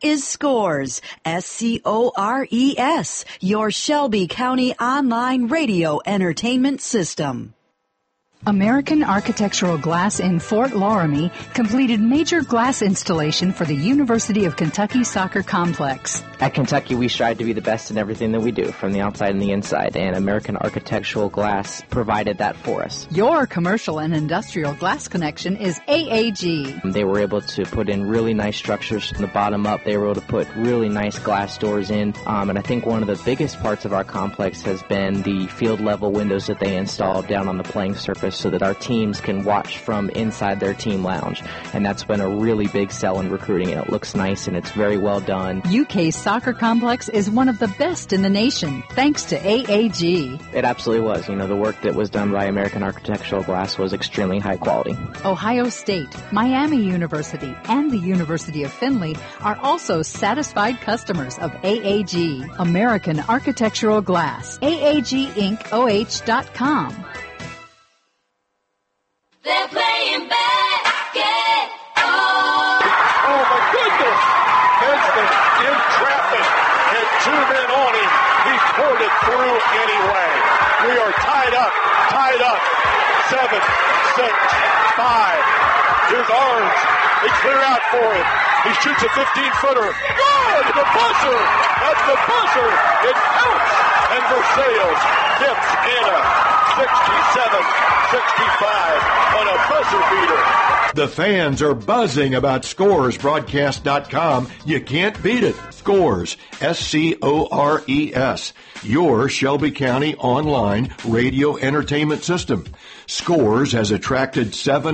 is Scores, SCORES, your Shelby County online radio entertainment system. American Architectural Glass in Fort Loramie completed major glass installation for the University of Kentucky Soccer Complex. At Kentucky, we strive to be the best in everything that we do, from the outside and the inside, and American Architectural Glass provided that for us. Your commercial and industrial glass connection is AAG. They were able to put in really nice structures from the bottom up. They were able to put really nice glass doors in, and I think one of the biggest parts of our complex has been the field-level windows that they installed down on the playing surface so that our teams can watch from inside their team lounge, and that's been a really big sell in recruiting, and it looks nice and it's very well done. UK Soccer Complex is one of the best in the nation, thanks to AAG. It absolutely was. The work that was done by American Architectural Glass was extremely high quality. Ohio State, Miami University, and the University of Findlay are also satisfied customers of AAG, American Architectural Glass. AAGIncOH.com. They're playing basketball. Oh, my goodness. Hensman in traffic. Had two men on him. He poured it through anyway. We are tied up. 7, 6, 5. Here's Arns. They clear out for him. He shoots a 15-footer. Good! The buzzer! That's the buzzer! It counts! And Versailles gets in a 67-65 on a buzzer beater. The fans are buzzing about ScoresBroadcast.com. You can't beat it. Scores, SCORES, your Shelby County online radio entertainment system. Scores has attracted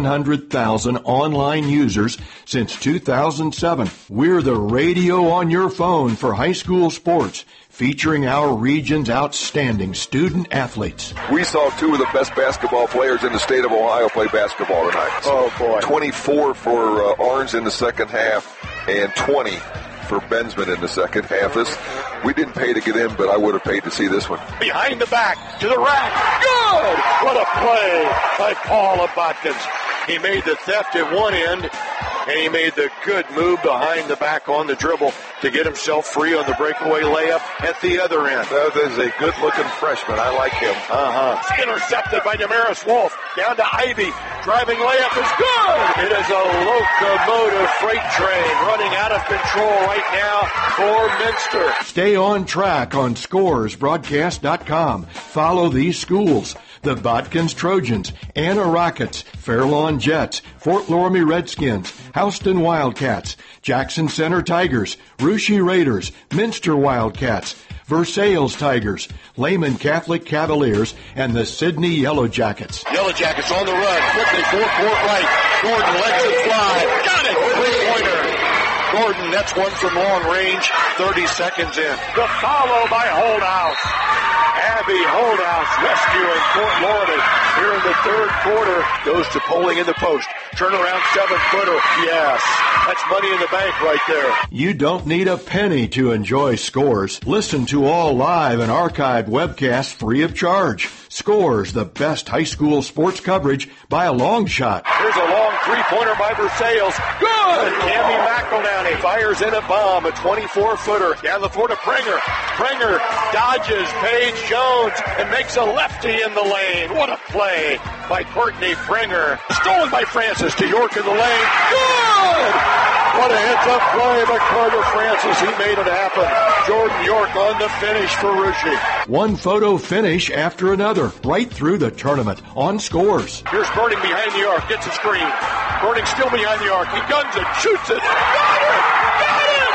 700,000 online users since 2007. We're the radio on your phone for high school sports, featuring our region's outstanding student athletes. We saw two of the best basketball players in the state of Ohio play basketball tonight. Oh, boy. 24 for Arns in the second half and 20 for Bensman in the second half. We didn't pay to get in, but I would have paid to see this one. Behind the back, to the rack. Good! What a play by Paul Botkins. He made the theft at one end, and he made the good move behind the back on the dribble to get himself free on the breakaway layup at the other end. That is a good-looking freshman. I like him. Intercepted by Damaris Wolf. Down to Ivy. Driving layup is good. It is a locomotive freight train running out of control right now for Minster. Stay on track on ScoresBroadcast.com. Follow these schools: the Botkins Trojans, Anna Rockets, Fairlawn Jets, Fort Loramie Redskins, Houston Wildcats, Jackson Center Tigers, Russia Raiders, Minster Wildcats, Versailles Tigers, Lehman Catholic Cavaliers, and the Sydney Yellow Jackets. Yellow Jackets on the run. Quickly, forecourt right. Gordon lets it fly. Got it. Three-pointer. Gordon, that's one from long range. 30 seconds in. The follow by Holdhouse. Abby Holdhouse rescuing Fort Loramie here in the third quarter. Goes to Poling in the post. Turnaround 7-footer. Yes. That's money in the bank right there. You don't need a penny to enjoy Scores. Listen to all live and archived webcasts free of charge. Scores, the best high school sports coverage by a long shot. Here's a long three-pointer by Versailles. Good! Cammy McEldowney fires in a bomb, a 24-footer. Down the floor to Prenger. Prenger dodges Paige Jones and makes a lefty in the lane. What a play by Courtney Prenger. Stolen by Francis to York in the lane. Good! What a heads-up play by Carter Francis. He made it happen. Jordan York on the finish for Russia. One photo finish after another, right through the tournament on Scores. Here's Burning behind the arc. Gets a screen. Burning still behind the arc. He guns it. Shoots it. Got it! Got it!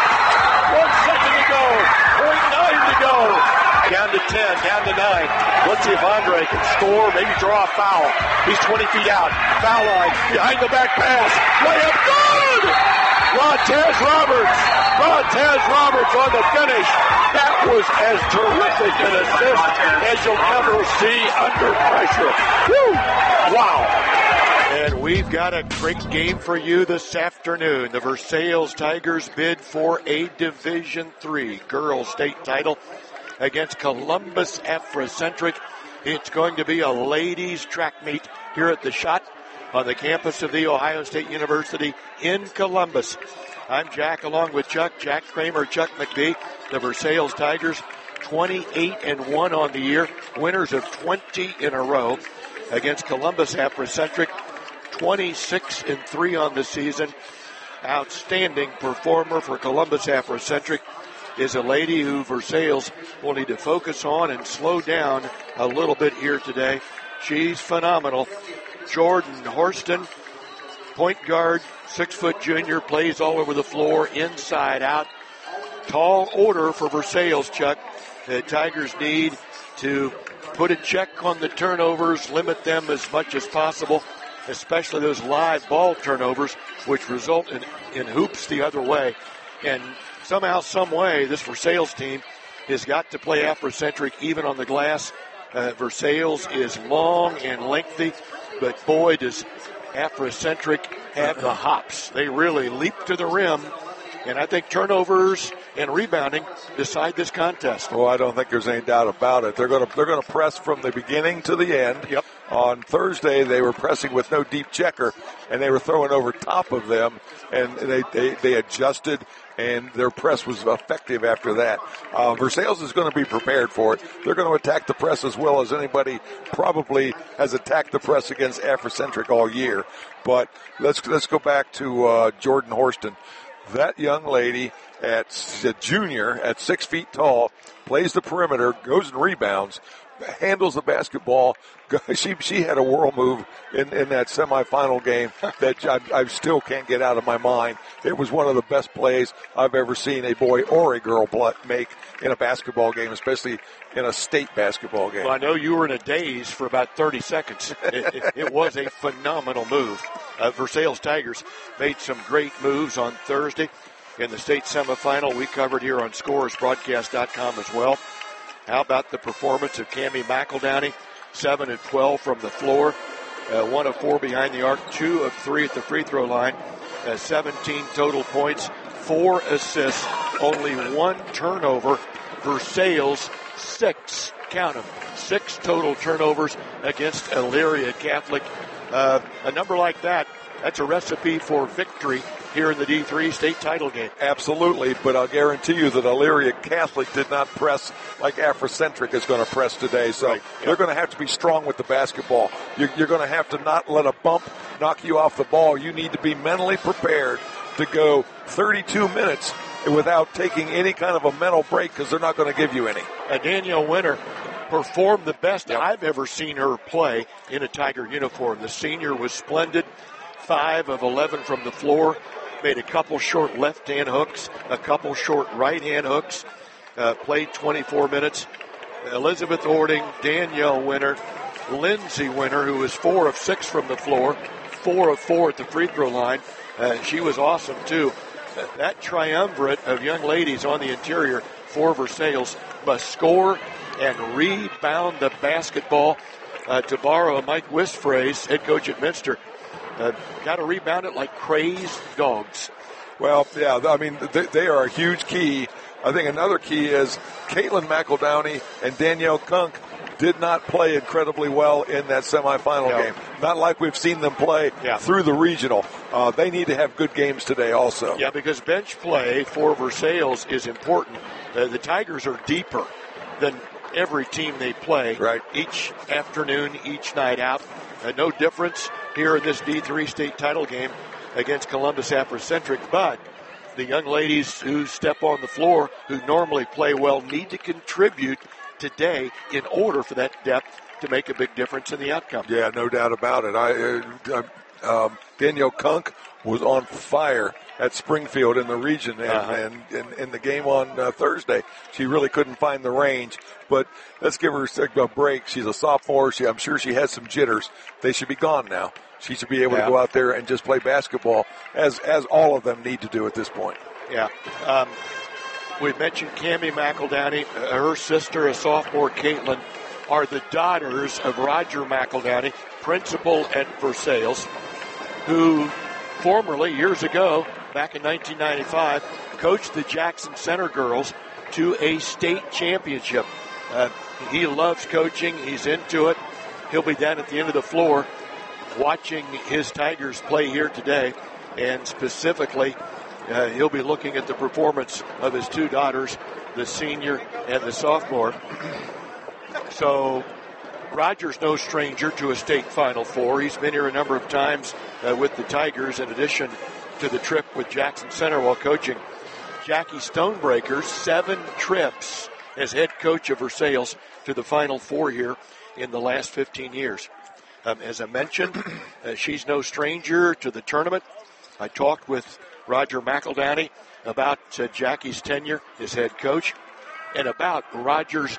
1 second to go. 0.9 to go. Down to 10, down to 9. Let's see if Andre can score, maybe draw a foul. He's 20 feet out. Foul line. Behind the back pass. Layup. Good! Rontez Roberts on the finish. That was as terrific an assist as you'll ever see under pressure. Woo! Wow. And we've got a great game for you this afternoon. The Versailles Tigers bid for a Division III girls state title against Columbus Afrocentric. It's going to be a ladies track meet here at the Schott on the campus of The Ohio State University in Columbus. I'm Jack along with Chuck. Jack Kramer, Chuck McBee. The Versailles Tigers 28-1 on the year. Winners of 20 in a row against Columbus Afrocentric. 26-3 on the season. Outstanding performer for Columbus Afrocentric is a lady who Versailles will need to focus on and slow down a little bit here today. She's phenomenal. Jordan Horston, point guard, 6-foot junior, plays all over the floor, inside out. Tall order for Versailles, Chuck. The Tigers need to put a check on the turnovers, limit them as much as possible, especially those live ball turnovers, which result in hoops the other way. And somehow, some way, this Versailles team has got to play Afrocentric even on the glass. Versailles is long and lengthy, but boy, does Afrocentric have the hops. They really leap to the rim, and I think turnovers and rebounding decide this contest. Well, I don't think there's any doubt about it. They're going to press from the beginning to the end. Yep. On Thursday, they were pressing with no deep checker, and they were throwing over top of them, and they adjusted, and their press was effective after that. Versailles is going to be prepared for it. They're going to attack the press as well as anybody probably has attacked the press against Afrocentric all year. But let's go back to Jordan Horston. That young lady at a junior at 6 feet tall, plays the perimeter, goes and rebounds, handles the basketball. She had a whirl move in that semifinal game that I still can't get out of my mind. It was one of the best plays I've ever seen a boy or a girl make in a basketball game, especially in a state basketball game. Well, I know you were in a daze for about 30 seconds. It was a phenomenal move. Versailles Tigers made some great moves on Thursday in the state semifinal. We covered here on ScoresBroadcast.com as well. How about the performance of Cammie McEldowney? 7 of 12 from the floor, 1 of 4 behind the arc, 2 of 3 at the free throw line, 17 total points, 4 assists, only 1 turnover. Versailles, 6 total turnovers against Elyria Catholic. A number like that, that's a recipe for victory here in the D3 state title game. Absolutely, but I'll guarantee you that Elyria Catholic did not press like Afrocentric is going to press today. So right. They're going to have to be strong with the basketball. You're going to have to not let a bump knock you off the ball. You need to be mentally prepared to go 32 minutes without taking any kind of a mental break because they're not going to give you any. Danielle Winter performed the best I've ever seen her play in a Tiger uniform. The senior was splendid. 5 of 11 from the floor. Made a couple short left-hand hooks, a couple short right-hand hooks. Played 24 minutes. Elizabeth Ording, Danielle Winter, Lindsay Winter, who was 4 of 6 from the floor, 4 of 4 at the free throw line. She was awesome, too. That triumvirate of young ladies on the interior for Versailles must score and rebound the basketball. To borrow a Mike Wiss phrase, head coach at Minster, got to rebound it like crazed dogs. Well, yeah, I mean, they are a huge key. I think another key is Caitlin McEldowney and Danielle Kunk did not play incredibly well in that semifinal game. Not like we've seen them play through the regional. They need to have good games today also. Yeah, because bench play for Versailles is important. The Tigers are deeper than every team they play. Right. Each afternoon, each night out. No difference here in this D3 state title game against Columbus Afrocentric, but the young ladies who step on the floor, who normally play well, need to contribute today in order for that depth to make a big difference in the outcome. Yeah, no doubt about it. Danielle Kunk was on fire at Springfield in the region, and in the game on Thursday, she really couldn't find the range. But let's give her a break. She's a sophomore. I'm sure she has some jitters. They should be gone now. She should be able to go out there and just play basketball, as all of them need to do at this point. Yeah. We mentioned Cammie McEldowney. Her sister, a sophomore, Caitlin, are the daughters of Roger McEldowney, principal at Versailles, who formerly, years ago, back in 1995, coached the Jackson Center girls to a state championship. He loves coaching. He's into it. He'll be down at the end of the floor watching his Tigers play here today, and specifically he'll be looking at the performance of his two daughters, the senior and the sophomore. So Roger's no stranger to a state Final Four. He's been here a number of times with the Tigers, in addition to the trip with Jackson Center while coaching. Jackie Stonebreaker, 7 trips as head coach of Versailles to the Final Four here in the last 15 years. As I mentioned, she's no stranger to the tournament. I talked with Roger McEldowney about Jackie's tenure as head coach and about Roger's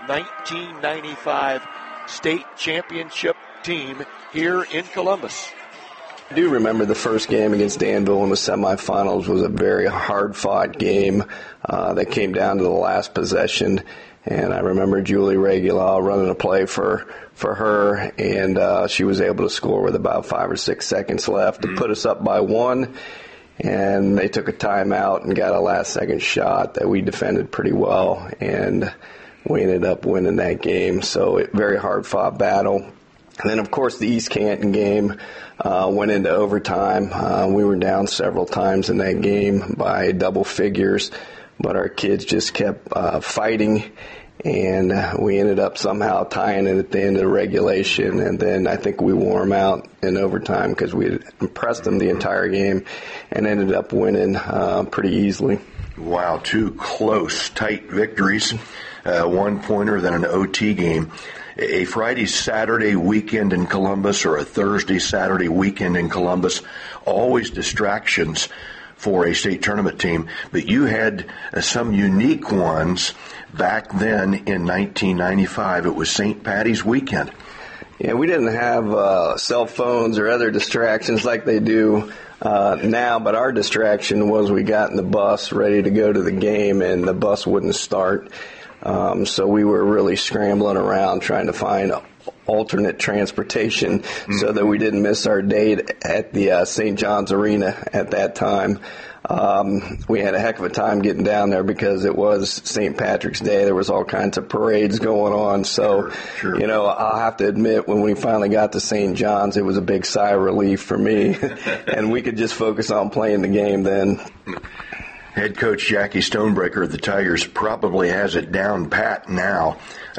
1995 state championship team here in Columbus. I do remember the first game against Danville in the semifinals was a very hard-fought game that came down to the last possession. And I remember Julie Regula running a play for her, and she was able to score with about 5 or 6 seconds left to put us up by 1. And they took a timeout and got a last-second shot that we defended pretty well, and we ended up winning that game. So very hard-fought battle. And then, of course, the East Canton game went into overtime. We were down several times in that game by double figures, but our kids just kept fighting, and we ended up somehow tying it at the end of the regulation. And then I think we wore them out in overtime because we had impressed them the entire game and ended up winning pretty easily. Wow, 2 close, tight victories, 1-pointer, then an OT game. A Friday-Saturday weekend in Columbus or a Thursday-Saturday weekend in Columbus, always distractions for a state tournament team. But you had some unique ones back then in 1995. It was St. Patty's weekend. Yeah, we didn't have cell phones or other distractions like they do now, but our distraction was we got in the bus ready to go to the game, and the bus wouldn't start. So we were really scrambling around trying to find alternate transportation so that we didn't miss our date at the St. John's Arena at that time. We had a heck of a time getting down there because it was St. Patrick's Day. There was all kinds of parades going on. So, Sure. You know, I'll have to admit, when we finally got to St. John's, it was a big sigh of relief for me. And we could just focus on playing the game then. Head coach Jackie Stonebreaker of the Tigers probably has it down pat now.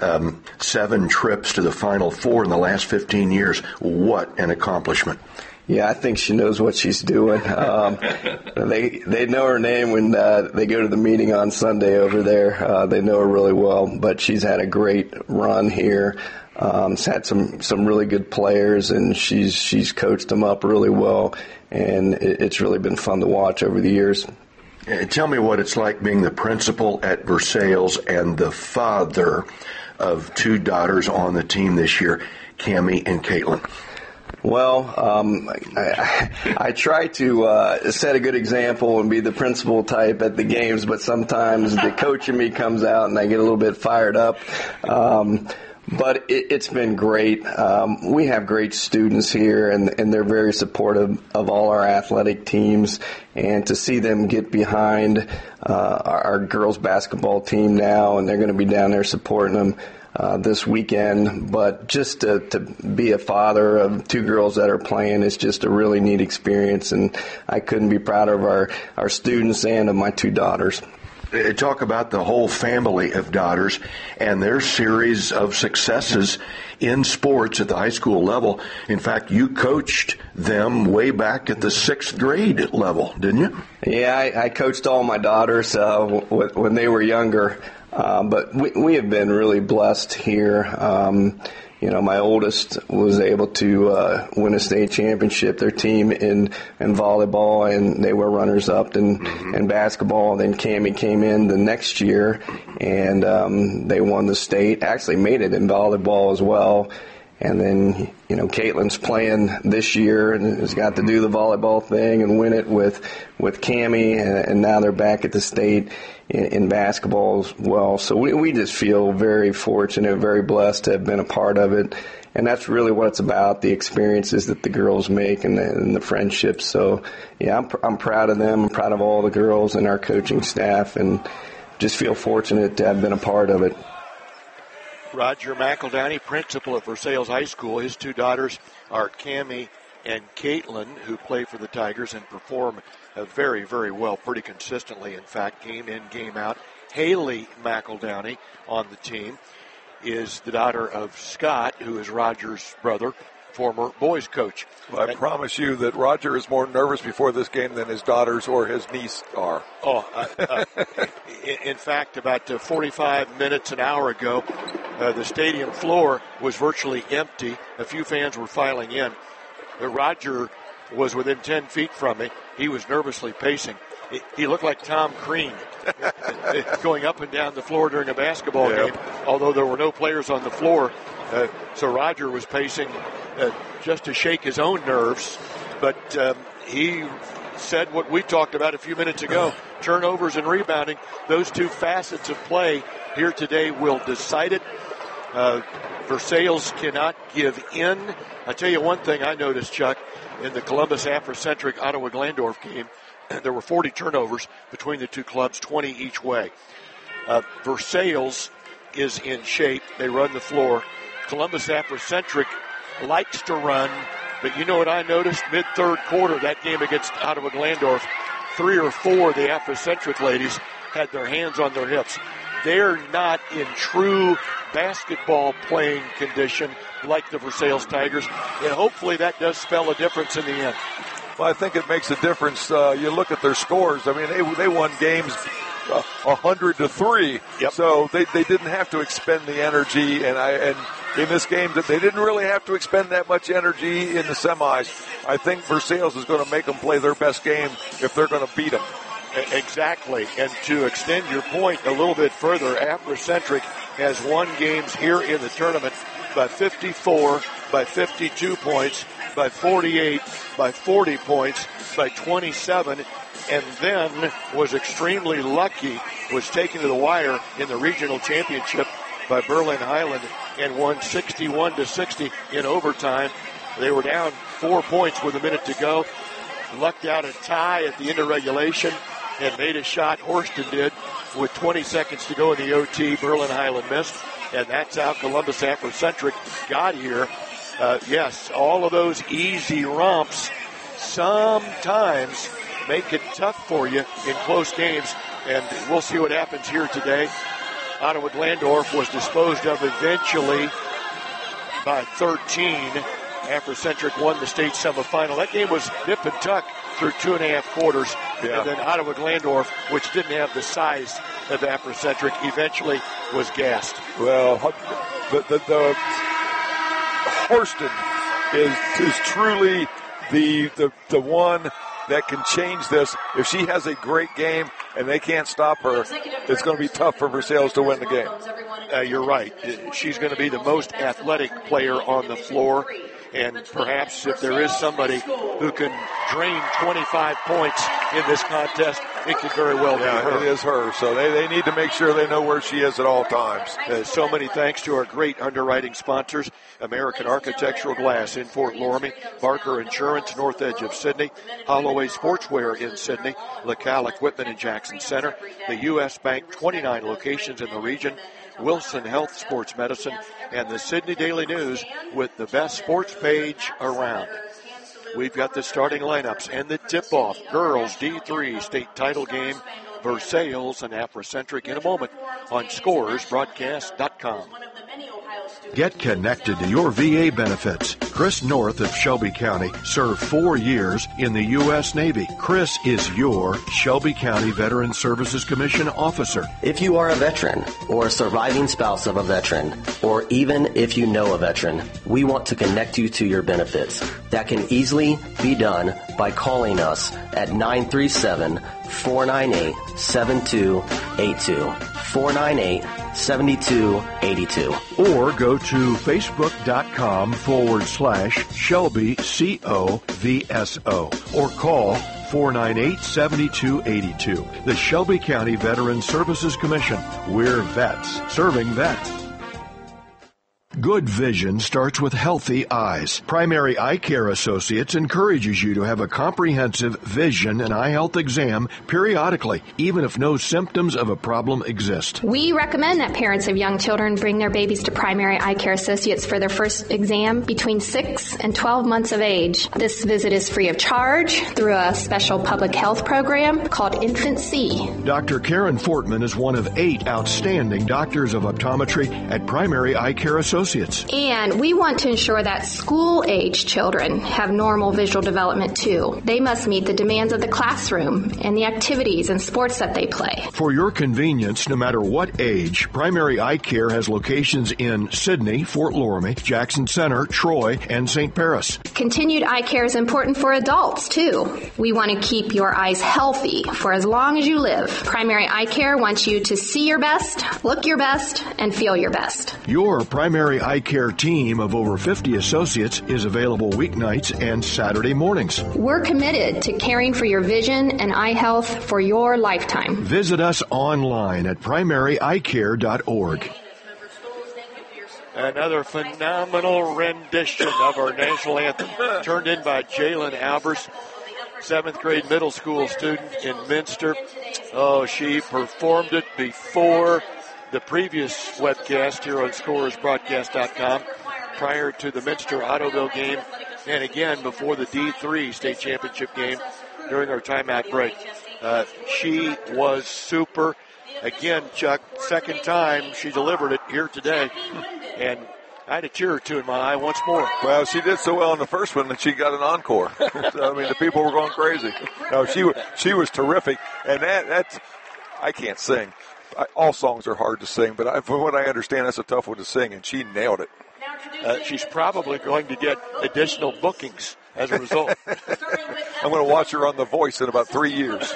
7 trips to the Final Four in the last 15 years. What an accomplishment. Yeah, I think she knows what she's doing. They know her name when they go to the meeting on Sunday over there. They know her really well, but she's had a great run here. She's had some really good players, and she's coached them up really well, and it's really been fun to watch over the years. Tell me what it's like being the principal at Versailles and the father of 2 daughters on the team this year, Cammie and Caitlin. Well, I try to set a good example and be the principal type at the games, but sometimes the coach in me comes out and I get a little bit fired up. But it's been great. We have great students here, and they're very supportive of all our athletic teams. And to see them get behind our girls basketball team now, and they're going to be down there supporting them this weekend. But just to be a father of 2 girls that are playing is just a really neat experience, and I couldn't be prouder of our students and of my 2 daughters. Talk about the whole family of daughters and their series of successes in sports at the high school level. In fact, you coached them way back at the 6th grade level, didn't you? Yeah, I coached all my daughters when they were younger, but we have been really blessed here. My oldest was able to win a state championship, their team in volleyball, and they were runners-up in basketball. And then Cammie came in the next year, and they won the state, actually made it in volleyball as well. And then, Caitlin's playing this year and has got to do the volleyball thing and win it with Cammie, and now they're back at the state in basketball as well. So we just feel very fortunate, very blessed to have been a part of it. And that's really what it's about, the experiences that the girls make and the friendships. So, yeah, I'm proud of them. I'm proud of all the girls and our coaching staff, and just feel fortunate to have been a part of it. Roger McEldowney, principal at Versailles High School. His 2 daughters are Cammie and Caitlin, who play for the Tigers and perform very, very well, pretty consistently, in fact, game in, game out. Haley McEldowney on the team is the daughter of Scott, who is Roger's brother, former boys coach. Well, I promise you that Roger is more nervous before this game than his daughters or his niece are. In fact, about 45 minutes, an hour ago, the stadium floor was virtually empty. A few fans were filing in. Roger was within 10 feet from me. He was nervously pacing. He looked like Tom Crean going up and down the floor during a basketball game, although there were no players on the floor. So Roger was pacing just to shake his own nerves. But he said what we talked about a few minutes ago, turnovers and rebounding. Those two facets of play here today will decide it. Versailles cannot give in. I'll tell you one thing I noticed, Chuck, in the Columbus Africentric Ottawa Glandorf game, there were 40 turnovers between the two clubs, 20 each way. Versailles is in shape. They run the floor. Columbus Africentric likes to run, but you know what I noticed? Mid-third quarter, that game against Ottawa Glandorf, 3 or 4 of the Africentric ladies had their hands on their hips. They're not in true basketball playing condition like the Versailles Tigers, and hopefully that does spell a difference in the end. Well, I think it makes a difference. You look at their scores. I mean, they won games 100-3. Yep. So they didn't have to expend the energy, and in this game they didn't really have to expend that much energy in the semis. I think Versailles is going to make them play their best game if they're going to beat them. Exactly. And to extend your point a little bit further, Africentric has won games here in the tournament by 54, by 52 points, by 48, by 40 points, by 27, and then was extremely lucky, was taken to the wire in the regional championship by Berlin Highland and won 61-60 in overtime. They were down 4 points with a minute to go, lucked out a tie at the end of regulation, and made a shot, Horston did, with 20 seconds to go in the OT. Berlin Highland missed, and that's how Columbus Africentric got here. Yes, all of those easy romps sometimes make it tough for you in close games, and we'll see what happens here today. Ottawa Glandorf was disposed of eventually by 13. Africentric won the state semifinal. That game was nip and tuck through 2.5 quarters. Yeah. And then Ottawa Glandorf, which didn't have the size of Africentric, eventually was gassed. Well, the Horston is truly the one that can change this. If she has a great game and they can't stop her, it's going to be tough for Versailles to win the game. You're right. She's going to be the most athletic player on the floor. And perhaps if there is somebody who can drain 25 points in this contest, it could very well be her. It is her. So they need to make sure they know where she is at all times. So many thanks to our great underwriting sponsors, American Architectural Glass in Fort Loramie, Barker Insurance, North Edge of Sydney, Holloway Sportswear in Sydney, LaCal Equipment in Jackson Center, the U.S. Bank, 29 locations in the region, Wilson Health Sports Medicine, and the Sydney Daily News with the best sports page around. We've got the starting lineups and the tip-off. Girls D3 state title game, Versailles and Africentric in a moment on ScoresBroadcast.com. Get connected to your VA benefits. Chris North of Shelby County served 4 years in the U.S. Navy. Chris is your Shelby County Veteran Services Commission officer. If you are a veteran or a surviving spouse of a veteran, or even if you know a veteran, we want to connect you to your benefits. That can easily be done by calling us at 937-498-7282. 498-7282. Or go to facebook.com/Shelby COVSO or call 498-7282. The Shelby County Veteran Services Commission. We're vets serving vets. Good vision starts with healthy eyes. Primary Eye Care Associates encourages you to have a comprehensive vision and eye health exam periodically, even if no symptoms of a problem exist. We recommend that parents of young children bring their babies to Primary Eye Care Associates for their first exam between 6 and 12 months of age. This visit is free of charge through a special public health program called Infant C. Dr. Karen Fortman is one of 8 outstanding doctors of optometry at Primary Eye Care Associates. And we want to ensure that school-age children have normal visual development too. They must meet the demands of the classroom and the activities and sports that they play. For your convenience, no matter what age, Primary Eye Care has locations in Sydney, Fort Loramie, Jackson Center, Troy, and St. Paris. Continued eye care is important for adults too. We want to keep your eyes healthy for as long as you live. Primary Eye Care wants you to see your best, look your best, and feel your best. Your Primary Eye Care team of over 50 associates is available weeknights and Saturday mornings. We're committed to caring for your vision and eye health for your lifetime. Visit us online at primaryeyecare.org. Another phenomenal rendition of our national anthem turned in by Jalen Albers, 7th grade middle school student in Minster. Oh, she performed it before the previous webcast here on ScorersBroadcast.com prior to the Minster-Ottoville game, and again before the D3 state championship game during our timeout break. She was super. Again, Chuck, second time she delivered it here today, and I had a tear or two in my eye once more. Well, she did so well in the first one that she got an encore. So, I mean, the people were going crazy. No, she was terrific, and that's I can't sing. All songs are hard to sing, but from what I understand, that's a tough one to sing, and she nailed it. She's probably going to get additional bookings as a result. I'm going to watch her on The Voice in about 3 years.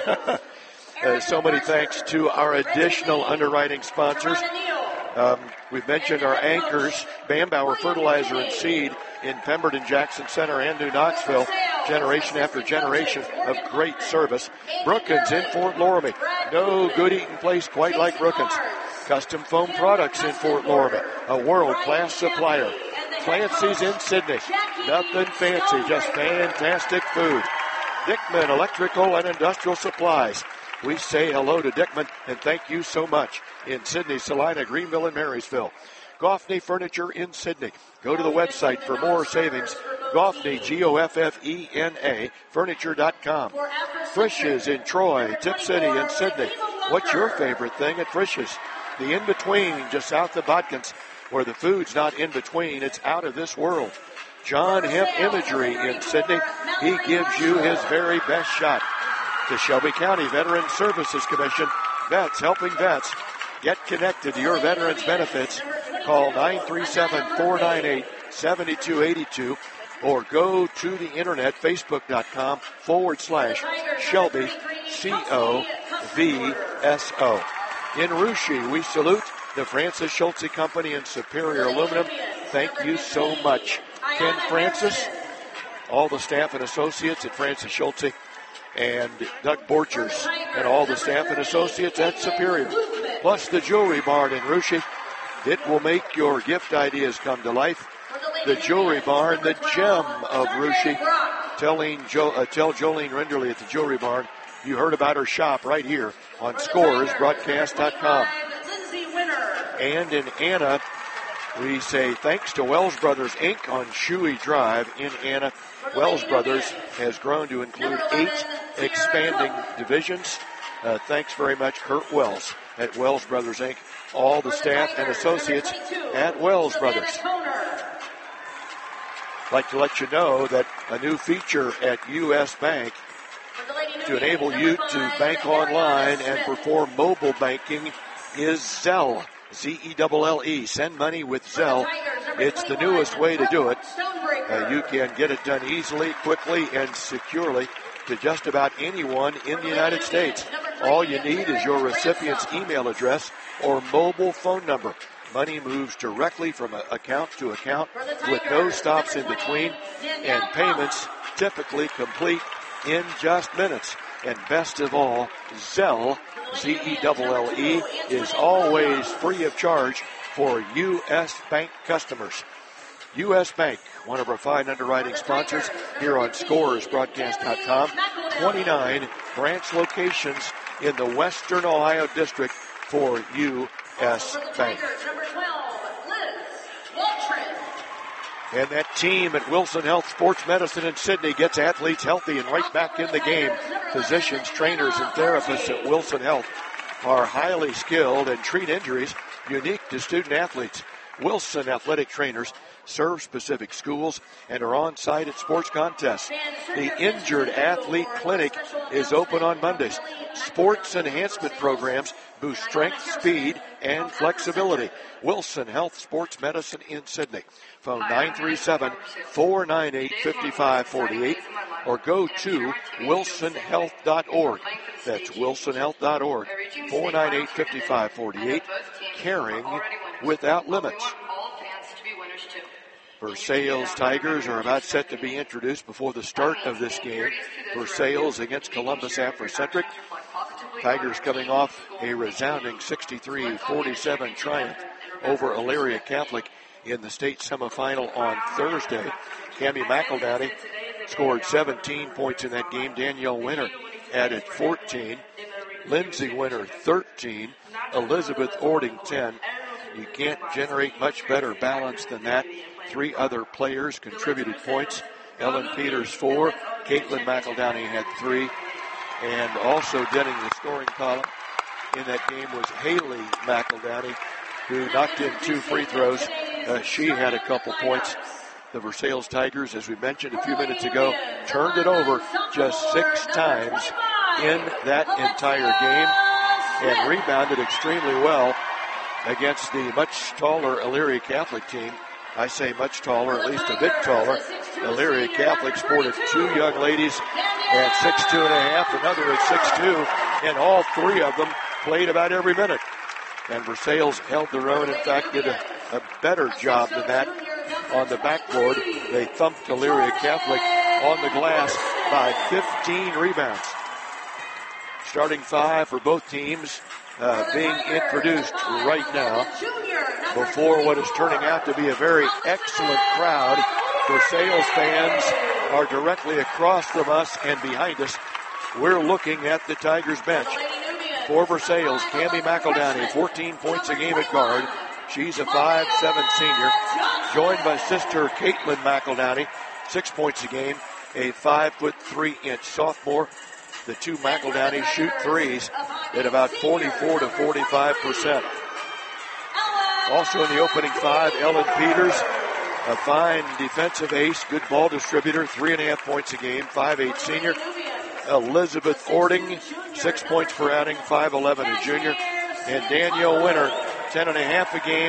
So many thanks to our additional underwriting sponsors. We've mentioned our anchors, Bambauer Fertilizer and Seed in Pemberton, Jackson Center, and New Knoxville. Generation after generation of great service. Brookins in Fort Loramie. No good eating place quite like Brookins. Custom Foam Products in Fort Loramie. A world-class supplier. Clancy's in Sydney. Nothing fancy, just fantastic food. Dickman Electrical and Industrial Supplies. We say hello to Dickman and thank you so much in Sydney, Salina, Greenville, and Marysville. Goffney Furniture in Sydney. Go to the website for more savings. Goffney, Goffena, furniture.com. Frisch's in Troy, Tip City, and Sydney. What's your favorite thing at Frisch's? The in-between, just south of Botkins, where the food's not in between, it's out of this world. John Hemp Imagery in Sydney. He gives you his very best shot. The Shelby County Veterans Services Commission. Vets helping vets. Get connected to your veterans benefits. Call 937-498-7282 or go to the internet, facebook.com/Shelby COVSO. In Russia, we salute the Francis Schultze Company and Superior Aluminum. Thank you so much. Ken Francis, all the staff and associates at Francis Schultze, and Doug Borchers and all the staff and associates at Superior. Plus the Jewelry Barn in Russia. It will make your gift ideas come to life. The Jewelry Barn, the gem of Russia. Tell Jolene Renderly at the Jewelry Barn you heard about her shop right here on ScoresBroadcast.com. And in Anna, we say thanks to Wells Brothers, Inc. on Shuey Drive in Anna. Wells Brothers has grown to include 8 expanding divisions. Thanks very much, Kurt Wells at Wells Brothers, Inc., all the staff and associates at Wells Brothers. I'd like to let you know that a new feature at U.S. Bank to enable you to bank online and perform mobile banking is Zelle, Z-E-L-L-E. Send money with Zelle. It's the newest way to do it. You can get it done easily, quickly, and securely to just about anyone in the United States. All you need is your recipient's email address or mobile phone number. Money moves directly from account to account with no stops in between, and payments typically complete in just minutes. And best of all, Zelle, Z-E-L-L-E, is always free of charge for U.S. Bank customers. U.S. Bank, one of our fine underwriting sponsors here on ScoresBroadcast.com. 29 branch locations in the Western Ohio District for U.S. Bank. And that team at Wilson Health Sports Medicine in Sidney gets athletes healthy and right back in the game. Physicians, trainers, and therapists at Wilson Health are highly skilled and treat injuries unique to student athletes. Wilson athletic trainers serve specific schools and are on site at sports contests. The Injured Athlete Clinic is open on Mondays. Sports enhancement programs boost strength, speed, and flexibility. Wilson Health Sports Medicine in Sidney. Phone 937-498-5548 or go to wilsonhealth.org. That's wilsonhealth.org. 498-5548. Caring without limits. Versailles Tigers are about set to be introduced before the start of this game. Versailles against Columbus Afrocentric. Tigers coming off a resounding 63-47 triumph over Elyria Catholic in the state semifinal on Thursday. Cammie McEldowney scored 17 points in that game. Danielle Winter added 14. Lindsay Winter 13. Elizabeth Ording 10. You can't generate much better balance than that. 3 other players contributed points. Ellen Peters 4. Caitlin McEldowney had 3. And also denting the scoring column in that game was Haley McEldowney, who knocked in 2 free throws. She had a couple points. The Versailles Tigers, as we mentioned a few minutes ago, turned it over just 6 times in that entire game and rebounded extremely well against the much taller Elyria Catholic team. I say much taller, at least a bit taller. Elyria Catholic sported 2 young ladies at 6'2 and a half, another at 6'2, and all 3 of them played about every minute. And Versailles held their own, in fact, did a better job than that on the backboard. They thumped Elyria Catholic on the glass by 15 rebounds. Starting 5 for both teams being introduced right now before what is turning out to be a very excellent crowd. Versailles fans are directly across from us and behind us. We're looking at the Tigers bench. For Versailles, Cammie McEldowney, 14 points a game at guard. She's a 5'7" senior, joined by sister Caitlin McEldowney, 6 points a game, a 5'3" sophomore. The 2 McEldowney shoot threes at about 44 to 45%. Also in the opening 5, Ellen Peters, a fine defensive ace, good ball distributor, 3.5 points a game, 5'8" senior. Elizabeth Ording, 6 points per outing, 5'11", a junior. And Danielle Winter, 10.5 a game,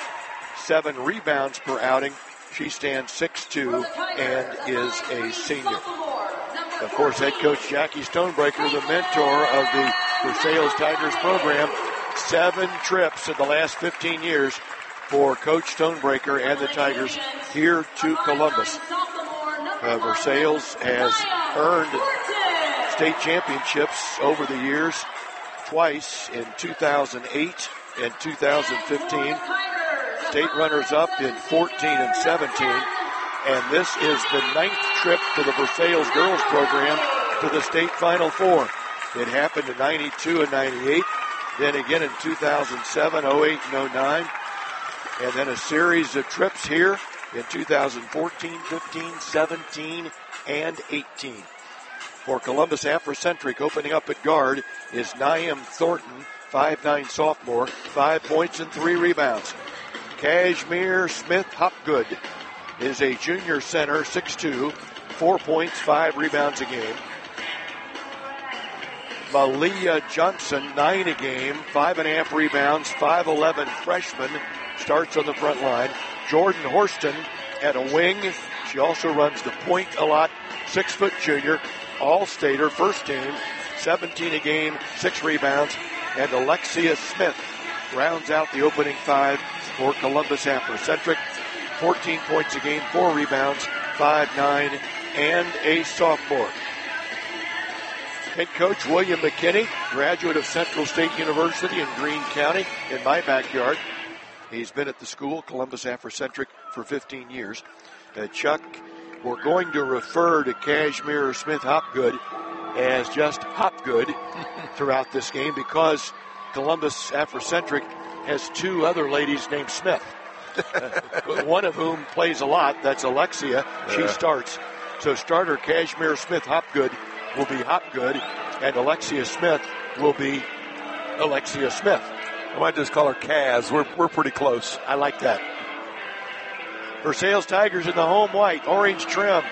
7 rebounds per outing. She stands 6'2" and is a senior. Of course, head coach Jackie Stonebreaker, the mentor of the Versailles Tigers program, 7 trips in the last 15 years for Coach Stonebreaker and the Tigers here to Columbus. Versailles has earned state championships over the years, twice in 2008 and 2015. State runners-up in 14 and 17. And this is the 9th trip for the Versailles girls program to the state Final Four. It happened in 92 and 98, then again in 2007, 08, and 09, and then a series of trips here in 2014, 15, 17, and 18. For Columbus Afrocentric, opening up at guard is Niam Thornton, 5'9" sophomore, 5 points and 3 rebounds. Kashmir Smith Hopgood is a junior center, 6'2", 4 points, 5 rebounds a game. Malia Johnson, 9 a game, 5.5 rebounds, 5'11" freshman, starts on the front line. Jordan Horston at a wing. She also runs the point a lot, 6' junior, all-stater, first team, 17 a game, 6 rebounds. And Alexia Smith rounds out the opening 5 for Columbus Afrocentric. 14 points a game, 4 rebounds, 5'9", and a sophomore. Head coach William McKinney, graduate of Central State University in Greene County, in my backyard. He's been at the school, Columbus Afrocentric, for 15 years. Chuck, we're going to refer to Kashmir Smith Hopgood as just Hopgood throughout this game because Columbus Afrocentric has two other ladies named Smith. One of whom plays a lot. That's Alexia. She starts. So starter Kashmir Smith Hopgood will be Hopgood, and Alexia Smith will be Alexia Smith. I might just call her Kaz. We're pretty close. I like that. Versailles Tigers in the home white, orange trim.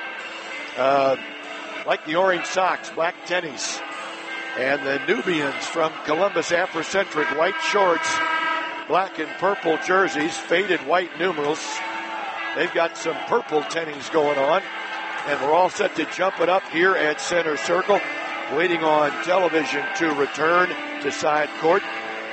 Like the orange socks, black tennies. And the Nubians from Columbus Afrocentric, white shorts, black and purple jerseys, faded white numerals. They've got some purple tennies going on. And we're all set to jump it up here at center circle, waiting on television to return to side court.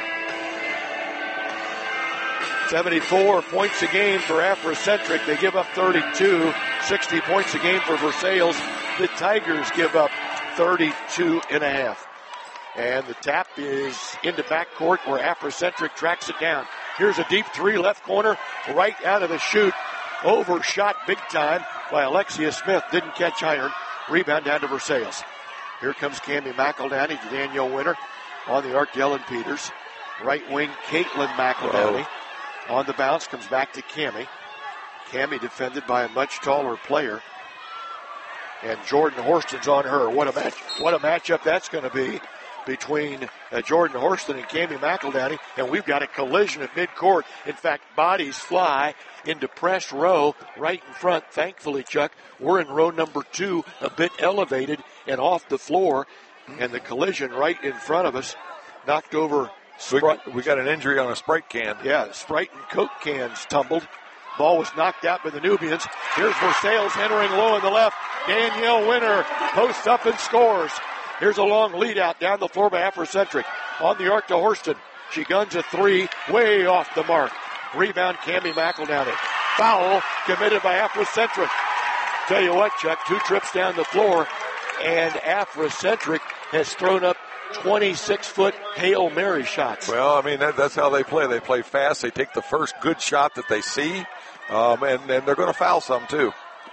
74 points a game for Afrocentric. They give up 32. 60 points a game for Versailles. The Tigers give up 32 and a half. And the tap is into backcourt where Afrocentric tracks it down. Here's a deep three, left corner, right out of the chute. Overshot big time by Alexia Smith. Didn't catch iron. Rebound down to Versailles. Here comes Cammie McEldowney to Danielle Winter. On the arc, Ellen Peters. Right wing, Caitlin McEldowney. On the bounce, comes back to Cammie. Cammie defended by a much taller player. And Jordan Horston's on her. What a matchup that's going to be between Jordan Horston and Cammie McEldowney. And we've got a collision at midcourt. In fact, bodies fly into press row right in front. Thankfully, Chuck, we're in row number 2, a bit elevated and off the floor. And the collision right in front of us knocked over Sprite. We got an injury on a Sprite can. Yeah, Sprite and Coke cans tumbled. Ball was knocked out by the Nubians. Here's Versailles entering low in the left. Danielle Winter posts up and scores. Here's a long lead out down the floor by Afrocentric. On the arc to Horston. She guns a three, way off the mark. Rebound, Cammie McEldowney. Foul committed by Afrocentric. Tell you what, Chuck, 2 trips down the floor, and Afrocentric has thrown up 26-foot Hail Mary shots. Well, I mean, that's how they play. They play fast. They take the first good shot that they see, and they're going to foul some, too.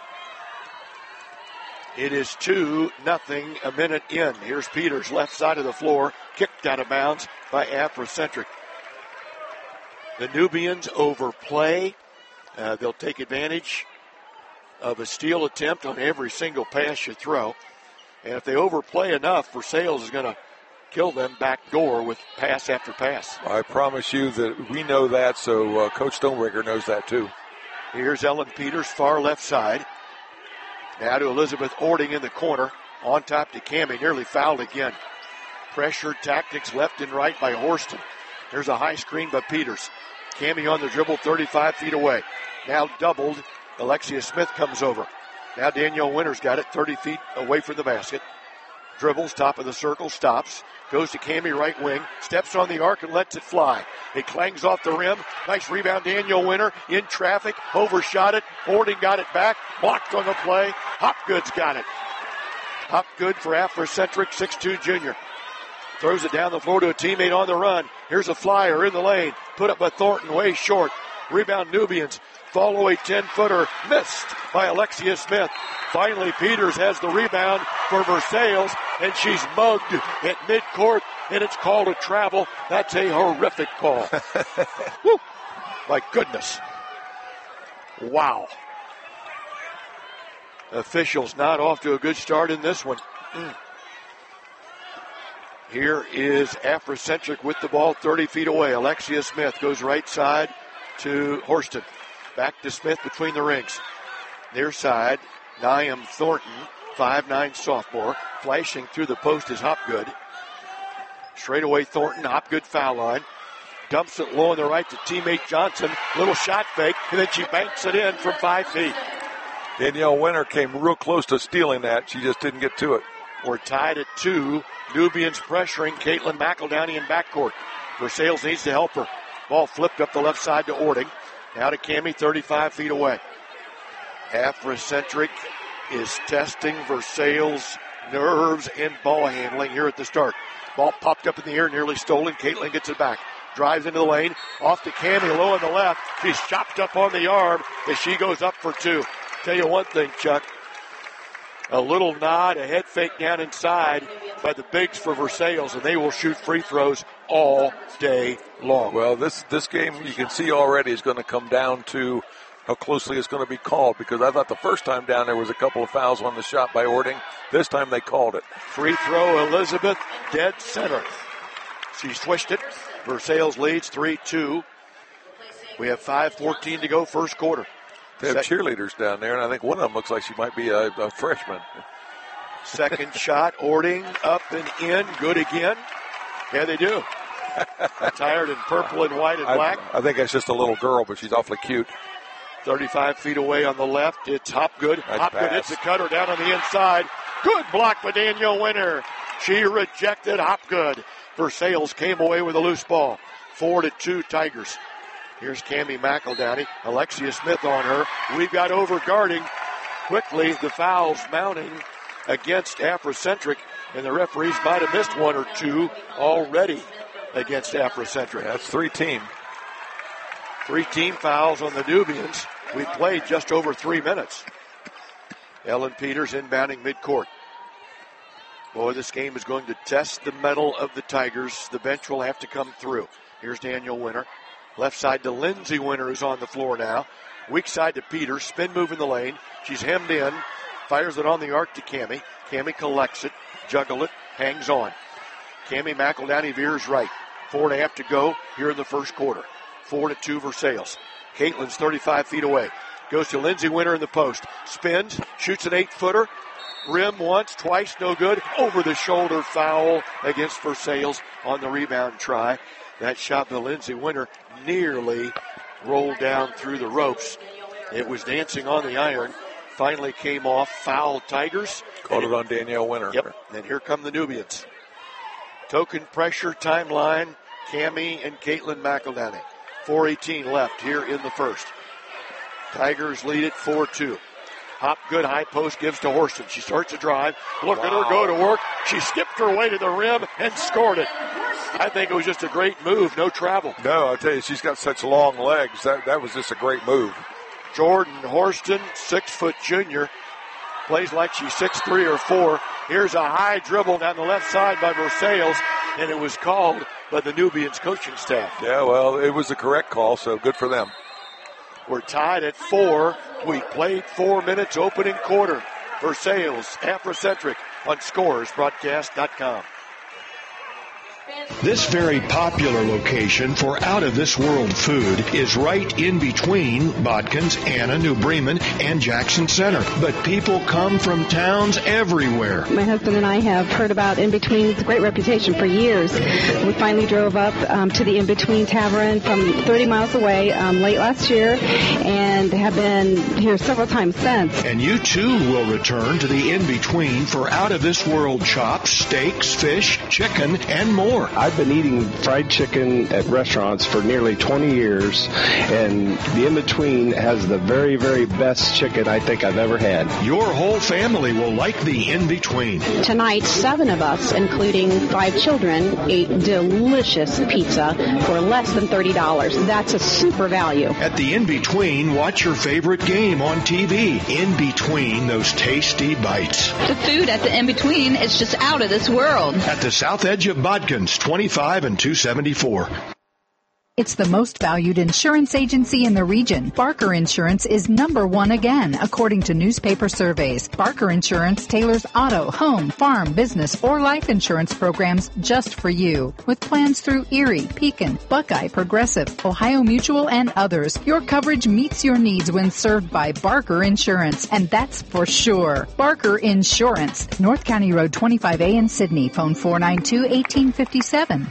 It is 2-0 a minute in. Here's Peters, left side of the floor, kicked out of bounds by Afrocentric. The Nubians overplay. They'll take advantage of a steal attempt on every single pass you throw. And if they overplay enough, Versailles is going to kill them backdoor with pass after pass. I promise you that we know that, so Coach Stonebreaker knows that too. Here's Ellen Peters, far left side. Now to Elizabeth Ording in the corner. On top to Cammie, nearly fouled again. Pressure tactics left and right by Horston. There's a high screen by Peters. Cammie on the dribble, 35 feet away. Now doubled. Alexia Smith comes over. Now Danielle Winter's got it 30 feet away from the basket. Dribbles, top of the circle, stops. Goes to Cammie, right wing. Steps on the arc and lets it fly. It clangs off the rim. Nice rebound, Danielle Winter. In traffic, overshot it. Ording got it back. Blocked on the play. Hopgood's got it. Hopgood for Afrocentric, 6'2" junior. Throws it down the floor to a teammate on the run. Here's a flyer in the lane. Put up by Thornton, way short. Rebound Nubians. Fall away 10-footer. Missed by Alexia Smith. Finally, Peters has the rebound for Versailles, and she's mugged at midcourt, and it's called a travel. That's a horrific call. Woo. My goodness. Wow. Officials not off to a good start in this one. Here is Afrocentric with the ball 30 feet away. Alexia Smith goes right side to Horston. Back to Smith between the rings. Near side, Niam Thornton, 5'9" sophomore. Flashing through the post is Hopgood. Straight away Thornton, Hopgood foul line. Dumps it low on the right to teammate Johnson. Little shot fake, and then she banks it in from 5 feet. Danielle Winter came real close to stealing that. She just didn't get to it. We're tied at 2. Nubians pressuring Caitlin McEldowney in backcourt. Versailles needs to help her. Ball flipped up the left side to Ording. Now to Cammie, 35 feet away. Afrocentric is testing Versailles' nerves and ball handling here at the start. Ball popped up in the air, nearly stolen. Caitlin gets it back. drives into the lane, off to Cammie low on the left. She's chopped up on the arm as she goes up for two. Tell you one thing, Chuck. A little nod, a head fake down inside by the bigs for Versailles, and they will shoot free throws all day long. Well, this game you can see already is going to come down to how closely it's going to be called, because I thought the first time down there was a couple of fouls on the shot by Ording. This time they called it. Free throw, Elizabeth, dead center. She swished it. Versailles leads 3-2. We have 5:14 to go, first quarter. They have cheerleaders down there, and I think one of them looks like she might be a freshman. Second shot, Ording up and in, good again. Yeah, they do. Attired in purple and white and black. I think that's just a little girl, but she's awfully cute. 35 feet away on the left, it's Hopgood. Hopgood hits a cutter down on the inside. Good block by Danielle Winter. She rejected Hopgood. Versailles came away with a loose ball. 4-2 Tigers. Here's Cammie McEldowney. Alexia Smith on her. We've got overguarding. Quickly, the fouls mounting against Afrocentric, and the referees might have missed one or two already against Afrocentric. That's three team fouls on the Nubians. We played just over 3 minutes. Ellen Peters inbounding midcourt. Boy, this game is going to test the mettle of the Tigers. The bench will have to come through. Here's Danielle Winter. Left side to Lindsay Winter, who's on the floor now. Weak side to Peters. Spin move in the lane. She's hemmed in. Fires it on the arc to Cammie. Cammie collects it. Juggle it. Hangs on. Cammie McEldowney veers right. 4.5 to go here in the first quarter. 4-2 Versailles. Caitlin's 35 feet away. Goes to Lindsay Winter in the post. Spins. Shoots an 8-footer. Rim once, twice, no good. Over the shoulder foul against Versailles on the rebound try. That shot by Lindsay Winter nearly rolled down through the ropes. It was dancing on the iron. Finally came off. Foul Tigers. Called it on Danielle Winter. Yep. And here come the Nubians. Token pressure timeline. Cammie and Caitlin McEldowney. 4:18 left here in the first. Tigers lead it 4-2. Hopgood high post gives to Horston. She starts to drive. Look at her go to work. She skipped her way to the rim and scored it. I think it was just a great move. No travel. No, I'll tell you, she's got such long legs. That was just a great move. Jordan Horston, 6-foot junior, plays like she's 6'3" or 4. Here's a high dribble down the left side by Versailles, and it was called by the Nubians coaching staff. Yeah, well, it was the correct call, so good for them. We're tied at 4. We played 4 minutes opening quarter. Versailles, Afrocentric on ScoresBroadcast.com. This very popular location for out-of-this-world food is right in between Bodkins, Anna, New Bremen, and Jackson Center. But people come from towns everywhere. My husband and I have heard about In Between. It's a great reputation for years. We finally drove up to the In Between Tavern from 30 miles away late last year and have been here several times since. And you, too, will return to the In Between for out-of-this-world chops, steaks, fish, chicken, and more. I've been eating fried chicken at restaurants for nearly 20 years, and the In-Between has the very, very best chicken I think I've ever had. Your whole family will like the In-Between. Tonight, 7 of us, including 5 children, ate delicious pizza for less than $30. That's a super value. At the In-Between, watch your favorite game on TV. In between those tasty bites. The food at the In-Between is just out of this world. At the south edge of Bodkins, 25 and 274. It's the most valued insurance agency in the region. Barker Insurance is #1 again, according to newspaper surveys. Barker Insurance tailors auto, home, farm, business, or life insurance programs just for you. With plans through Erie, Pekin, Buckeye, Progressive, Ohio Mutual, and others, your coverage meets your needs when served by Barker Insurance, and that's for sure. Barker Insurance, North County Road 25A in Sydney. Phone 492-1857.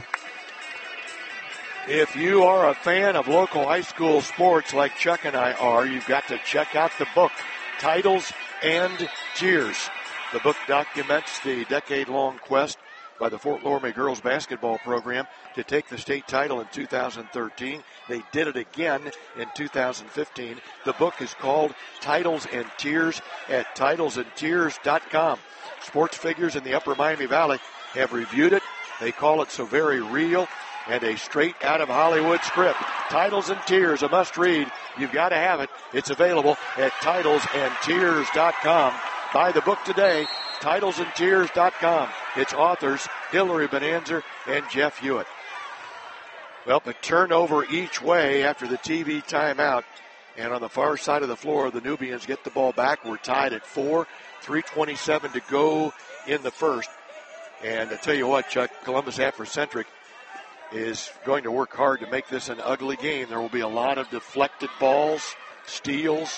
If you are a fan of local high school sports like Chuck and I are, you've got to check out the book, Titles and Tears. The book documents the decade-long quest by the Fort Loramie girls basketball program to take the state title in 2013. They did it again in 2015. The book is called Titles and Tears at titlesandtears.com. Sports figures in the Upper Miami Valley have reviewed it. They call it so very real. and a straight out of Hollywood script. Titles and Tears, a must read. You've got to have it. It's available at titlesandtears.com. Buy the book today, titlesandtears.com. Its authors, Hillary Bonanza and Jeff Hewitt. Well, a turnover each way after the TV timeout. And on the far side of the floor, the Nubians get the ball back. We're tied at 4, 3:27 to go in the first. And I tell you what, Chuck, Columbus Afrocentric is going to work hard to make this an ugly game. There will be a lot of deflected balls, steals.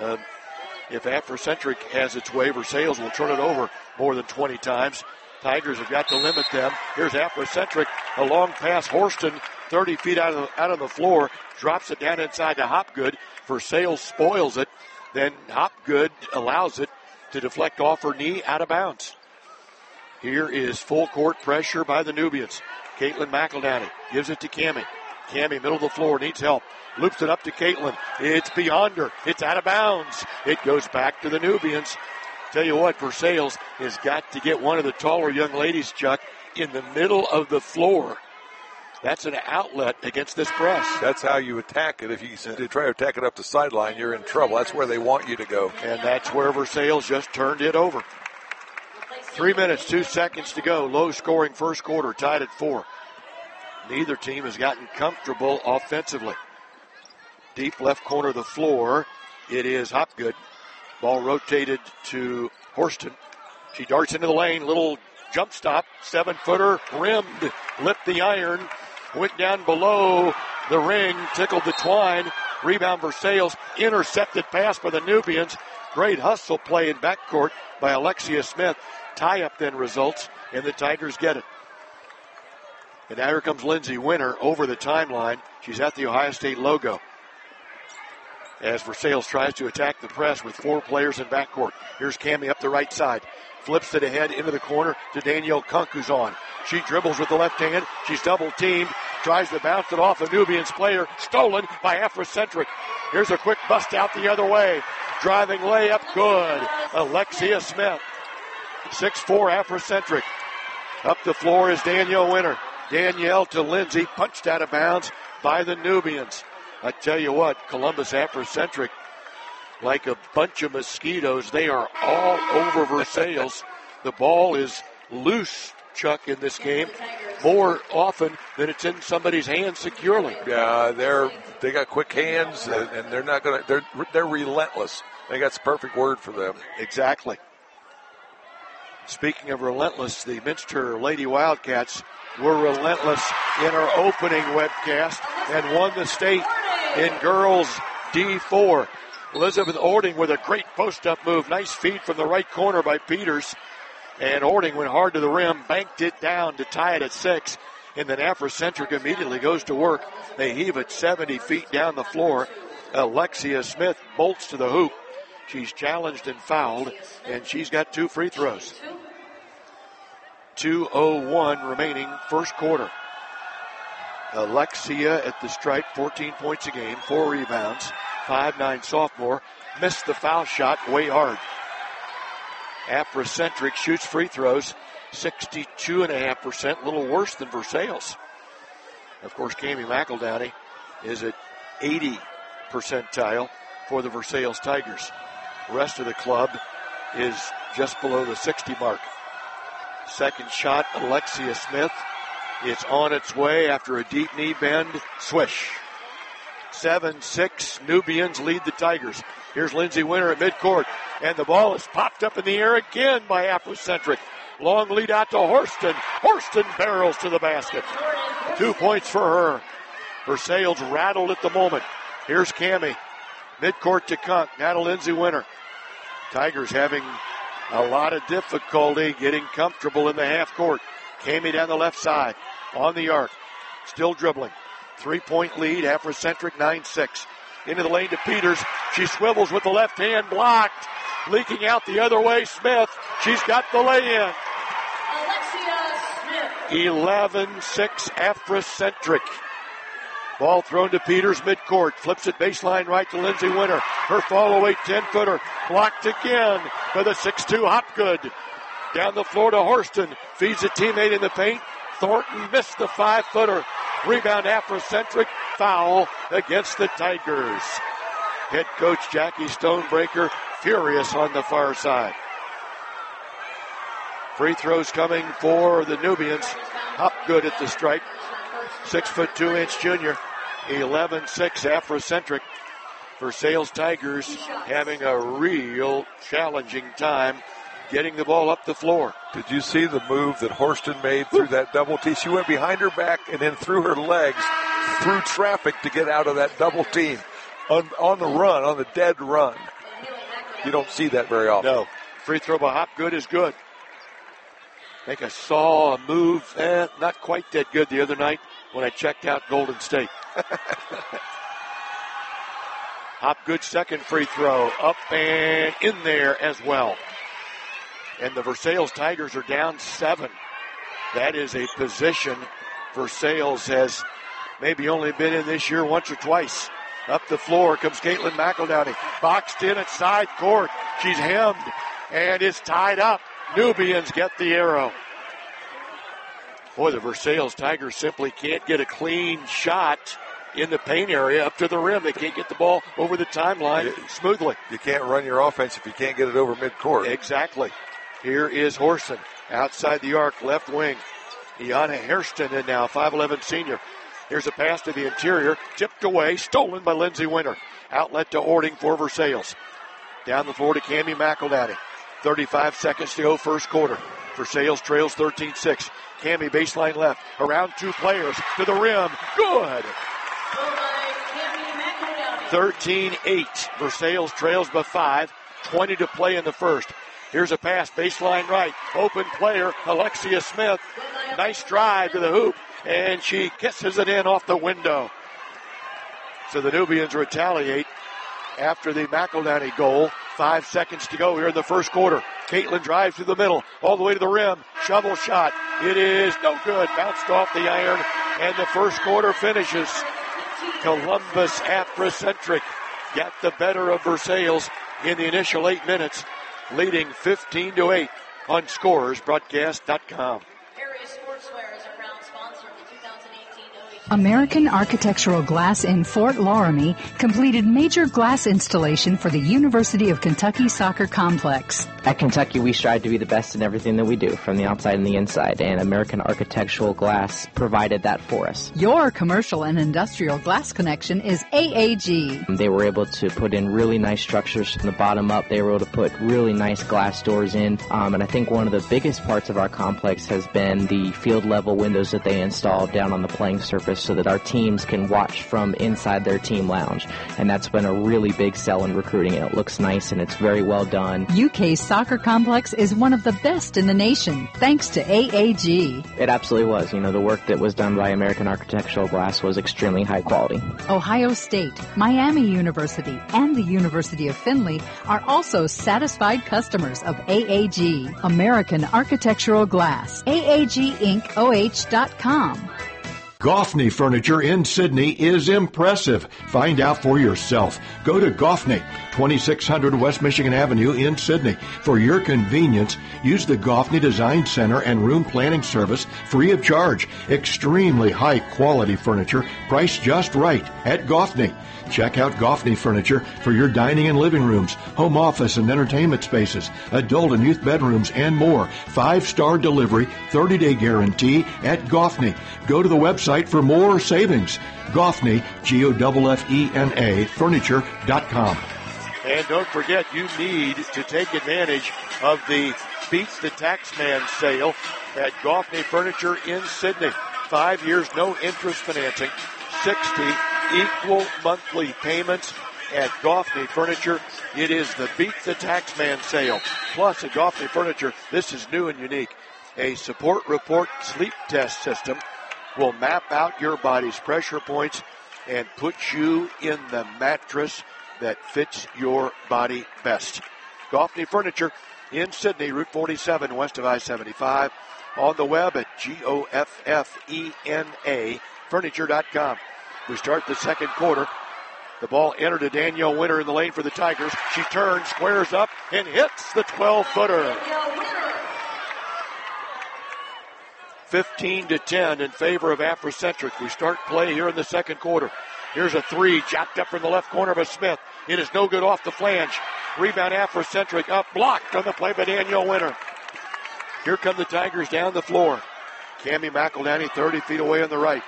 If Afrocentric has its way, Versailles will turn it over more than 20 times. Tigers have got to limit them. Here's Afrocentric, a long pass. Horston, 30 feet out of the floor, drops it down inside to Hopgood. Versailles spoils it. Then Hopgood allows it to deflect off her knee out of bounds. Here is full court pressure by the Nubians. Caitlin McEldowney gives it to Cammie. Cammie, middle of the floor, needs help. Loops it up to Caitlin. It's beyond her. It's out of bounds. It goes back to the Nubians. Tell you what, Versailles has got to get one of the taller young ladies, Chuck, in the middle of the floor. That's an outlet against this press. That's how you attack it. If you try to attack it up the sideline, you're in trouble. That's where they want you to go. And that's where Versailles just turned it over. 3 minutes, 2 seconds to go. Low scoring first quarter, tied at 4. Neither team has gotten comfortable offensively. Deep left corner of the floor. It is Hopgood. Ball rotated to Horston. She darts into the lane. Little jump stop. 7-footer. Rimmed. Lipped the iron. Went down below the ring. Tickled the twine. Rebound Versailles. Intercepted pass by the Nubians. Great hustle play in backcourt by Alexia Smith. Tie-up then results, and the Tigers get it. And now here comes Lindsay Winter over the timeline. She's at the Ohio State logo. As Versailles tries to attack the press with 4 players in backcourt. Here's Cammie up the right side. Flips it ahead into the corner to Danielle Kunk, who's on. She dribbles with the left hand. She's double-teamed. Tries to bounce it off a Nubians player. Stolen by Afrocentric. Here's a quick bust out the other way. Driving layup, good. Alexia Smith. 6'4", Afrocentric. Up the floor is Danielle Winter. Danielle to Lindsay, punched out of bounds by the Nubians. I tell you what, Columbus Afrocentric, like a bunch of mosquitoes, they are all over Versailles. The ball is loose, Chuck, in this game, more often than it's in somebody's hands securely. Yeah, they got quick hands, and they're not gonna. They're relentless. I think that's the perfect word for them. Exactly. Speaking of relentless, the Minster Lady Wildcats were relentless in our opening webcast and won the state in girls D4. Elizabeth Ording with a great post-up move. Nice feed from the right corner by Peters. And Ording went hard to the rim, banked it down to tie it at 6. And then Afrocentric immediately goes to work. They heave it 70 feet down the floor. Alexia Smith bolts to the hoop. She's challenged and fouled, and she's got 2 free throws. 2:01 remaining first quarter. Alexia at the stripe, 14 points a game, 4 rebounds, 5'9" sophomore, missed the foul shot way hard. Afrocentric shoots free throws, 62.5%, a little worse than Versailles. Of course, Cammie McEldowney is at 80 percentile for the Versailles Tigers. The rest of the club is just below the 60 mark. Second shot, Alexia Smith. It's on its way after a deep knee bend. Swish. 7-6, Nubians lead the Tigers. Here's Lindsay Winter at midcourt, and the ball is popped up in the air again by Afrocentric. Long lead out to Horston. Horston barrels to the basket. 2 points for her. Versailles rattled at the moment. Here's Cammie. Midcourt to Kunk. Now to Lindsay Winter. Tigers having a lot of difficulty getting comfortable in the half court. Cammie down the left side. On the arc. Still dribbling. 3-point lead. Afrocentric 9-6. Into the lane to Peters. She swivels with the left hand. Blocked. Leaking out the other way. Smith. She's got the lay-in. 11-6 Afrocentric. Ball thrown to Peters midcourt. Flips it baseline right to Lindsay Winter. Her follow-away 10-footer. Blocked again by the 6'2 Hopgood. Down the floor to Horston. Feeds a teammate in the paint. Thornton missed the 5-footer. Rebound Afrocentric. Foul against the Tigers. Head coach Jackie Stonebreaker furious on the far side. Free throws coming for the Nubians. Hopgood at the stripe. 6'2" junior. 11-6 Afrocentric. Versailles Tigers having a real challenging time getting the ball up the floor. Did you see the move that Horston made through that double team? She went behind her back and then through her legs, through traffic to get out of that double team. On the run, on the dead run. You don't see that very often. No. Free throw by Hopgood is good. I think I saw a move, not quite that good the other night when I checked out Golden State. Hopgood's second free throw, up and in there as well. And the Versailles Tigers are down 7. That is a position Versailles has maybe only been in this year once or twice. Up the floor comes Caitlin McEldowney. Boxed in at side court. She's hemmed and is tied up. Nubians get the arrow. Boy, the Versailles Tigers simply can't get a clean shot in the paint area up to the rim. They can't get the ball over the timeline smoothly. You can't run your offense if you can't get it over midcourt. Exactly. Here is Horson outside the arc, left wing. Iana Hairston in now, 5'11" senior. Here's a pass to the interior, tipped away, stolen by Lindsay Winter. Outlet to Ording for Versailles. Down the floor to Cammie McEldowney. 35 seconds to go, first quarter. Versailles trails 13-6. Cammie baseline left, around 2 players, to the rim. Good! 13-8. Versailles trails by 5. 20 to play in the first. Here's a pass, baseline right. Open player, Alexia Smith. Nice drive to the hoop, and she kisses it in off the window. So the Nubians retaliate after the McEldowney goal. 5 seconds to go here in the first quarter. Caitlin drives through the middle, all the way to the rim. Shovel shot. It is no good. Bounced off the iron, and the first quarter finishes. Columbus Afrocentric got the better of Versailles in the initial 8 minutes, leading 15-8 on ScorersBroadcast.com. American Architectural Glass in Fort Loramie completed major glass installation for the University of Kentucky Soccer Complex. At Kentucky, we strive to be the best in everything that we do, from the outside and the inside, and American Architectural Glass provided that for us. Your commercial and industrial glass connection is AAG. They were able to put in really nice structures from the bottom up. They were able to put really nice glass doors in, and I think one of the biggest parts of our complex has been the field-level windows that they installed down on the playing surface so that our teams can watch from inside their team lounge, and that's been a really big sell in recruiting. It looks nice and it's very well done. UK's soccer complex is one of the best in the nation, thanks to AAG. It absolutely was. You know, the work that was done by American Architectural Glass was extremely high quality. Ohio State, Miami University, and the University of Findlay are also satisfied customers of AAG, American Architectural Glass. AAGIncOH.com. Goffney Furniture in Sydney is impressive. Find out for yourself. Go to Goffney, 2600 West Michigan Avenue in Sydney. For your convenience, use the Goffney Design Center and Room Planning Service free of charge. Extremely high quality furniture, priced just right at Goffney. Check out Goffney Furniture for your dining and living rooms, home office and entertainment spaces, adult and youth bedrooms, and more. 5-star delivery, 30-day guarantee at Goffney. Go to the website for more savings. Goffney, Goffena, furniture.com. And don't forget, you need to take advantage of the Beats the Taxman sale at Goffney Furniture in Sydney. 5 years, no interest financing, 60 equal monthly payments at Goffney Furniture. It is the Beat the Taxman sale. Plus, at Goffney Furniture, this is new and unique. A support report sleep test system will map out your body's pressure points and put you in the mattress that fits your body best. Goffney Furniture in Sydney, Route 47, west of I-75. On the web at GOFFENA furniture.com. We start the second quarter. The ball entered to Danielle Winter in the lane for the Tigers. She turns, squares up, and hits the 12-footer. 15-10 in favor of Afrocentric. We start play here in the second quarter. Here's a three, jacked up from the left corner by Smith. It is no good off the flange. Rebound Afrocentric up, blocked on the play by Danielle Winter. Here come the Tigers down the floor. Cammie McEldowney 30 feet away on the right.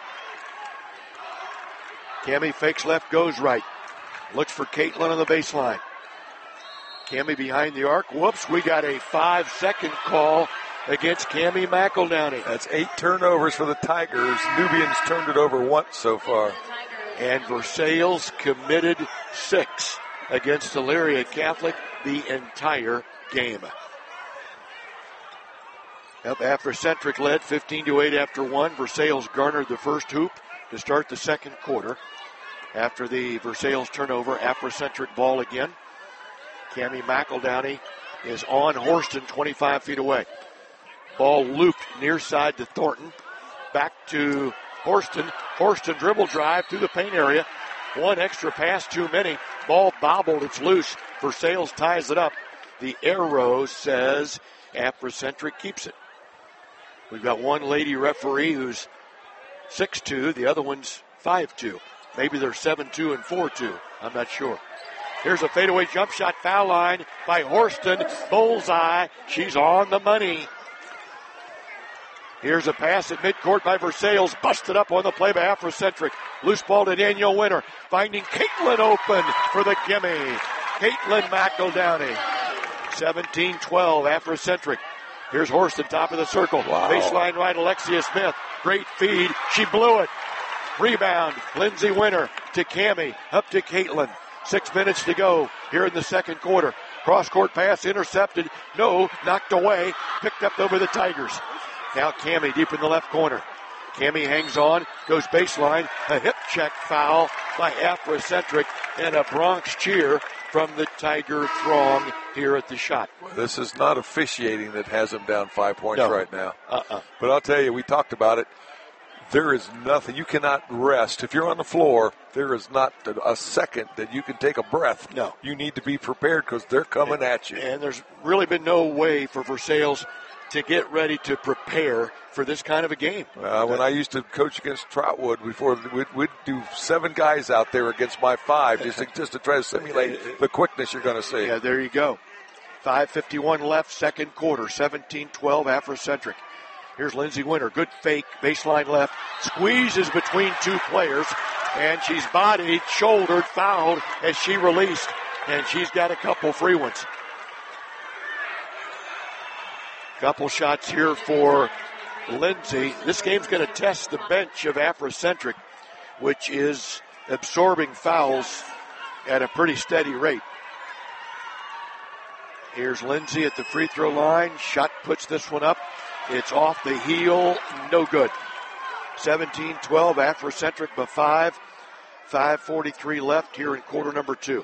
Cammie fakes left, goes right. Looks for Caitlin on the baseline. Cammie behind the arc. Whoops, we got a 5-second call against Cammie McEldowney. That's 8 turnovers for the Tigers. Nubians turned it over once so far. And Versailles committed 6 against Elyria Catholic the entire game. Up Afrocentric led 15-8 after 1. Versailles garnered the first hoop to start the second quarter. After the Versailles turnover, Afrocentric ball again. Cammie McEldowney is on Horston, 25 feet away. Ball looped near side to Thornton. Back to Horston. Horston dribble drive through the paint area. One extra pass too many. Ball bobbled. It's loose. Versailles ties it up. The arrow says Afrocentric keeps it. We've got one lady referee who's 6'2". The other one's 5'2". Maybe they're 7'2" and 4'2". I'm not sure. Here's a fadeaway jump shot, foul line by Horston. Bullseye. She's on the money. Here's a pass at midcourt by Versailles. Busted up on the play by Afrocentric. Loose ball to Danielle Winter. Finding Caitlin open for the gimme. Caitlin McEldowney. 17-12, Afrocentric. Here's Horston, top of the circle. Wow. Baseline right, Alexia Smith. Great feed. She blew it. Rebound, Lindsay Winter to Cammie. Up to Caitlin. 6 minutes to go here in the second quarter. Cross-court pass intercepted. No, knocked away. Picked up over the Tigers. Now Cammie deep in the left corner. Cammie hangs on, goes baseline. A hip check foul by Afrocentric and a Bronx cheer from the Tiger throng here at the shot. This is not officiating that has them down 5 points right now. But I'll tell you, we talked about it. There is nothing. You cannot rest. If you're on the floor, there is not a second that you can take a breath. No. You need to be prepared because they're coming at you. And there's really been no way for Versailles to get ready to prepare for this kind of a game. When I used to coach against Trotwood before, we'd do 7 guys out there against my 5 just to try to simulate the quickness you're going to see. Yeah, there you go. 5:51 left, second quarter, 17-12 Afrocentric. Here's Lindsay Winter, good fake, baseline left, squeezes between 2 players, and she's bodied, shouldered, fouled as she released, and she's got a couple free ones. Couple shots here for Lindsay. This game's going to test the bench of Afrocentric, which is absorbing fouls at a pretty steady rate. Here's Lindsay at the free throw line. Shot puts this one up. It's off the heel. No good. 17-12, Afrocentric by 5. 5:43 left here in quarter number 2.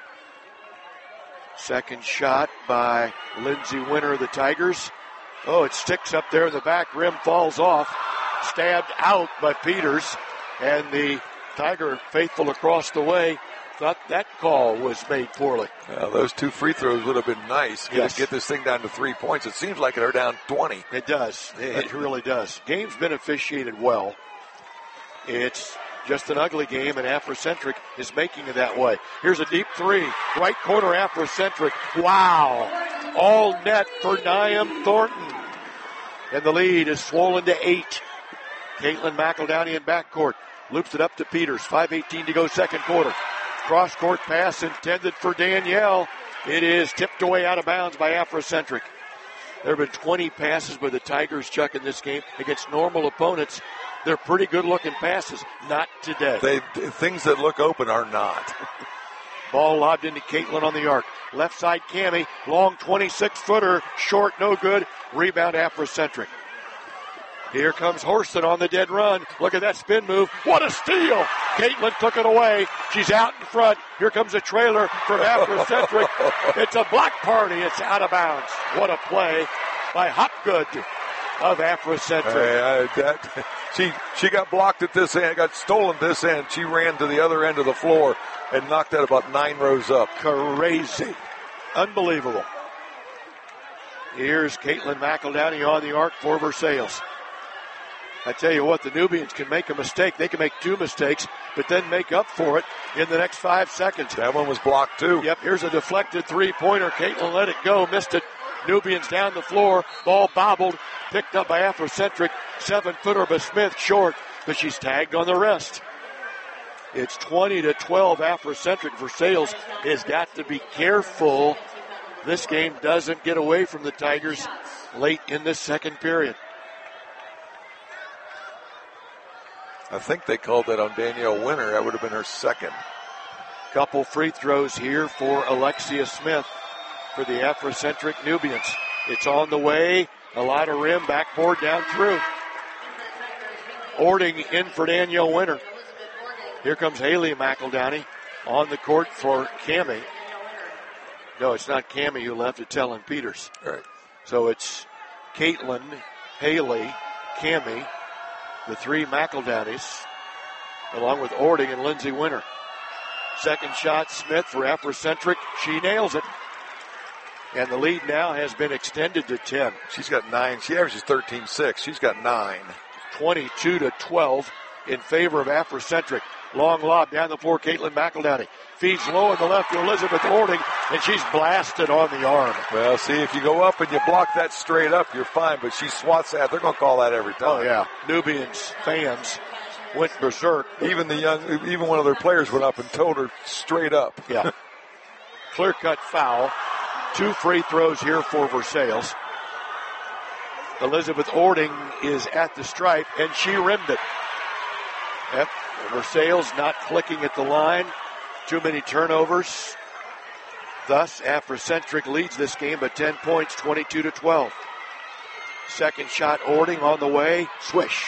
Second shot by Lindsay Winter of the Tigers. Oh, it sticks up there in the back rim, falls off. Stabbed out by Peters. And the Tiger faithful across the way thought that call was made poorly. Well, those 2 free throws would have been nice. Yes. Get this thing down to 3 points. It seems like they're down 20. It does. It really does. Game's been officiated well. It's just an ugly game, and Afrocentric is making it that way. Here's a deep 3. Right corner, Afrocentric. Wow. All net for Niam Thornton. And the lead is swollen to 8. Caitlin McEldowney in backcourt. Loops it up to Peters. 5:18 to go second quarter. Cross-court pass intended for Danielle. It is tipped away out of bounds by Afrocentric. There have been 20 passes by the Tigers, Chuck, in this game. Against normal opponents, they're pretty good-looking passes. Not today. Things that look open are not. Ball lobbed into Caitlin on the arc. Left side, Cammie. Long 26-footer. Short, no good. Rebound, Afrocentric. Here comes Horston on the dead run. Look at that spin move. What a steal! Caitlin took it away. She's out in front. Here comes a trailer from Afrocentric. It's a block party. It's out of bounds. What a play by Hopgood of Afrocentric. She got blocked at this end, got stolen this end. She ran to the other end of the floor and knocked that about 9 rows up. Crazy. Unbelievable. Here's Caitlin McEldowney on the arc for Versailles. I tell you what, the Nubians can make a mistake. They can make 2 mistakes, but then make up for it in the next 5 seconds. That one was blocked too. Yep, here's a deflected 3-pointer. Caitlin let it go, missed it. Nubians down the floor, ball bobbled, picked up by Afrocentric. 7-footer, but Smith short, but she's tagged on the wrist. It's 20-12 Afrocentric. Versailles has got to be careful. This game doesn't get away from the Tigers late in the second period. I think they called that on Danielle Winter. That would have been her second. Couple free throws here for Alexia Smith for the Afrocentric Nubians. It's on the way. A lot of rim, backboard down through. Ording in for Danielle Winter. Here comes Haley McEldowney on the court for Cammie. No, it's not Cammie who left, it's Ellen Peters. Right. So it's Caitlin, Haley, Cammie, the 3 McEldowneys, along with Ording and Lindsay Winter. Second shot, Smith for Afrocentric. She nails it. And the lead now has been extended to 10. She's got 9. She averages 13-6. She's got 9. 22-12 in favor of Afrocentric. Long lob down the floor, Caitlin McEldowney. Feeds low on the left to Elizabeth Ording, and she's blasted on the arm. Well, see, if you go up and you block that straight up, you're fine, but she swats that. They're going to call that every time. Oh, yeah. Nubians fans went berserk. Even one of their players went up and told her straight up. Yeah. Clear-cut foul. 2 free throws here for Versailles. Elizabeth Ording is at the stripe, and she rimmed it. Yep. Versailles not clicking at the line. Too many turnovers. Thus, Afrocentric leads this game by 10 points, 22-12. Second shot, Ording on the way. Swish.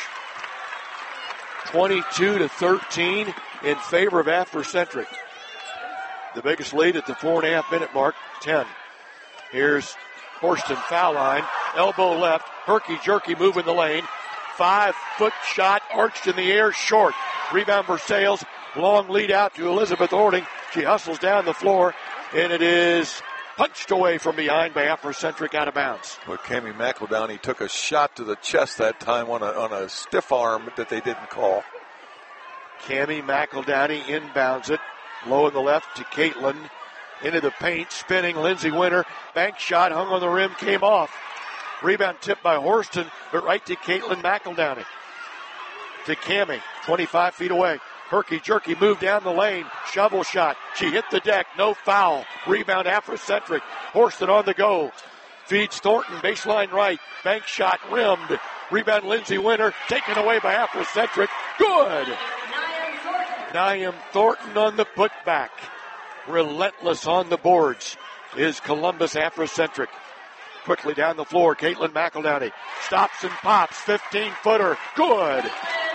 22-13 in favor of Afrocentric. The biggest lead at the 4.5-minute mark, 10. Here's Horston, foul line. Elbow left. Herky-jerky move in the lane. 5-foot shot arched in the air, short. Rebound Versailles. Long lead out to Elizabeth Ording. She hustles down the floor, and it is punched away from behind by Afrocentric, out of bounds. Well, Cammie McEldowney took a shot to the chest that time on a stiff arm that they didn't call. Cammie McEldowney inbounds it. Low in the left to Caitlin. Into the paint, spinning Lindsay Winter. Bank shot, hung on the rim, came off. Rebound tipped by Horston, but right to Caitlin McEldowney. To Cammie, 25 feet away. Herky-jerky move down the lane. Shovel shot. She hit the deck. No foul. Rebound Afrocentric. Horston on the go. Feeds Thornton. Baseline right. Bank shot rimmed. Rebound Lindsay Winter. Taken away by Afrocentric. Good. Niam Thornton on the putback. Relentless on the boards is Columbus Afrocentric. Quickly down the floor. Caitlin McEldowney. Stops and pops. 15-footer. Good.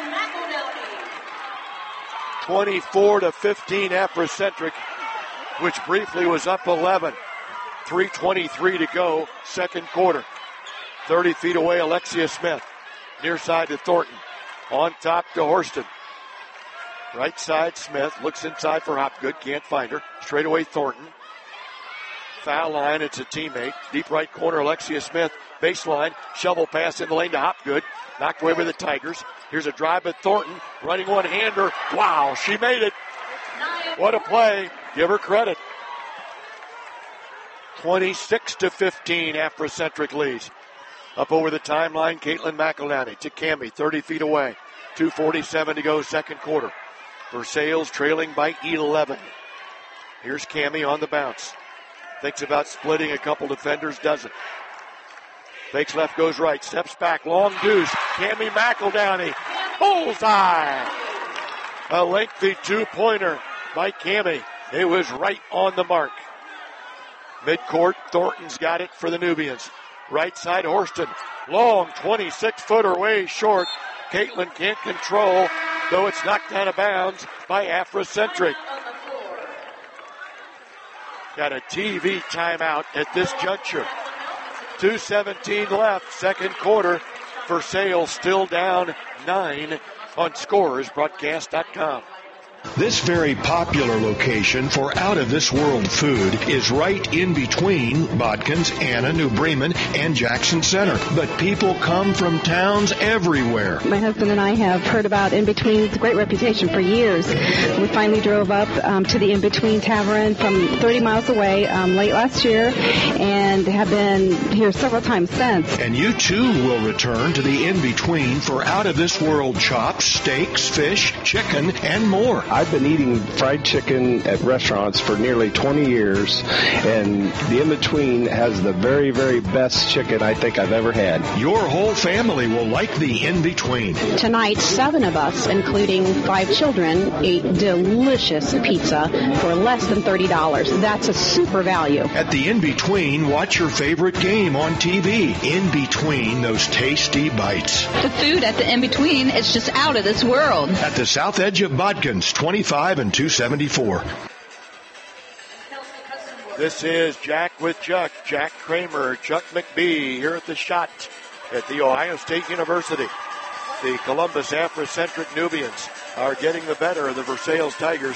24-15 Afrocentric, which briefly was up 11. 3:23 to go, second quarter. 30 feet away, Alexia Smith. Near side to Thornton. On top to Horston. Right side, Smith. Looks inside for Hopgood. Can't find her. Straight away, Thornton. Foul line, it's a teammate. Deep right corner, Alexia Smith. Baseline. Shovel pass in the lane to Hopgood. Knocked away by the Tigers. Here's a drive at Thornton. Running one-hander. Wow, she made it. What a play. Give her credit. 26-15, Afrocentric leads. Up over the timeline, Caitlin McEldowney to Cammie, 30 feet away. 2:47 to go, second quarter. Versailles trailing by 11. Here's Cammie on the bounce. Thinks about splitting a couple defenders, doesn't. Fakes left, goes right, steps back, long deuce. Cammie McEldowney, bullseye. A lengthy two-pointer by Cammie. It was right on the mark. Midcourt, Thornton's got it for the Nubians. Right side, Horston. Long 26-footer, way short. Caitlin can't control, though it's knocked out of bounds by Afrocentric. Got a TV timeout at this juncture. 2:17 left, second quarter. Versailles still down 9 on ScorersBroadcast.com. This very popular location for out-of-this-world food is right in between Bodkins, Anna, New Bremen, and Jackson Center. But people come from towns everywhere. My husband and I have heard about In Between. It's a great reputation for years. We finally drove up to the In Between Tavern from 30 miles away late last year and have been here several times since. And you too will return to the In Between for out-of-this-world chops, steaks, fish, chicken, and more. I've been eating fried chicken at restaurants for nearly 20 years, and the In Between has the very, very best chicken I think I've ever had. Your whole family will like the In Between. Tonight, 7 of us, including 5 children, ate delicious pizza for less than $30. That's a super value. At the In Between, watch your favorite game on TV. In between those tasty bites. The food at the In Between is just out of this world. At the south edge of Bodkins, 25 and 274. This is Jack with Chuck. Jack Kramer, Chuck McBee here at the shot at the Ohio State University. The Columbus Afrocentric Nubians are getting the better of the Versailles Tigers,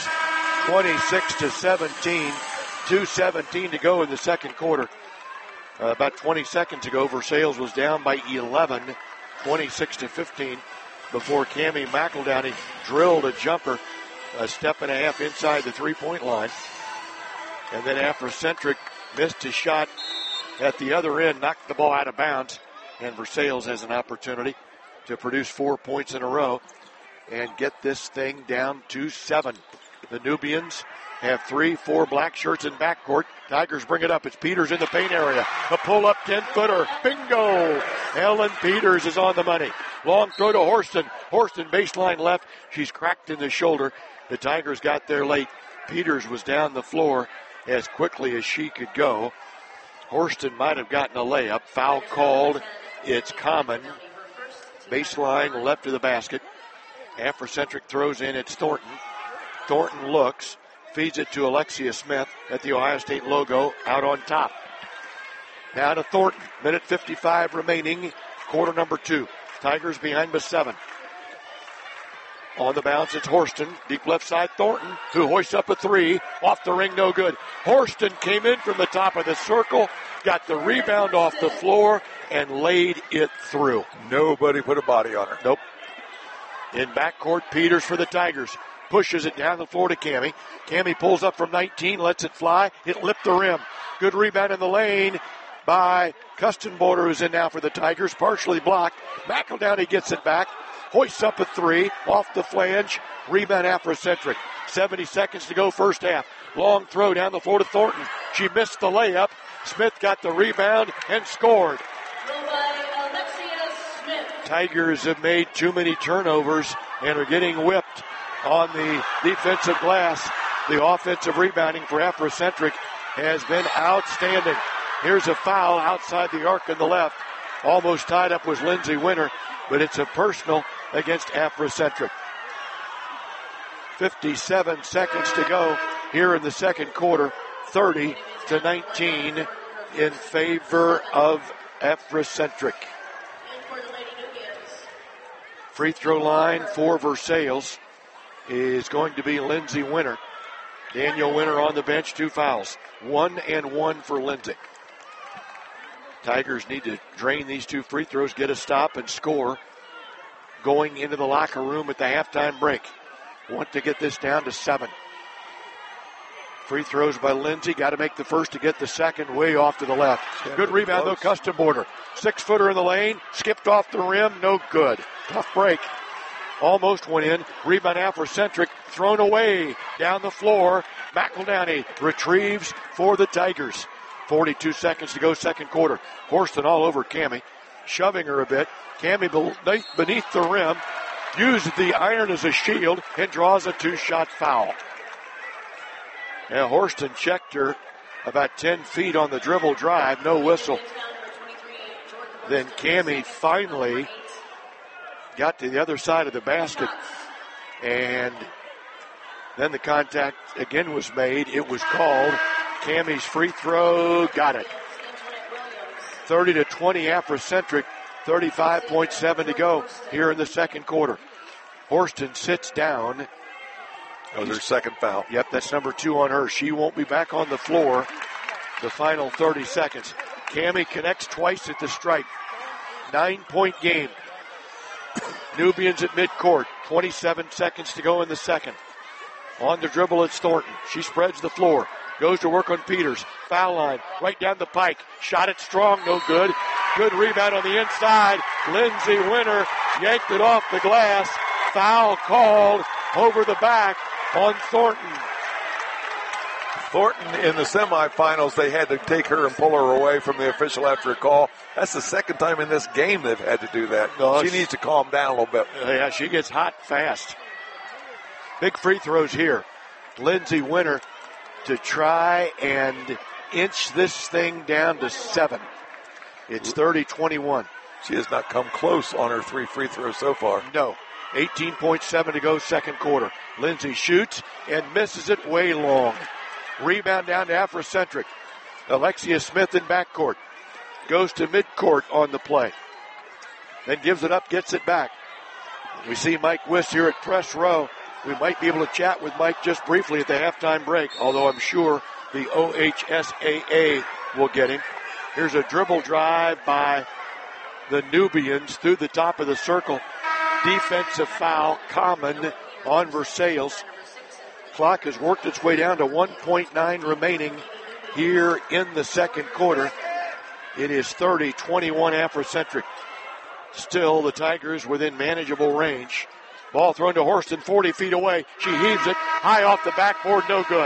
26-17. 2:17 to go in the second quarter. About 20 seconds ago, Versailles was down by 11, 26-15, before Cammie McEldowney drilled a jumper a step and a half inside the three-point line. And then Afrocentric missed a shot at the other end, knocked the ball out of bounds, and Versailles has an opportunity to produce 4 points in a row and get this thing down to 7. The Nubians have 3-4 black shirts in backcourt. Tigers bring it up. It's Peters in the paint area. A pull-up 10-footer. Bingo! Ellen Peters is on the money. Long throw to Horston. Horston baseline left. She's cracked in the shoulder. The Tigers got there late. Peters was down the floor as quickly as she could go. Horston might have gotten a layup. Foul called. It's common. Baseline left of the basket. Afrocentric throws in. It's Thornton. Thornton looks. Feeds it to Alexia Smith at the Ohio State logo out on top. Now to Thornton. Minute 55 remaining. Quarter number 2. Tigers behind by 7. On the bounce, it's Horston. Deep left side, Thornton, who hoists up a 3. Off the ring, no good. Horston came in from the top of the circle, got the rebound off the floor, and laid it through. Nobody put a body on her. Nope. In backcourt, Peters for the Tigers. Pushes it down the floor to Cammie. Cammie pulls up from 19, lets it fly. It lipped the rim. Good rebound in the lane by Kustenborder, who's in now for the Tigers. Partially blocked. McEldowney gets it back. Hoists up a 3 off the flange. Rebound Afrocentric. 70 seconds to go first half. Long throw down the floor to Thornton. She missed the layup. Smith got the rebound and scored. Tigers have made too many turnovers and are getting whipped on the defensive glass. The offensive rebounding for Afrocentric has been outstanding. Here's a foul outside the arc on the left. Almost tied up was Lindsay Winter, but it's a personal against Afrocentric. 57 seconds to go here in the second quarter. 30-19 in favor of Afrocentric. Free throw line for Versailles is going to be Lindsay Winter. Daniel Winter on the bench, 2 fouls. 1 and 1 for Lindsay. Tigers need to drain these 2 free throws, get a stop, and score going into the locker room at the halftime break. Want to get this down to 7. Free throws by Lindsay. Got to make the first to get the second. Way off to the left. Good rebound, though, Kustenborder. 6-footer in the lane. Skipped off the rim. No good. Tough break. Almost went in. Rebound Afrocentric. Thrown away. Down the floor. McEldowney retrieves for the Tigers. 42 seconds to go, second quarter. Horston all over Cammie. Shoving her a bit. Cammie beneath the rim. Uses the iron as a shield and draws a 2-shot foul. Now Horston checked her about 10 feet on the dribble drive. No whistle. Then Cammie finally got to the other side of the basket, and then the contact again was made. It was called. Cammie's free throw, got it. 30-20 Afrocentric, 35.7 to go here in the second quarter. Horston sits down That was her second foul. Yep, that's number 2 on her. She won't be back on the floor the final 30 seconds. Cammie connects twice at the stripe. 9-point game. Nubians at midcourt. 27 seconds to go in the second. On the dribble, it's Thornton. She spreads the floor. Goes to work on Peters. Foul line. Right down the pike. Shot it strong. No good. Good rebound on the inside. Lindsay Winter yanked it off the glass. Foul called over the back on Thornton. Thornton in the semifinals, they had to take her and pull her away from the official after a call. That's the second time in this game they've had to do that. She needs to calm down a little bit. Yeah, she gets hot fast. Big free throws here. Lindsay Winter to try and inch this thing down to 7. It's 30-21. She has not come close on her 3 free throws so far. No. 18.7 to go, second quarter. Lindsay shoots and misses it way long. Rebound down to Afrocentric. Alexia Smith in backcourt. Goes to midcourt on the play. Then gives it up, gets it back. We see Mike Wiss here at press row. We might be able to chat with Mike just briefly at the halftime break, although I'm sure the OHSAA will get him. Here's a dribble drive by the Nubians through the top of the circle. Defensive foul common on Versailles. Clock has worked its way down to 1.9 remaining here in the second quarter. It is 30-21 Afrocentric. Still, the Tigers within manageable range. Ball thrown to Horston, 40 feet away. She heaves it high off the backboard, no good.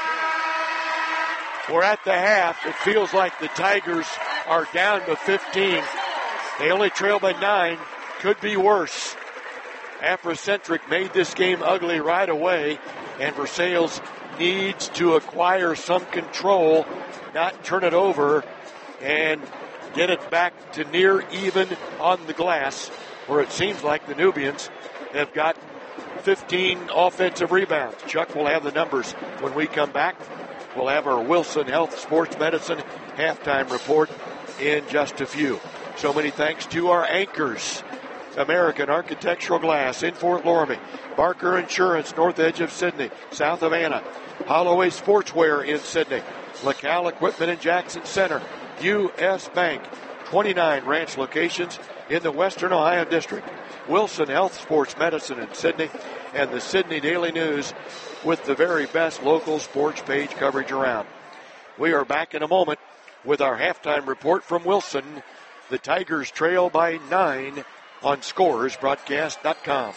We're at the half. It feels like the Tigers are down to 15. They only trail by 9. Could be worse. Afrocentric made this game ugly right away, and Versailles needs to acquire some control, not turn it over, and get it back to near even on the glass, where it seems like the Nubians have got 15 offensive rebounds. Chuck will have the numbers when we come back. We'll have our Wilson Health Sports Medicine halftime report in just a few. So many thanks to our anchors. American Architectural Glass in Fort Loramie. Barker Insurance, north edge of Sydney, south of Anna. Holloway Sportswear in Sydney. LaCal Equipment in Jackson Center. U.S. Bank, 29 ranch locations in the Western Ohio District. Wilson Health Sports Medicine in Sydney, and the Sydney Daily News with the very best local sports page coverage around. We are back in a moment with our halftime report from Wilson. The Tigers trail by 9 on ScoresBroadcast.com.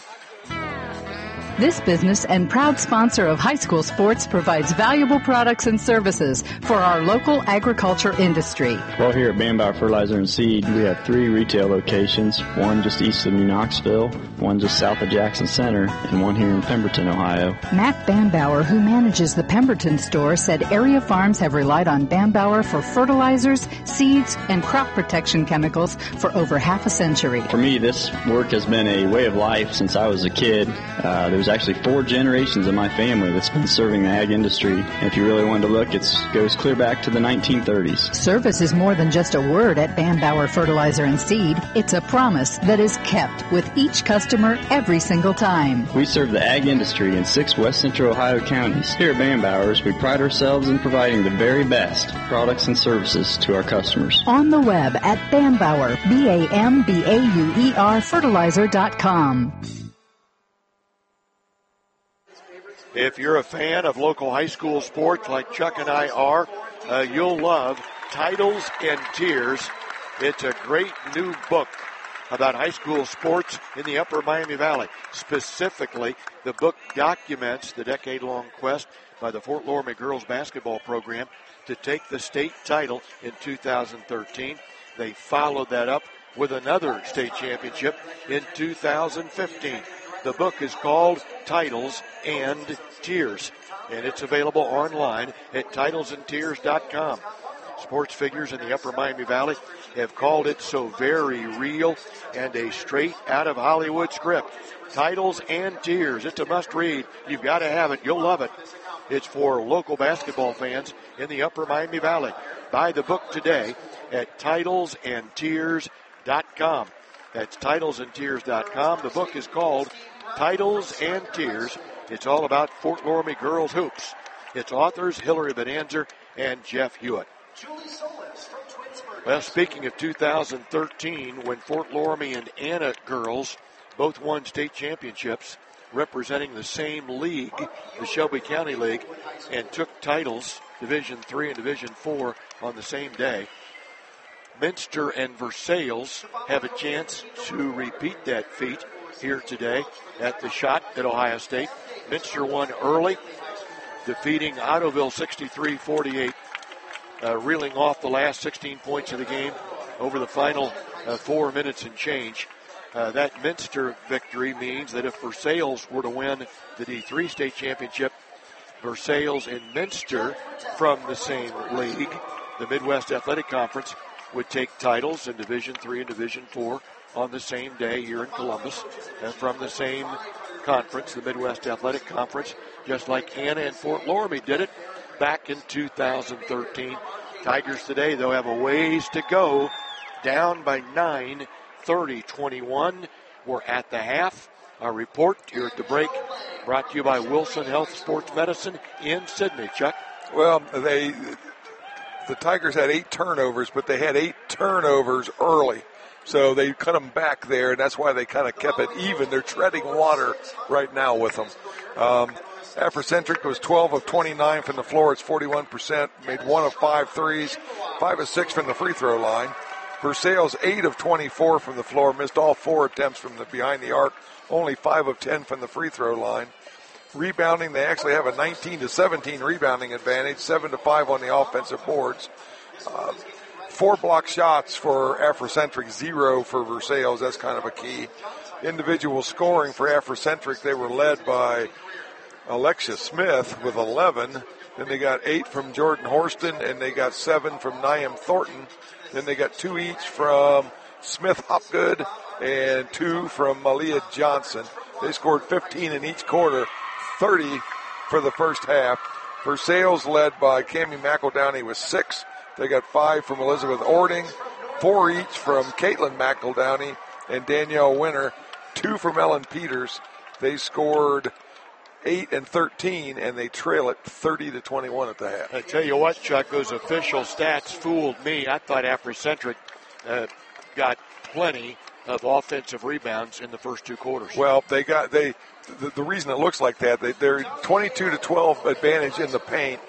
This business and proud sponsor of high school sports provides valuable products and services for our local agriculture industry. Well, here at Bambauer Fertilizer and Seed, we have 3 retail locations, one just east of New Knoxville, one just south of Jackson Center, and one here in Pemberton, Ohio. Matt Bambauer, who manages the Pemberton store, said area farms have relied on Bambauer for fertilizers, seeds, and crop protection chemicals for over half a century. For me, this work has been a way of life since I was a kid. There's actually 4 generations of my family that's been serving the ag industry. And if you really wanted to look, it goes clear back to the 1930s. Service is more than just a word at Bambauer Fertilizer and Seed. It's a promise that is kept with each customer every single time. We serve the ag industry in 6 west central Ohio counties. Here at Bambauer's, we pride ourselves in providing the very best products and services to our customers. On the web at Bambauer, BAMBAUER fertilizer.com. If you're a fan of local high school sports like Chuck and I are, you'll love Titles and Tears. It's a great new book about high school sports in the Upper Miami Valley. Specifically, the book documents the decade-long quest by the Fort Loramie girls basketball program to take the state title in 2013. They followed that up with another state championship in 2015. The book is called Titles and Tears, and it's available online at titlesandtears.com. Sports figures in the Upper Miami Valley have called it so very real and a straight out of Hollywood script. Titles and Tears. It's a must-read. You've got to have it. You'll love it. It's for local basketball fans in the Upper Miami Valley. Buy the book today at titlesandtears.com. That's titlesandtears.com. The book is called Titles and Tears. It's all about Fort Loramie girls hoops. Its authors, Hillary Bonanza and Jeff Hewitt. Well, speaking of 2013, when Fort Loramie and Anna girls both won state championships representing the same league, the Shelby County League, and took titles, Division III and Division IV, on the same day, Minster and Versailles have a chance to repeat that feat here today at the Shot at Ohio State. Minster won early, defeating Ottoville 63-48, reeling off the last 16 points of the game over the final 4 minutes and change. That Minster victory means that if Versailles were to win the D3 state championship, Versailles and Minster from the same league, the Midwest Athletic Conference, would take titles in Division III and Division IV on the same day here in Columbus. And from the same conference, the Midwest Athletic Conference, just like Anna and Fort Loramie did it back in 2013. Tigers today, though, have a ways to go. Down by 9, 30-21. We're at the half. Our report here at the break brought to you by Wilson Health Sports Medicine in Sydney. Chuck? Well, the Tigers had 8 turnovers, but they had 8 turnovers early. So they cut them back there, and that's why they kind of kept it even. They're treading water right now with them. Afrocentric was 12 of 29 from the floor. It's 41%. Made 1 of 5 threes, 5 of 6 from the free throw line. Versailles 8 of 24 from the floor. Missed all 4 attempts from the behind the arc. Only 5 of 10 from the free throw line. Rebounding, they actually have a 19-17 rebounding advantage, 7-5 on the offensive boards. 4 block shots for Afrocentric, 0 for Versailles. That's kind of a key. Individual scoring for Afrocentric, they were led by Alexia Smith with 11. Then they got 8 from Jordan Horston, and they got 7 from Niam Thornton. Then they got 2 each from Smith Hopgood and 2 from Malia Johnson. They scored 15 in each quarter, 30 for the first half. Versailles led by Cammie McEldowney with 6. They got 5 from Elizabeth Ording, 4 each from Caitlin McEldowney and Danielle Winter, 2 from Ellen Peters. They scored 8 and 13, and they trail it 30-21 at the half. I tell you what, Chuck, those official stats fooled me. I thought Afrocentric got plenty of offensive rebounds in the first 2 quarters. Well, the reason it looks like that, they're 22-12 advantage in the paint,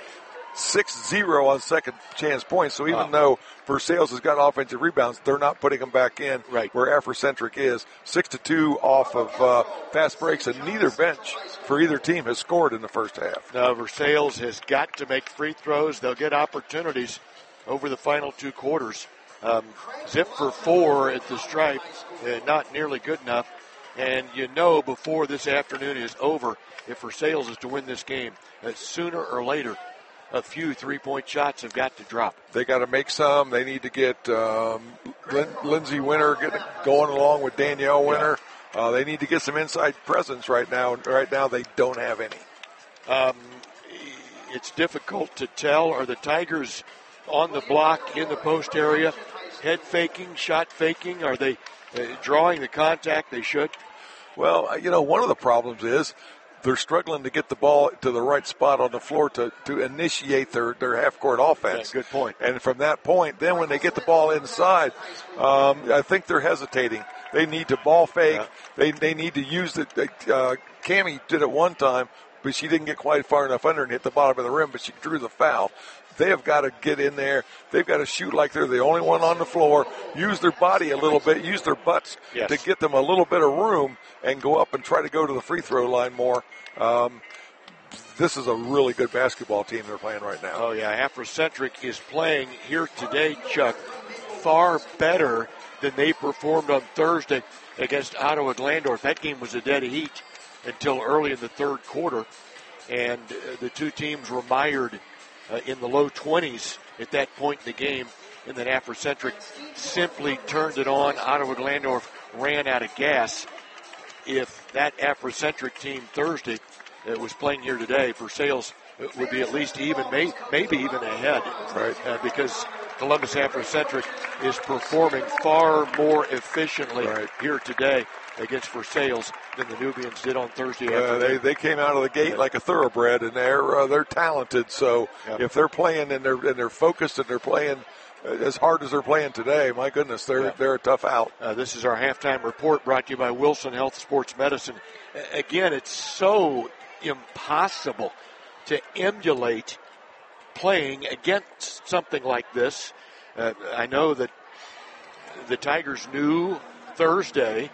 6-0 on second chance points. So even though Versailles has got offensive rebounds, they're not putting them back in where Afrocentric is. 6-2 off of fast breaks, and neither bench for either team has scored in the first half. Now, Versailles has got to make free throws. They'll get opportunities over the final 2 quarters. Zip for 4 at the stripe, not nearly good enough. And you know before this afternoon is over, if Versailles is to win this game, sooner or later, a few 3-point shots have got to drop. They got to make some. They need to get Lindsay Winter going along with Danielle Winter. They need to get some inside presence right now. Right now, they don't have any. It's difficult to tell. Are the Tigers on the block in the post area, head faking, shot faking? Are they drawing the contact they should? Well, one of the problems is they're struggling to get the ball to the right spot on the floor to initiate their half-court offense. Yeah, good point. And from that point, then when they get the ball inside, I think they're hesitating. They need to ball fake. Yeah. They need to use it. Cammie did it one time, but she didn't get quite far enough under and hit the bottom of the rim, but she drew the foul. They have got to get in there. They've got to shoot like they're the only one on the floor, use their body a little bit, use their butts to get them a little bit of room and go up and try to go to the free throw line more. This is a really good basketball team they're playing right now. Oh, yeah. Afrocentric is playing here today, Chuck, far better than they performed on Thursday against Ottawa Glandorf. That game was a dead heat until early in the third quarter, and the 2 teams were mired in the low 20s at that point in the game, and then Afrocentric simply turned it on. Ottawa Glandorf ran out of gas. If that Afrocentric team Thursday was playing here today, Versailles would be at least even, maybe even ahead. Right. Because Columbus Afrocentric is performing far more efficiently here today against Versailles than the Nubians did on Thursday afternoon. They came out of the gate like a thoroughbred, and they're talented. So if they're playing and they're focused and they're playing as hard as they're playing today, my goodness, they're a tough out. This is our halftime report brought to you by Wilson Health Sports Medicine. Again, it's so impossible to emulate playing against something like this. I know that the Tigers knew Thursday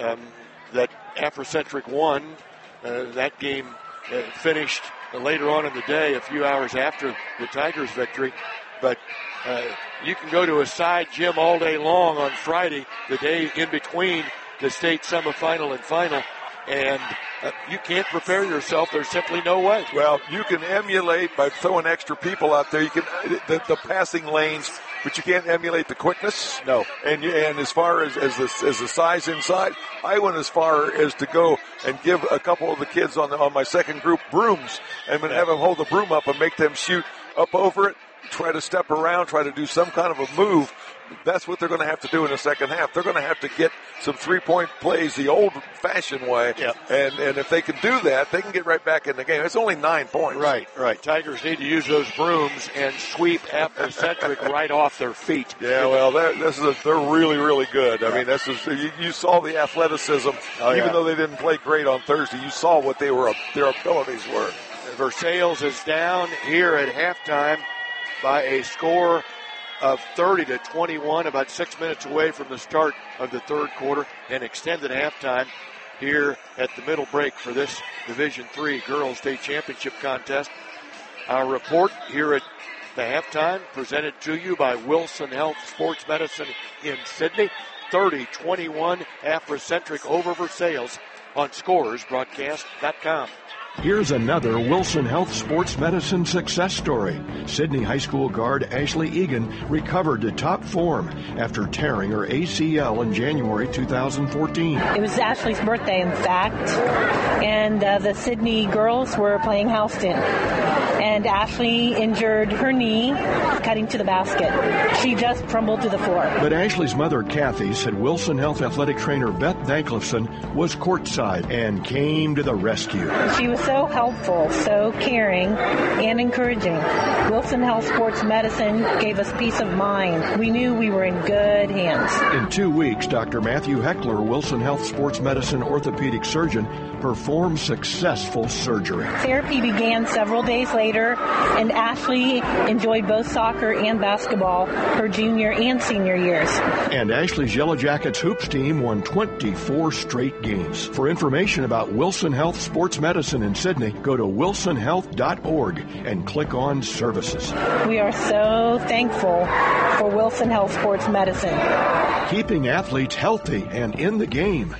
that Afrocentric won. That game finished later on in the day, a few hours after the Tigers' victory. But you can go to a side gym all day long on Friday, the day in between the state semifinal and final, and you can't prepare yourself. There's simply no way. Well, you can emulate by throwing extra people out there. You can the passing lanes, but you can't emulate the quickness. No. And as far as the size inside, I went as far as to go and give a couple of the kids on my second group brooms, and have them hold the broom up and make them shoot up over it, try to step around, try to do some kind of a move. That's what they're going to have to do in the second half. They're going to have to get some three-point plays the old-fashioned way. Yep. And if they can do that, they can get right back in the game. It's only 9 points. Right. Tigers need to use those brooms and sweep Afrocentric right off their feet. Yeah, well, they're really, really good. I mean, you saw the athleticism. Even though they didn't play great on Thursday, you saw what their abilities were. Versailles is down here at halftime by a score of 30-21, about 6 minutes away from the start of the third quarter, and extended halftime here at the middle break for this Division III Girls State Championship contest. Our report here at the halftime presented to you by Wilson Health Sports Medicine in Sydney. 30-21 Afrocentric over Versailles on ScorersBroadcast.com. Here's another Wilson Health Sports Medicine success story. Sydney High School guard Ashley Egan recovered to top form after tearing her ACL in January 2014. It was Ashley's birthday, in fact, and the Sydney girls were playing Houston. And Ashley injured her knee cutting to the basket. She just crumbled to the floor. But Ashley's mother, Kathy, said Wilson Health athletic trainer Beth Danklifson was courtside and came to the rescue. She was so helpful, so caring, and encouraging. Wilson Health Sports Medicine gave us peace of mind. We knew we were in good hands. In 2 weeks, Dr. Matthew Heckler, Wilson Health Sports Medicine orthopedic surgeon, performed successful surgery. Therapy began several days later, and Ashley enjoyed both soccer and basketball her junior and senior years. And Ashley's Yellow Jackets hoops team won 24 straight games. For information about Wilson Health Sports Medicine in Sydney, go to wilsonhealth.org and click on Services. We are so thankful for Wilson Health Sports Medicine. Keeping athletes healthy and in the game.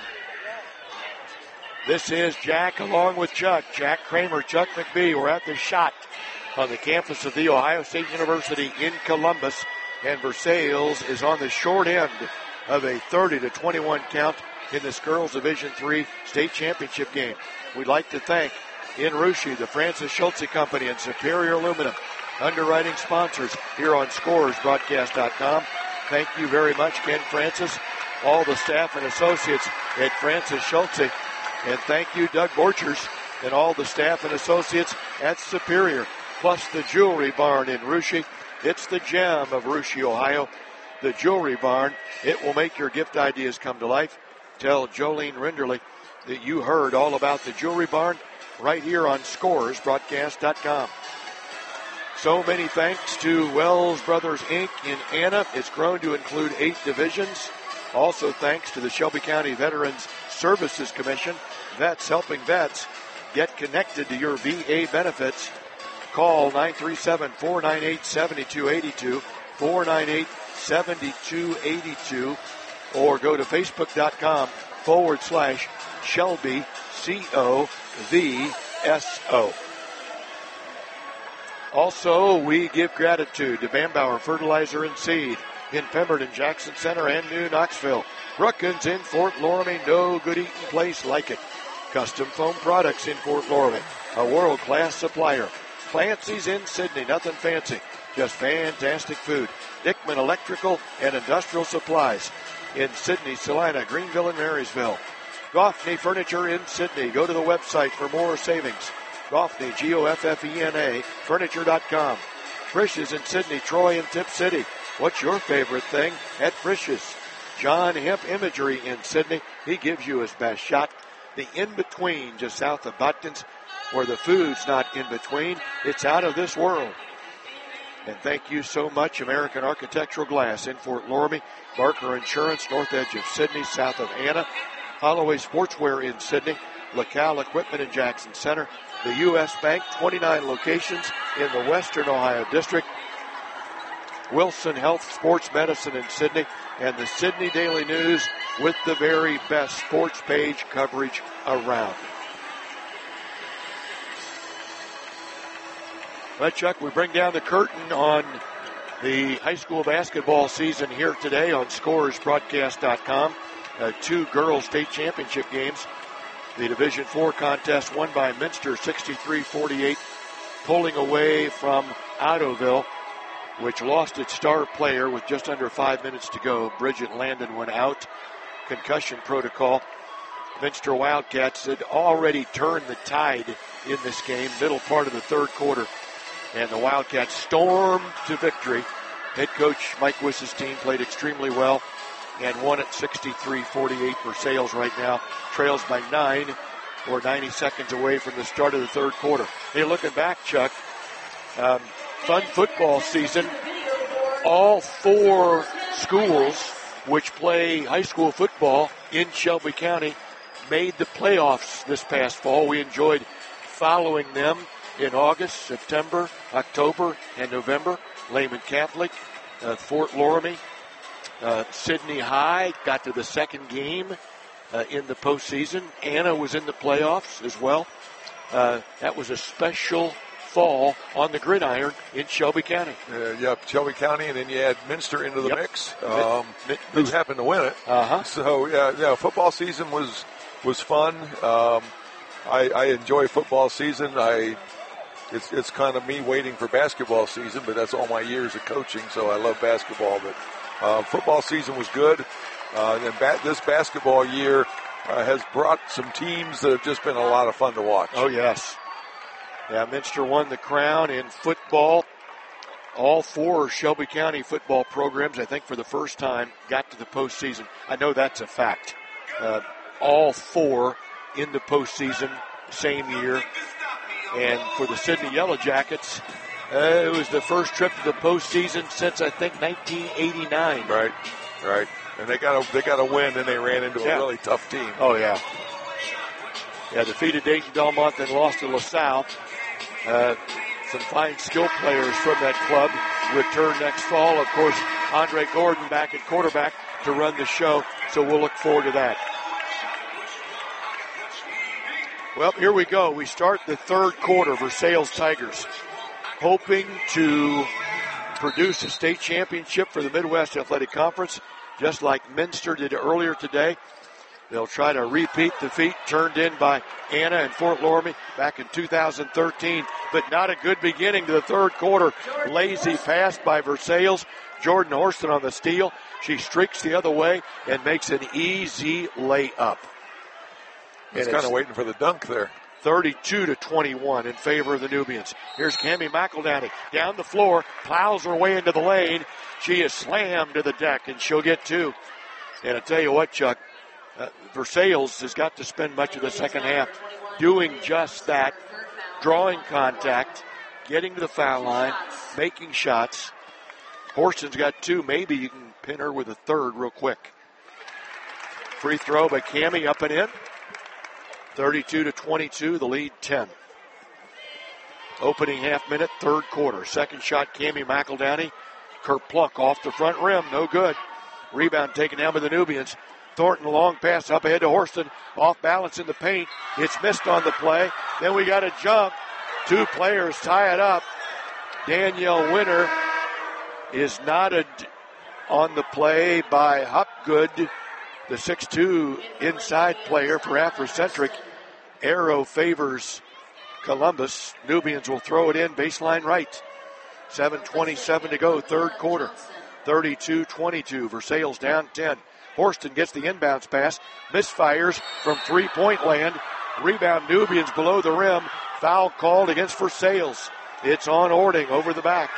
This is Jack along with Chuck. Jack Kramer, Chuck McBee. We're at the shot on the campus of The Ohio State University in Columbus. And Versailles is on the short end of a 30-21 count in this Girls Division III State Championship game. We'd like to thank in Russia, the Francis Schultze Company and Superior Aluminum, underwriting sponsors here on ScorersBroadcast.com. Thank you very much, Ken Francis, all the staff and associates at Francis Schultze. And thank you, Doug Borchers, and all the staff and associates at Superior, plus the Jewelry Barn in Russia. It's the gem of Russia, Ohio. The Jewelry Barn. It will make your gift ideas come to life. Tell Jolene Rinderly that you heard all about the Jewelry Barn right here on ScorersBroadcast.com. So many thanks to Wells Brothers, Inc. in Anna. It's grown to include 8 divisions. Also thanks to the Shelby County Veterans Services Commission. Vets helping vets. Get connected to your VA benefits. Call 937-498-7282, 498-7282, or go to Facebook.com/Shelby COVSO. Also, we give gratitude to Bambauer Fertilizer and Seed in Pemberton, Jackson Center, and New Knoxville. Brookins in Fort Loramie, no good eating place like it. Custom Foam Products in Fort Loramie, a world-class supplier. Clancy's in Sydney, nothing fancy, just fantastic food. Dickman Electrical and Industrial Supplies in Sydney, Salina, Greenville, and Marysville. Goffney Furniture in Sydney. Go to the website for more savings. Goffney, Goffena, furniture.com. Frisch's in Sydney, Troy, and Tip City. What's your favorite thing at Frisch's? John Hemp Imagery in Sydney. He gives you his best shot. The in-between just south of Butkins, where the food's not in between. It's out of this world. And thank you so much, American Architectural Glass in Fort Loramie, Barker Insurance, north edge of Sydney, south of Anna, Holloway Sportswear in Sydney, LaCal Equipment in Jackson Center, the U.S. Bank, 29 locations in the Western Ohio District, Wilson Health Sports Medicine in Sydney, and the Sydney Daily News with the very best sports page coverage around. Well, Chuck, we bring down the curtain on the high school basketball season here today on ScorersBroadcast.com. 2 girls state championship games. The Division IV contest won by Minster 63-48, pulling away from Ottoville, which lost its star player with just under 5 minutes to go. Bridget Landon went out. Concussion protocol. Minster Wildcats had already turned the tide in this game, middle part of the third quarter. And the Wildcats stormed to victory. Head coach Mike Wiss's team played extremely well and won at 63-48. Versailles right now trails by 9 or 90 seconds away from the start of the third quarter. Hey, looking back, Chuck, fun football season. All 4 schools which play high school football in Shelby County made the playoffs this past fall. We enjoyed following them in August, September, October, and November. Lehman Catholic, Fort Loramie, Sydney High got to the second game in the postseason. Anna was in the playoffs as well. That was a special fall on the gridiron in Shelby County. Shelby County, and then you add Minster into the mix, who happened to win it. So, football season was fun. I enjoy football season. It's kind of me waiting for basketball season, but that's all my years of coaching, so I love basketball. But football season was good. And this basketball year has brought some teams that have just been a lot of fun to watch. Oh, yes. Yeah, Minster won the crown in football. All 4 Shelby County football programs, I think for the first time, got to the postseason. I know that's a fact. All 4 in the postseason, same year. And for the Sydney Yellow Jackets, it was the first trip to the postseason since, I think, 1989. Right. And they got a win, and they ran into a really tough team. Oh, yeah. Yeah, defeated Dayton Belmont, then lost to LaSalle. Some fine skill players from that club return next fall. Of course, Andre Gordon back at quarterback to run the show, so we'll look forward to that. Well, here we go. We start the third quarter. Versailles Tigers hoping to produce a state championship for the Midwest Athletic Conference, just like Minster did earlier today. They'll try to repeat the feat turned in by Anna and Fort Loramie back in 2013, but not a good beginning to the third quarter. Lazy pass by Versailles. Jordan Horston on the steal. She streaks the other way and makes an easy layup. He's kind of waiting for the dunk there. 32-21 in favor of the Nubians. Here's Cammie McEldowney down the floor, plows her way into the lane. She is slammed to the deck, and she'll get 2. And I tell you what, Chuck, Versailles has got to spend much of the second half doing just that, drawing contact, getting to the foul line, making shots. Horston's got 2. Maybe you can pin her with a third real quick. Free throw by Cammie, up and in. 32-22, the lead 10. Opening half minute, third quarter. Second shot, Cammie McEldowney. Kerplunk off the front rim, no good. Rebound taken down by the Nubians. Thornton, long pass up ahead to Horston. Off balance in the paint. It's missed on the play. Then we got a jump. 2 players tie it up. Danielle Winter is knotted on the play by Hopgood, the 6'2" inside player for Afrocentric. Arrow favors Columbus. Nubians will throw it in baseline right. 7:27 to go, third quarter. 32-22. Versailles down 10. Horston gets the inbounds pass. Misfires from three-point land. Rebound Nubians below the rim. Foul called against Versailles. It's on Ording over the back.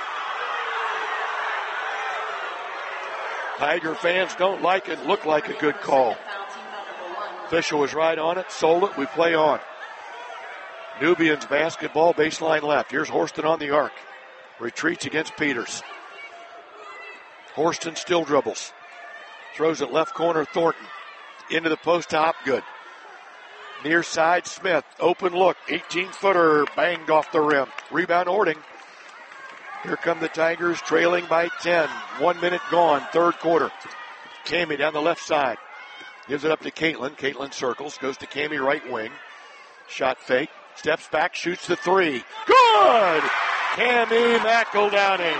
Tiger fans don't like it. Look like a good call. Official was right on it. Sold it. We play on. Nubians basketball, baseline left. Here's Horston on the arc. Retreats against Peters. Horston still dribbles. Throws it left corner, Thornton. Into the post top, good. Near side, Smith. Open look. 18-footer banged off the rim. Rebound, Ording. Here come the Tigers trailing by 10. 1 minute gone, third quarter. Cammie down the left side. Gives it up to Caitlin. Caitlin circles. Goes to Cammie right wing. Shot fake. Steps back, shoots the three. Good! Cammie McEldowning.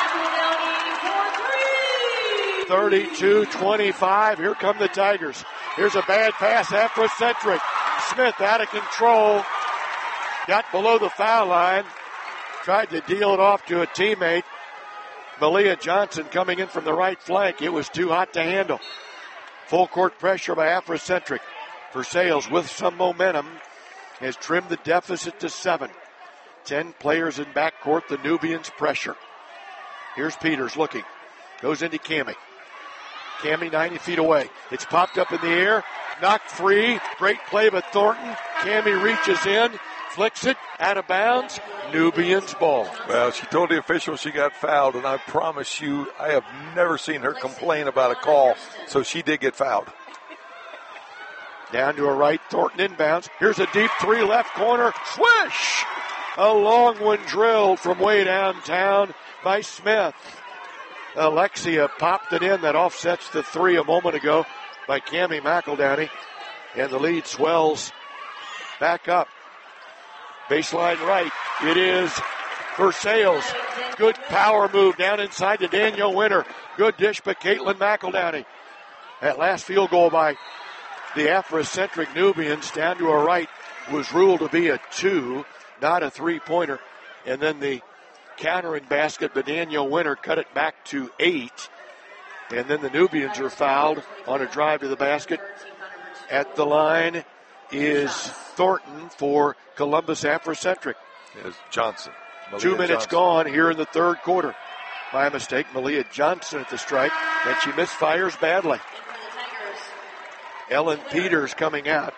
32-25. Here come the Tigers. Here's a bad pass, Afrocentric. Smith out of control. Got below the foul line. Tried to deal it off to a teammate. Malia Johnson coming in from the right flank. It was too hot to handle. Full court pressure by Afrocentric. Versailles with some momentum has trimmed the deficit to 7. 10 players in backcourt. The Nubians pressure. Here's Peters looking. Goes into Cammie. Cammie 90 feet away. It's popped up in the air. Knocked free. Great play by Thornton. Cammie reaches in. Flicks it. Out of bounds. Nubians ball. Well, she told the official she got fouled, and I promise you, I have never seen her complain about a call, so she did get fouled. Down to a right. Thornton inbounds. Here's a deep three left corner. Swish! A long one drilled from way downtown by Smith. Alexia popped it in. That offsets the three a moment ago by Cammie McEldowney. And the lead swells back up. Baseline right. It is Versailles. Good power move down inside to Danielle Winter. Good dish by Caitlin McEldowney. That last field goal by the Afrocentric Nubians down to a right was ruled to be a 2, not a 3-pointer. And then the countering basket by Danielle Winter cut it back to 8. And then the Nubians are fouled on a drive to the basket. At the line is Thornton for Columbus Afrocentric. Is Johnson. 2 minutes gone here in the third quarter. By mistake, Malia Johnson at the strike, and she misfires badly. Ellen Peters coming out.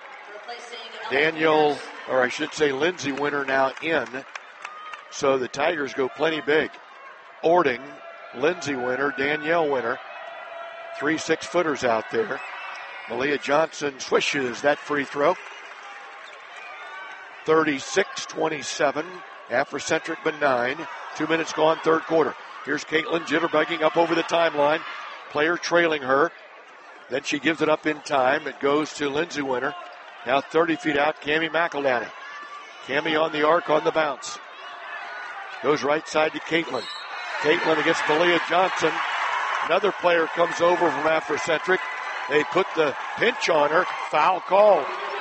Lindsay Winter now in. So the Tigers go plenty big. Ording, Lindsay Winter, Danielle Winter. 3 6-footers out there. Malia Johnson swishes that free throw. 36-27. Afrocentric by 9. 2 minutes gone, third quarter. Here's Caitlin jitterbugging up over the timeline. Player trailing her. Then she gives it up in time. It goes to Lindsay Winter. Now 30 feet out, Cammie McEldowney. Cammie on the arc on the bounce. Goes right side to Caitlin. Caitlin against Malia Johnson. Another player comes over from Afrocentric. They put the pinch on her. Foul called.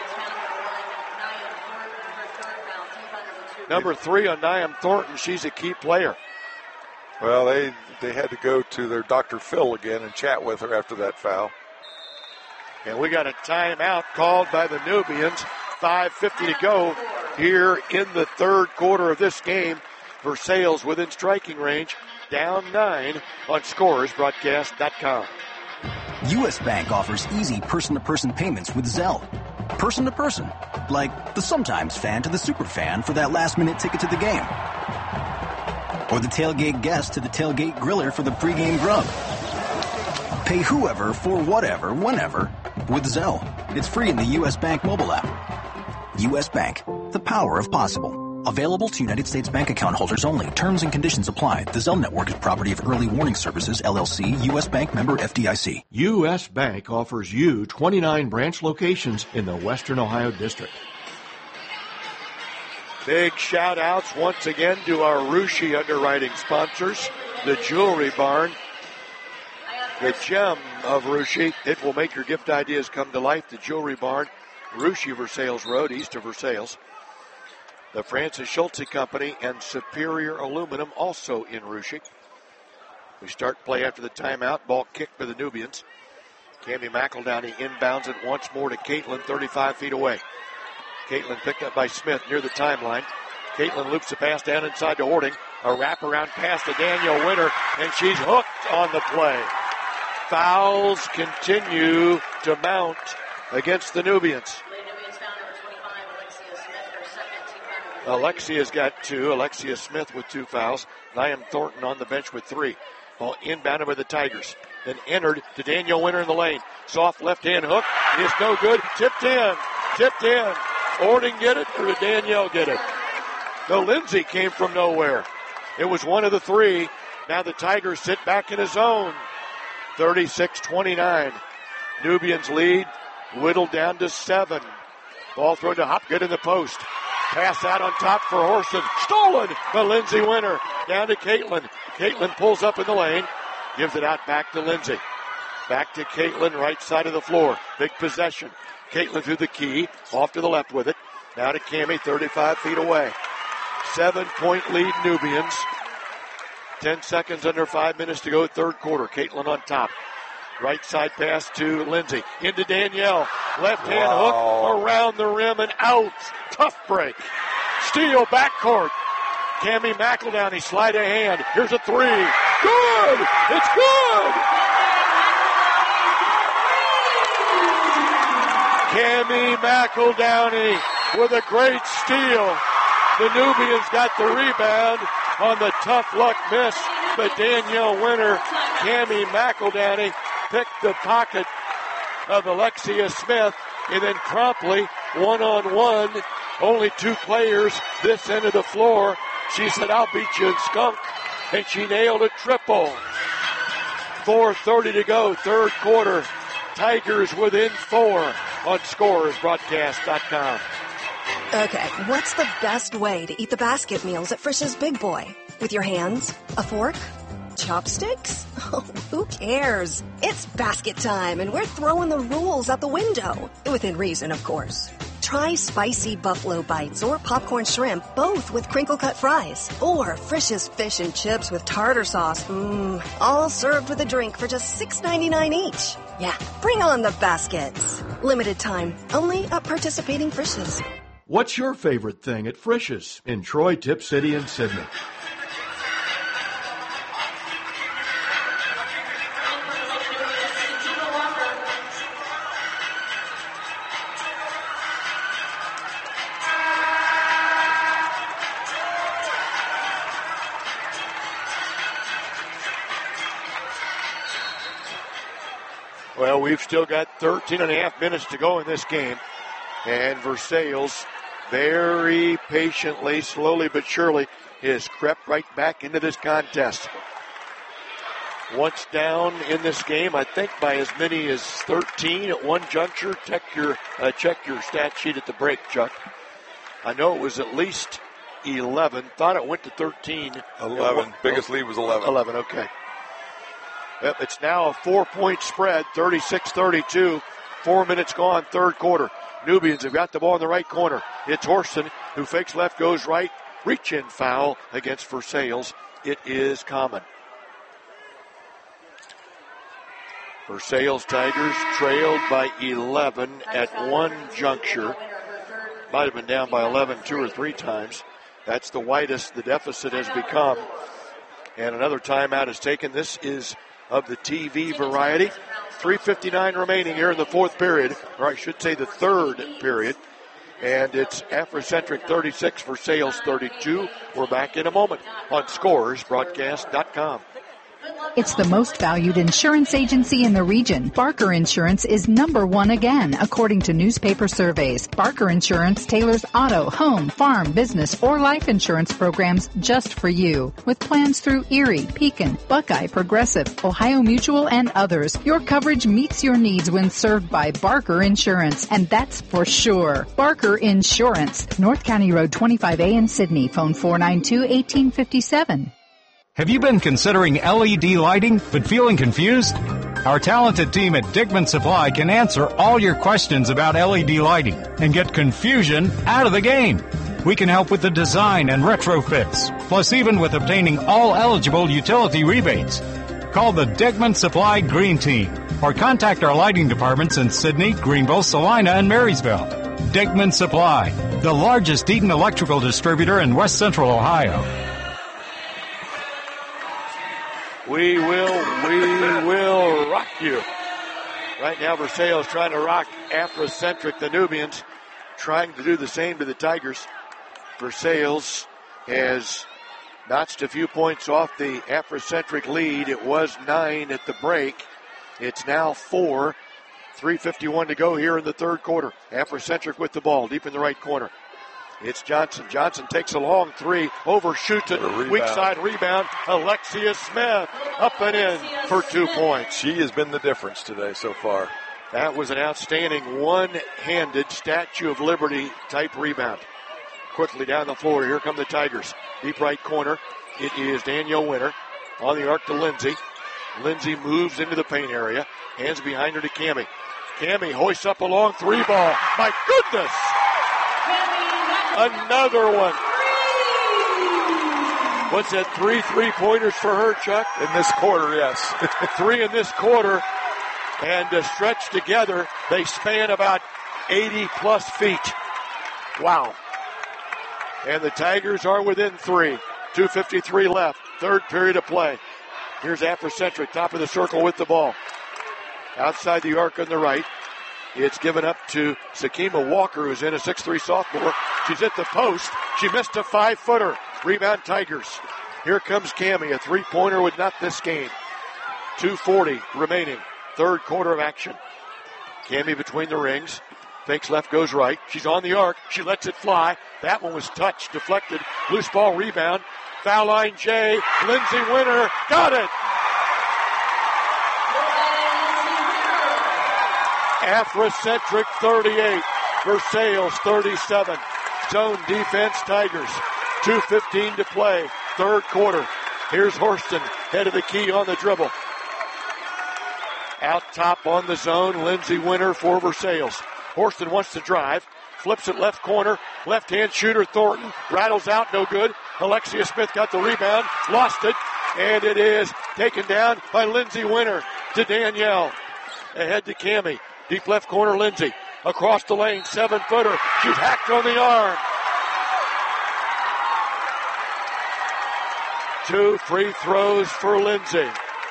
Number 3 on Niam Thornton. She's a key player. Well, they had to go to their Dr. Phil again and chat with her after that foul. And we got a timeout called by the Nubians. 5:50 to go here in the third quarter of this game. Versailles within striking range. Down 9 on ScoresBroadcast.com. U.S. Bank offers easy person-to-person payments with Zelle. Person-to-person, like the sometimes fan to the super fan for that last-minute ticket to the game. Or the tailgate guest to the tailgate griller for the pregame grub. Pay whoever for whatever, whenever, with Zelle. It's free in the U.S. Bank mobile app. U.S. Bank, the power of possible. Available to United States Bank account holders only. Terms and conditions apply. The Zelle Network is property of Early Warning Services, LLC, U.S. Bank member FDIC. U.S. Bank offers you 29 branch locations in the Western Ohio District. Big shout-outs once again to our Russia underwriting sponsors, the Jewelry Barn, the gem of Russia. It will make your gift ideas come to life. The Jewelry Barn, Russia Versailles Road, east of Versailles. The Francis Schultze Company and Superior Aluminum also in Russia. We start play after the timeout. Ball kicked by the Nubians. Cami McEldowney inbounds it once more to Caitlin, 35 feet away. Caitlin picked up by Smith near the timeline. Caitlin loops the pass down inside to Ording. A wraparound pass to Danielle Winter, and she's hooked on the play. Fouls continue to mount against the Nubians. Alexia's got 2. Alexia Smith with 2 fouls. Liam Thornton on the bench with 3. Ball inbounded by the Tigers. Then entered to Danielle Winter in the lane. Soft left-hand hook. It's no good. Tipped in. Tipped in. Ording get it, or did Danielle get it? No, Lindsay came from nowhere. It was one of the 3. Now the Tigers sit back in a zone. 36-29. Nubians lead. Whittled down to 7. Ball thrown to Hopgood in the post. Pass out on top for Horston. Stolen by Lindsay Winter. Down to Caitlin. Caitlin pulls up in the lane. Gives it out back to Lindsay. Back to Caitlin, right side of the floor. Big possession. Caitlin through the key. Off to the left with it. Now to Cami, 35 feet away. 7-point lead, Nubians. 10 seconds under 5 minutes to go, third quarter. Caitlin on top. Right side pass to Lindsay. Into Danielle. Left hand hook around the rim and out. Tough break. Steal backcourt. Cami McEldowney, sleight of hand. Here's a 3. Good! It's good! Cami McEldowney with a great steal. The Nubians got the rebound on the tough luck miss, but Danielle Winter, Cami McEldowney picked the pocket of Alexia Smith, and then promptly, one-on-one, only 2 players this end of the floor. She said, I'll beat you in skunk, and she nailed a triple. 4:30 to go, third quarter. Tigers within 4 on ScorersBroadcast.com. Okay, what's the best way to eat the basket meals at Frisch's Big Boy? With your hands? A fork? Chopsticks? Oh, who cares? It's basket time, and we're throwing the rules out the window. Within reason, of course. Try spicy buffalo bites or popcorn shrimp, both with crinkle-cut fries. Or Frisch's fish and chips with tartar sauce. All served with a drink for just $6.99 each. Yeah, bring on the baskets. Limited time, only at participating Frisch's. What's your favorite thing at Frisch's in Troy, Tip City, and Sydney? Well, we've still got 13 and a half minutes to go in this game. And Versailles very patiently, slowly but surely, has crept right back into this contest. Once down in this game, I think by as many as 13 at one juncture. Check your stat sheet at the break, Chuck. I know it was at least 11. Thought it went to 13. 11. Biggest lead was 11. 11, okay. Yep, it's now a 4-point spread, 36-32. 4 minutes gone, third quarter. Nubians have got the ball in the right corner. It's Horston who fakes left, goes right. Reach-in foul against Versailles. It is common. Versailles Tigers trailed by 11 at one juncture. Might have been down by 11 2 or 3 times. That's the widest the deficit has become. And another timeout is taken. This is of the TV variety. 3:59 remaining here in the fourth period, or I should say the third period. And it's Afrocentric 36, Versailles 32. We're back in a moment on ScorersBroadcast.com. It's the most valued insurance agency in the region. Barker Insurance is #1 again, according to newspaper surveys. Barker Insurance tailors auto, home, farm, business, or life insurance programs just for you. With plans through Erie, Pekin, Buckeye, Progressive, Ohio Mutual, and others, your coverage meets your needs when served by Barker Insurance, and that's for sure. Barker Insurance, North County Road 25A in Sydney. Phone 492-1857. Have you been considering LED lighting but feeling confused? Our talented team at Dickman Supply can answer all your questions about LED lighting and get confusion out of the game. We can help with the design and retrofits, plus even with obtaining all eligible utility rebates. Call the Dickman Supply Green Team or contact our lighting departments in Sydney, Greenville, Salina, and Marysville. Dickman Supply, the largest Eaton electrical distributor in West Central Ohio. We will rock you. Right now, Versailles is trying to rock Afrocentric. The Nubians trying to do the same to the Tigers. Versailles has notched a few points off the Afrocentric lead. It was 9 at the break. It's now 4. 3:51 to go here in the third quarter. Afrocentric with the ball deep in the right corner. It's Johnson. Johnson takes a long three, overshoots it, weak side rebound. Alexia Smith up and in for 2 points. She has been the difference today so far. That was an outstanding one-handed Statue of Liberty type rebound. Quickly down the floor, here come the Tigers. Deep right corner, it is Danielle Winter on the arc to Lindsay. Lindsay moves into the paint area, hands behind her to Cammie. Cammie hoists up a long three ball. My goodness! Another one. What's that, 3 3-pointers for her, Chuck? In this quarter, yes. 3 in this quarter. And stretched together, they span about 80-plus feet. Wow. And the Tigers are within 3. 2:53 left. Third period of play. Here's Afrocentric, top of the circle with the ball. Outside the arc on the right. It's given up to Sakima Walker, who's in a 6'3 sophomore. She's at the post. She missed a 5-footer. Rebound Tigers. Here comes Cammie, a 3-pointer with not this game. 2:40 remaining. Third quarter of action. Cammie between the rings. Fakes left, goes right. She's on the arc. She lets it fly. That one was touched, deflected. Loose ball rebound. Foul line J. Lindsay Winter. Got it. Afrocentric 38. Versailles 37. Zone defense Tigers. 2:15 to play. Third quarter. Here's Horston. Head of the key on the dribble. Out top on the zone. Lindsay Winter for Versailles. Horston wants to drive. Flips it left corner. Left-hand shooter Thornton. Rattles out. No good. Alexia Smith got the rebound. Lost it. And it is taken down by Lindsay Winter to Danielle. Ahead to Cammie. Deep left corner Lindsay. Across the lane. 7-footer. She's hacked on the arm. 2 free throws for Lindsay.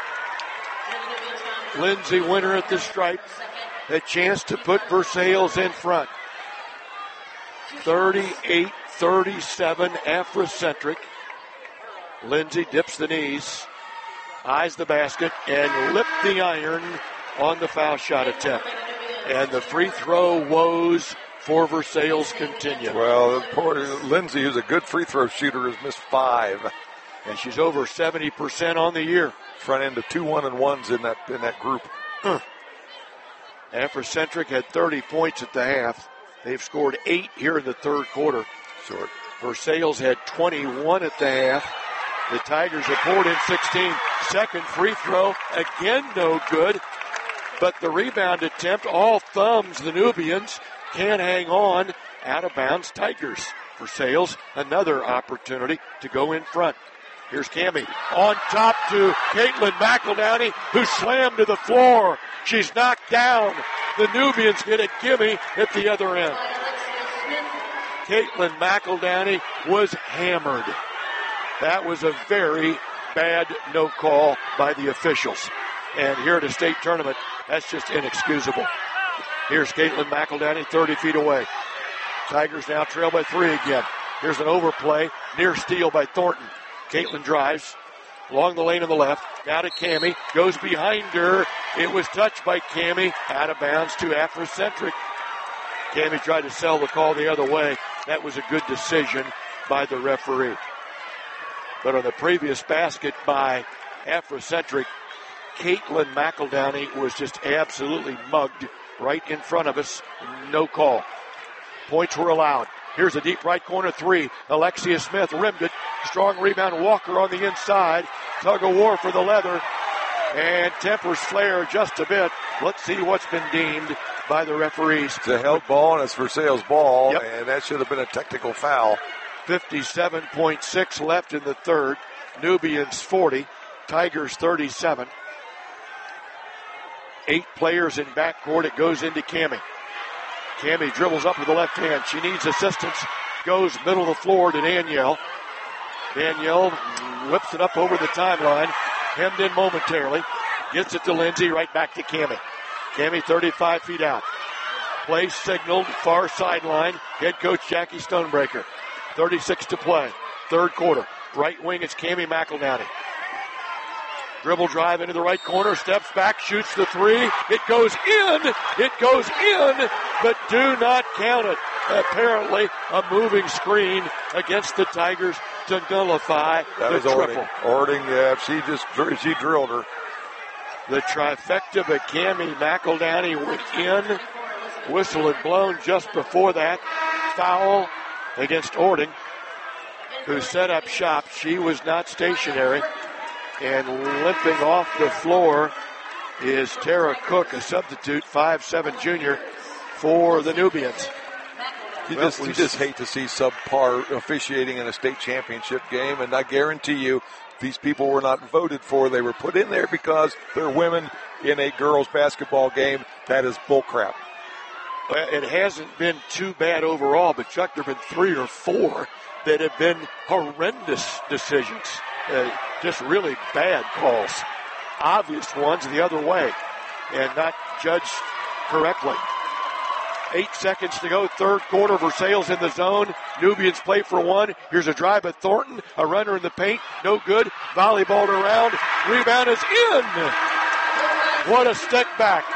Lindsay Winter at the stripe. A chance to put Versailles in front. 38-37 Afrocentric. Lindsay dips the knees, eyes the basket, and lipped the iron on the foul shot attempt. And the free throw woes for Versailles continue. Well, poor Lindsay, who's a good free throw shooter, has missed 5. And she's over 70% on the year. Front end of 2 1-and-1s in that group. Afrocentric had 30 points at the half. They've scored 8 here in the third quarter. Short. Versailles had 21 at the half. The Tigers have poured in 16. Second free throw, again no good. But the rebound attempt, all thumbs, the Nubians can't hang on. Out of bounds, Tigers. Versailles, another opportunity to go in front. Here's Cammie on top to Caitlin McEldowney, who slammed to the floor. She's knocked down. The Nubians get a gimme at the other end. Caitlin McEldowney was hammered. That was a very bad no call by the officials. And here at a state tournament, that's just inexcusable. Here's Caitlin McEldowney, 30 feet away. Tigers now trail by 3 again. Here's an overplay, near steal by Thornton. Caitlin drives along the lane on the left. Now to Cammie. Goes behind her. It was touched by Cammie. Out of bounds to Afrocentric. Cammie tried to sell the call the other way. That was a good decision by the referee. But on the previous basket by Afrocentric, Caitlin McEldowney was just absolutely mugged right in front of us. No call. Points were allowed. Here's a deep right corner 3. Alexia Smith rimmed it. Strong rebound. Walker on the inside. Tug of war for the leather. And tempers flare just a bit. Let's see what's been deemed by the referees. It's a held ball, and it's Versailles' ball, Yep. and that should have been a technical foul. 57.6 left in the third. Nubians 40, Tigers 37. 8 players in backcourt. It goes into Cammie. Cammie dribbles up with the left hand. She needs assistance. Goes middle of the floor to Danielle. Danielle whips it up over the timeline. Hemmed in momentarily. Gets it to Lindsay. Right back to Cammie. Cammie 35 feet out. Play signaled. Far sideline. Head coach Jackie Stonebreaker. 36 to play. Third quarter. Right wing, it's Cammie McEldowney. Dribble drive into the right corner. Steps back. Shoots the three. It goes in. It goes in. But do not count it. Apparently, a moving screen against the Tigers to nullify the triple. Ording, yeah, she drilled her. The trifecta, but Cammie McEldowney went in. Whistle had blown just before that. Foul against Ording, who set up shop. She was not stationary. And limping off the floor is Tara Cook, a substitute, 5'7" junior for the Nubians. You just hate to see subpar officiating in a state championship game, and I guarantee you these people were not voted for. They were put in there because they're women in a girls' basketball game. That is bullcrap. Well, it hasn't been too bad overall, but Chuck, there have been 3 or 4 that have been horrendous decisions. Just really bad calls. Obvious ones the other way and not judged correctly. 8 seconds to go, third quarter. Versailles in the zone. Nubians play for one. Here's a drive at Thornton. A runner in the paint. No good. Volleyballed around. Rebound is in. What a step back.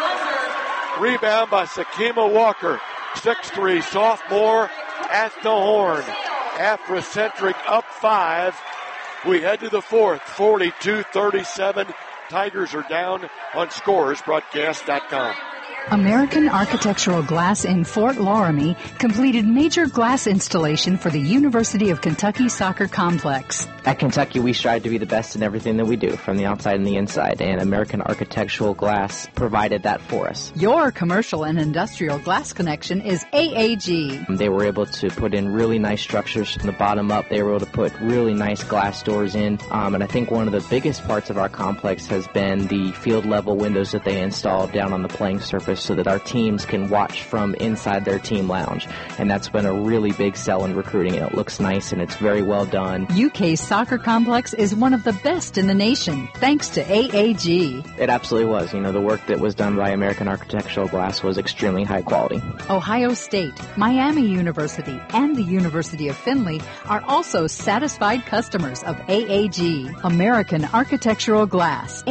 Rebound by Sakima Walker. 6'3", sophomore at the horn. Afrocentric up 5. We head to the fourth, 42-37. Tigers are down on scoresbroadcast.com. American Architectural Glass in Fort Loramie completed major glass installation for the University of Kentucky Soccer Complex. At Kentucky, we strive to be the best in everything that we do, from the outside and the inside, and American Architectural Glass provided that for us. Your commercial and industrial glass connection is AAG. They were able to put in really nice structures from the bottom up. They were able to put really nice glass doors in, and I think one of the biggest parts of our complex has been the field-level windows that they installed down on the playing surface so that our teams can watch from inside their team lounge, and that's been a really big sell in recruiting, and it looks nice and it's very well done. UK's soccer complex is one of the best in the nation, thanks to AAG. It absolutely was. You know, the work that was done by American Architectural Glass was extremely high quality. Ohio State, Miami University, and the University of Findlay are also satisfied customers of AAG, American Architectural Glass.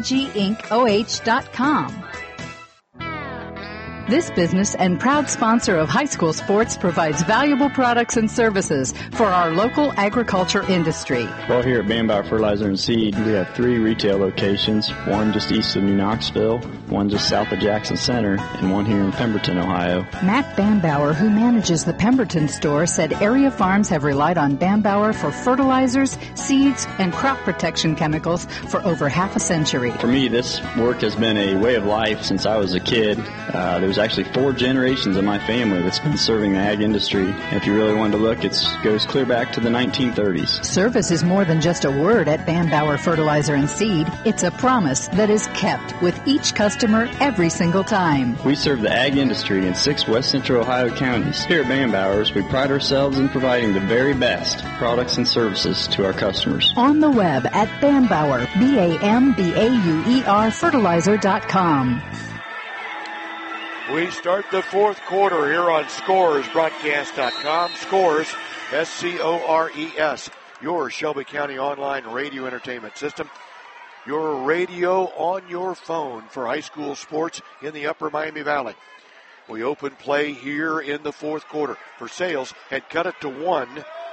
AAGIncOH.com. This business and proud sponsor of high school sports provides valuable products and services for our local agriculture industry. Well, here at Bambauer Fertilizer and Seed, we have 3 retail locations, one just east of New Knoxville, one just south of Jackson Center, and one here in Pemberton, Ohio. Matt Bambauer, who manages the Pemberton store, said area farms have relied on Bambauer for fertilizers, seeds, and crop protection chemicals for over half a century. For me, this work has been a way of life since I was a kid. There's actually 4 generations of my family that's been serving the ag industry. If you really wanted to look, it goes clear back to the 1930s. Service is more than just a word at Bambauer Fertilizer and Seed. It's a promise that is kept with each customer every single time. We serve the ag industry in 6 west central Ohio counties. Here at Bambauer's, we pride ourselves in providing the very best products and services to our customers. On the web at Bambauer, BAMBAUER fertilizer.com. We start the fourth quarter here on scoresbroadcast.com. Scores, S-C-O-R-E-S, your Shelby County online radio entertainment system. Your radio on your phone for high school sports in the upper Miami Valley. We open play here in the fourth quarter. Versailles had cut it to 1,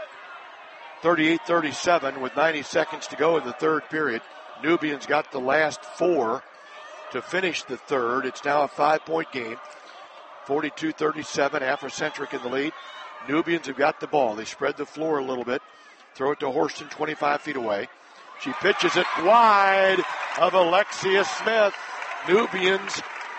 38-37 with 90 seconds to go in the third period. Nubians got the last 4 to finish the third. It's now a 5-point game. 42-37, Afrocentric in the lead. Nubians have got the ball. They spread the floor a little bit. Throw it to Horston, 25 feet away. She pitches it wide of Alexia Smith. Nubians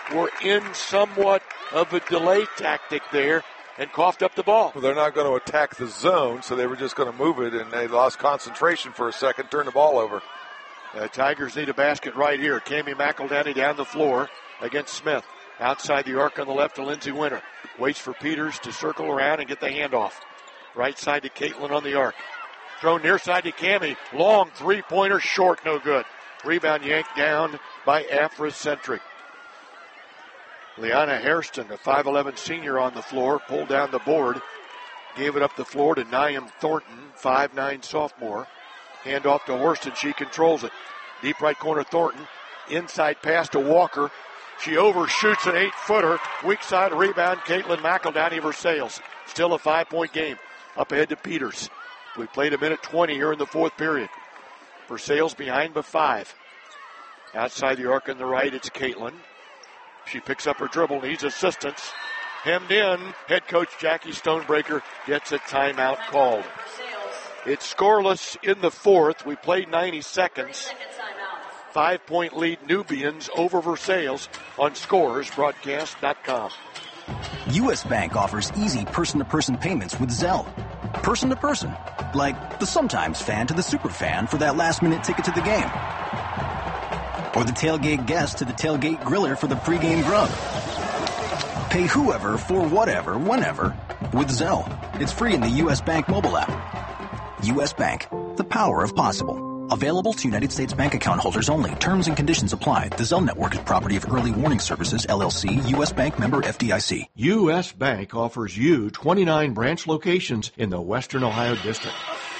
were in somewhat of a delay tactic there and coughed up the ball. Well, they're not going to attack the zone, so they were just going to move it, and they lost concentration for a second, turned the ball over. Tigers need a basket right here. Cammie McEldowney down the floor against Smith. Outside the arc on the left to Lindsey Winter. Waits for Peters to circle around and get the handoff. Right side to Caitlin on the arc. Thrown near side to Cammie. Long three-pointer, short, no good. Rebound yanked down by Afrocentric. Liana Hairston, a 5'11 senior on the floor, pulled down the board. Gave it up the floor to Niam Thornton, 5'9 sophomore. Handoff to Horston, she controls it. Deep right corner Thornton. Inside pass to Walker. She overshoots an 8-footer. Weak side rebound, Caitlin McEldowney Versailles. Still a 5-point game. Up ahead to Peters. We played a minute 20 here in the fourth period. Versailles behind by 5. Outside the arc on the right, it's Caitlin. She picks up her dribble, needs assistance. Hemmed in. Head coach Jackie Stonebreaker gets a timeout called. It's scoreless in the fourth. We played 90 seconds. 5-point lead Nubians over Versailles on ScorersBroadcast.com. U.S. Bank offers easy person-to-person payments with Zelle. Person-to-person, like the sometimes fan to the super fan for that last-minute ticket to the game. Or the tailgate guest to the tailgate griller for the pregame grub. Pay whoever for whatever, whenever, with Zelle. It's free in the U.S. Bank mobile app. U.S. Bank, the power of possible. Available to United States bank account holders only. Terms and conditions apply. The Zelle network is property of Early Warning Services, LLC, U.S. Bank member FDIC. U.S. Bank offers you 29 branch locations in the Western Ohio District.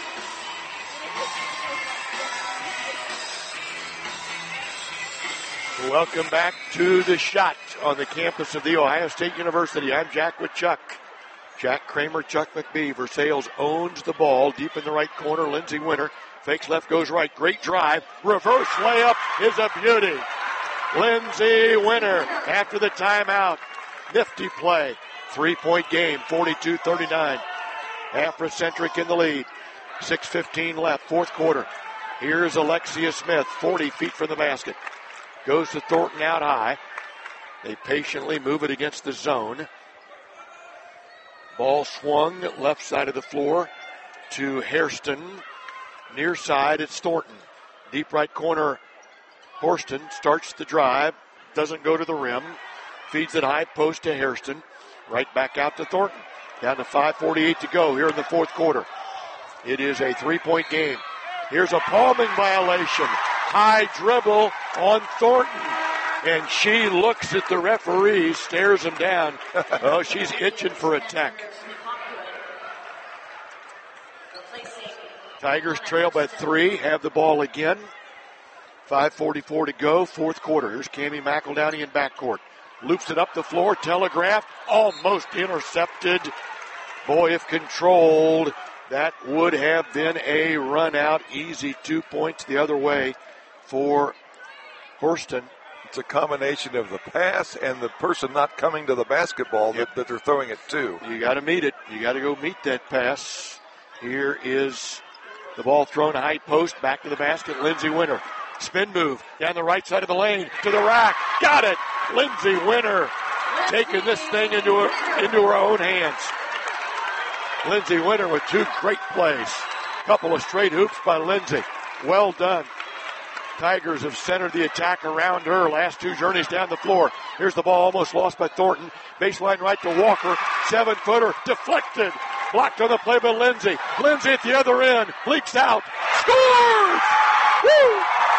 Welcome back to The Shot on the campus of The Ohio State University. I'm Jack with Chuck. Jack Kramer, Chuck McBee. Versailles owns the ball deep in the right corner. Lindsey Winter fakes left, goes right. Great drive. Reverse layup is a beauty. Lindsey Winter after the timeout. Nifty play. 3-point game, 42-39. Afrocentric in the lead. 6:15 left, fourth quarter. Here's Alexia Smith, 40 feet from the basket. Goes to Thornton out high. They patiently move it against the zone. Ball swung left side of the floor to Hairston. Near side, it's Thornton. Deep right corner, Horston starts the drive. Doesn't go to the rim. Feeds it high post to Hairston. Right back out to Thornton. Down to 5:48 to go here in the fourth quarter. It is a 3-point game. Here's a palming violation. High dribble on Thornton. And she looks at the referee, stares him down. Oh, she's itching for a tech. Tigers trail by 3, have the ball again. 5:44 to go, fourth quarter. Here's Cammie McEldowney in backcourt. Loops it up the floor, telegraphed, almost intercepted. Boy, if controlled, that would have been a run out. Easy 2 points the other way for Horston. It's a combination of the pass and the person not coming to the basketball that they're throwing it to. You got to meet it. You got to go meet that pass. Here is the ball thrown high post, back to the basket. Lindsey Winter. Spin move down the right side of the lane to the rack. Got it. Lindsey Winter taking this thing into her own hands. Lindsey Winter with 2 great plays. Couple of straight hoops by Lindsey. Well done. Tigers have centered the attack around her. Last 2 journeys down the floor. Here's the ball almost lost by Thornton. Baseline right to Walker. 7-footer deflected. Blocked on the play by Lindsey. Lindsey at the other end. Leaks out. Scores! Woo!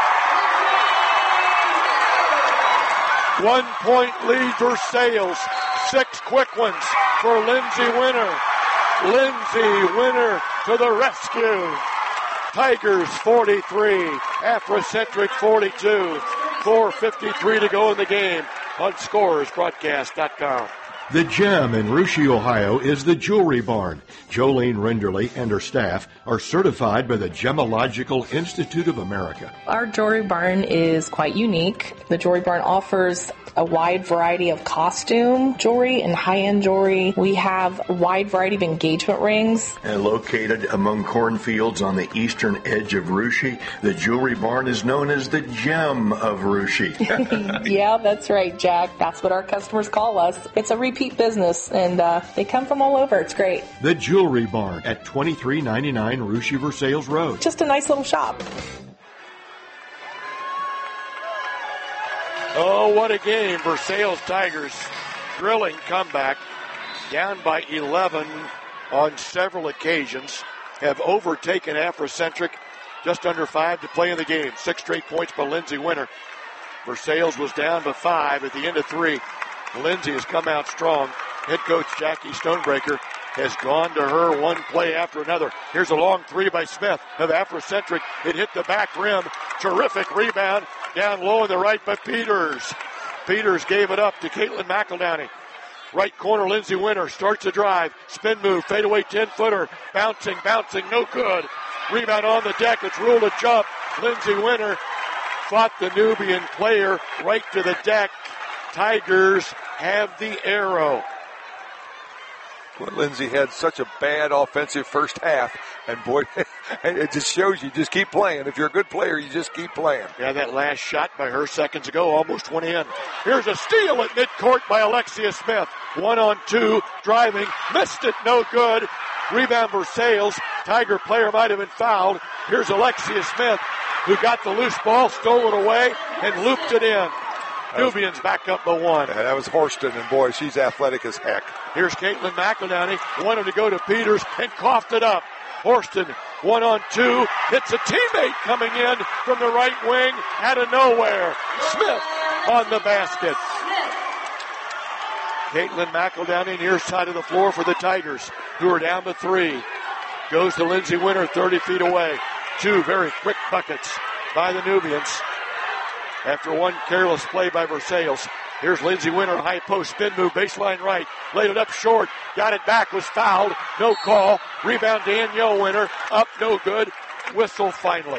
1-point lead Versailles. 6 quick ones for Lindsey Winter. Lindsey Winter to the rescue. Tigers 43, Afrocentric 42. 4:53 to go in the game on ScorersBroadcast.com. The gem in Russia, Ohio is the Jewelry Barn. Jolene Renderly and her staff are certified by the Gemological Institute of America. Our Jewelry Barn is quite unique. The Jewelry Barn offers a wide variety of costume jewelry and high-end jewelry. We have a wide variety of engagement rings. And located among cornfields on the eastern edge of Russia, the Jewelry Barn is known as the gem of Russia. Yeah, that's right, Jack. That's what our customers call us. It's a repeat business, and they come from all over. It's great. The Jewelry Barn at 2399 Russia Versailles Road. Just a nice little shop. Oh, what a game. Versailles Tigers, thrilling comeback. Down by 11 on several occasions. Have overtaken Afrocentric. Just under 5 to play in the game. 6 straight points by Lindsay Winter. Versailles was down by 5 at the end of 3. Lindsay has come out strong. Head coach Jackie Stonebreaker has gone to her one play after another. Here's a long 3 by Smith of Afrocentric. It hit the back rim. Terrific rebound. Down low on the right by Peters. Peters gave it up to Caitlin McEldowney. Right corner, Lindsay Winter starts a drive. Spin move, fadeaway 10-footer. Bouncing, no good. Rebound on the deck. It's ruled a jump. Lindsay Winter fought the Nubian player right to the deck. Tigers have the arrow. Well, Lindsay had such a bad offensive first half, and boy, it just shows you just keep playing. If you're a good player, you just keep playing. Yeah, that last shot by her seconds ago almost went in. Here's a steal at midcourt by Alexia Smith. 1-on-2, driving, missed it, no good. Rebound Versailles. Tiger player might have been fouled. Here's Alexia Smith, who got the loose ball, stole it away, and looped it in. Nubians back up by 1. Yeah, that was Horston, and boy, she's athletic as heck. Here's Caitlin McEldowney, wanted to go to Peters and coughed it up. Horston, 1-on-2, hits a teammate coming in from the right wing out of nowhere. Smith on the basket. Caitlin McEldowney near side of the floor for the Tigers, who are down to 3. Goes to Lindsay Winter, 30 feet away. 2 very quick buckets by the Nubians. After one careless play by Versailles. Here's Lindsay Winter, high post, spin move, baseline right. Laid it up short, got it back, was fouled. No call. Rebound Danielle Winter, up, no good. Whistle finally.